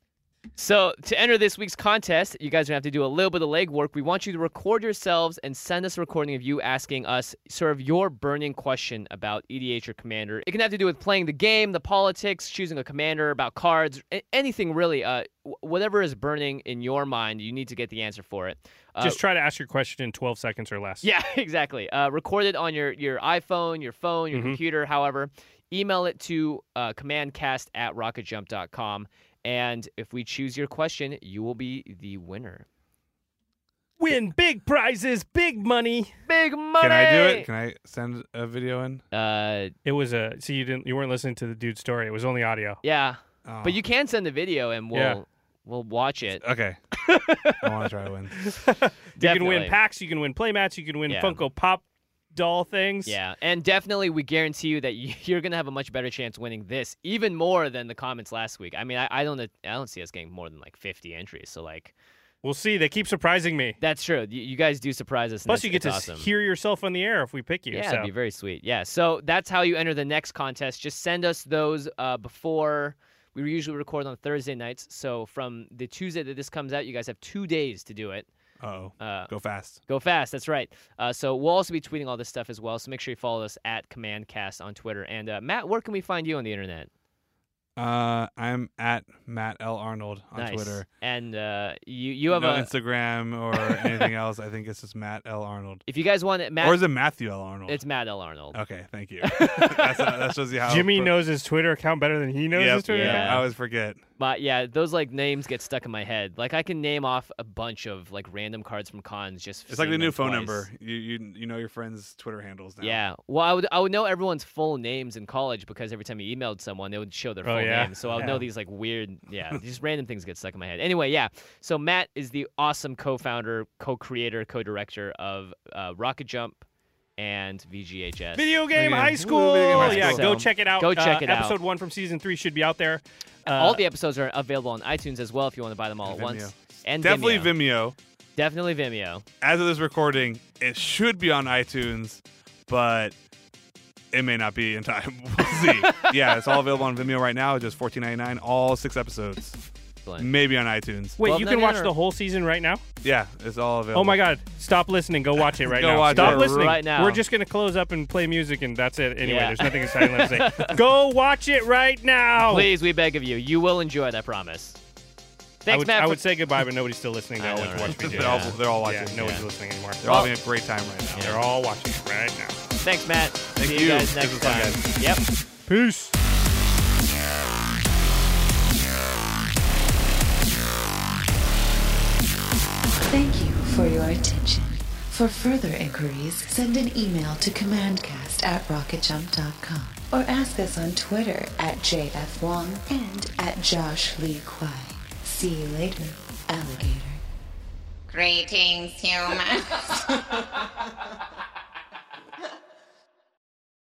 So to enter this week's contest, you guys are going to have to do a little bit of legwork. We want you to record yourselves and send us a recording of you asking us sort of your burning question about EDH or Commander. It can have to do with playing the game, the politics, choosing a commander, about cards, anything really. Whatever is burning in your mind, you need to get the answer for it. Just try to ask your question in 12 seconds or less. Yeah, exactly. Record it on your iPhone, your phone, your computer, however. Email it to commandcast@rocketjump.com. And if we choose your question, you will be the winner. Win big prizes, big money. Big money! Can I do it? Can I send a video in? It was you weren't listening to the dude's story. It was only audio. Yeah. Oh. But you can send the video and we'll watch it. Okay. I want to try to win. You can win packs, you can win playmats, you can win Funko Pop doll things. Yeah, and definitely we guarantee you that you're going to have a much better chance winning this, even more than the comments last week. I mean, I don't see us getting more than like 50 entries, so like we'll see. They keep surprising me. That's true. You guys do surprise us. Plus, you get to awesome. hear yourself on the air if we pick you. Yeah, so. that'd be very sweet. Yeah, so that's how you enter the next contest. Just send us those before. We usually record on Thursday nights, so from the Tuesday that this comes out, you guys have 2 days to do it. Go fast. Go fast, that's right. So we'll also be tweeting all this stuff as well, so make sure you follow us at CommandCast on Twitter. And Matt, where can we find you on the internet? I'm at Matt L. Arnold on Twitter. And you have no Instagram or anything else. I think it's just Matt L. Arnold. If you guys want it, Matt, or is it Matthew L. Arnold? It's Matt L. Arnold. Okay, thank you. That shows you how Jimmy knows his Twitter account better than he knows his Twitter account. I always forget. But yeah, those like names get stuck in my head. Like I can name off a bunch of like random cards from cons. Just It's like the seeing new them phone twice. number. You know your friends' Twitter handles now. Yeah. Well, I would know everyone's full names in college because every time you emailed someone, they would show their full name. So I would know these like weird, just random things get stuck in my head. Anyway, yeah. So Matt is the awesome co-founder, co-creator, co-director of Rocket Jump and VGHS. Video Game Video High Game School. High Yeah, School. go check it out. Go check it out. Episode 1 from season 3 should be out there. All the episodes are available on iTunes as well if you want to buy them all at Vimeo. once. And Definitely Vimeo. Vimeo. Definitely Vimeo. As of this recording, it should be on iTunes, but it may not be in time. We'll see. Yeah, it's all available on Vimeo right now. It's just $14.99, all 6 episodes. Excellent. Maybe on iTunes. Wait, you can watch $12.99 the whole season right now? Yeah, it's all available. Oh my God! Stop listening. Go watch it right Go now. watch Stop it listening right now. We're just gonna close up and play music, and that's it. Anyway, Yeah. there's nothing exciting left to say. Go watch it right now. Please, we beg of you. You will enjoy it, I promise. Thanks, Matt. I for- would say goodbye, but nobody's still listening. They I know, always right? watch me do They're all, that. they're all watching. Yeah, nobody's listening anymore. They're all having a great time right now. They're all watching it right now. Thanks, Matt. Thank See you. you guys This next was fun, time. guys. Yep. Peace. Thank you for your attention. For further inquiries, send an email to commandcast@rocketjump.com or ask us on Twitter @JFWong and @JoshLeeQuai. See you later, alligator. Greetings, humans.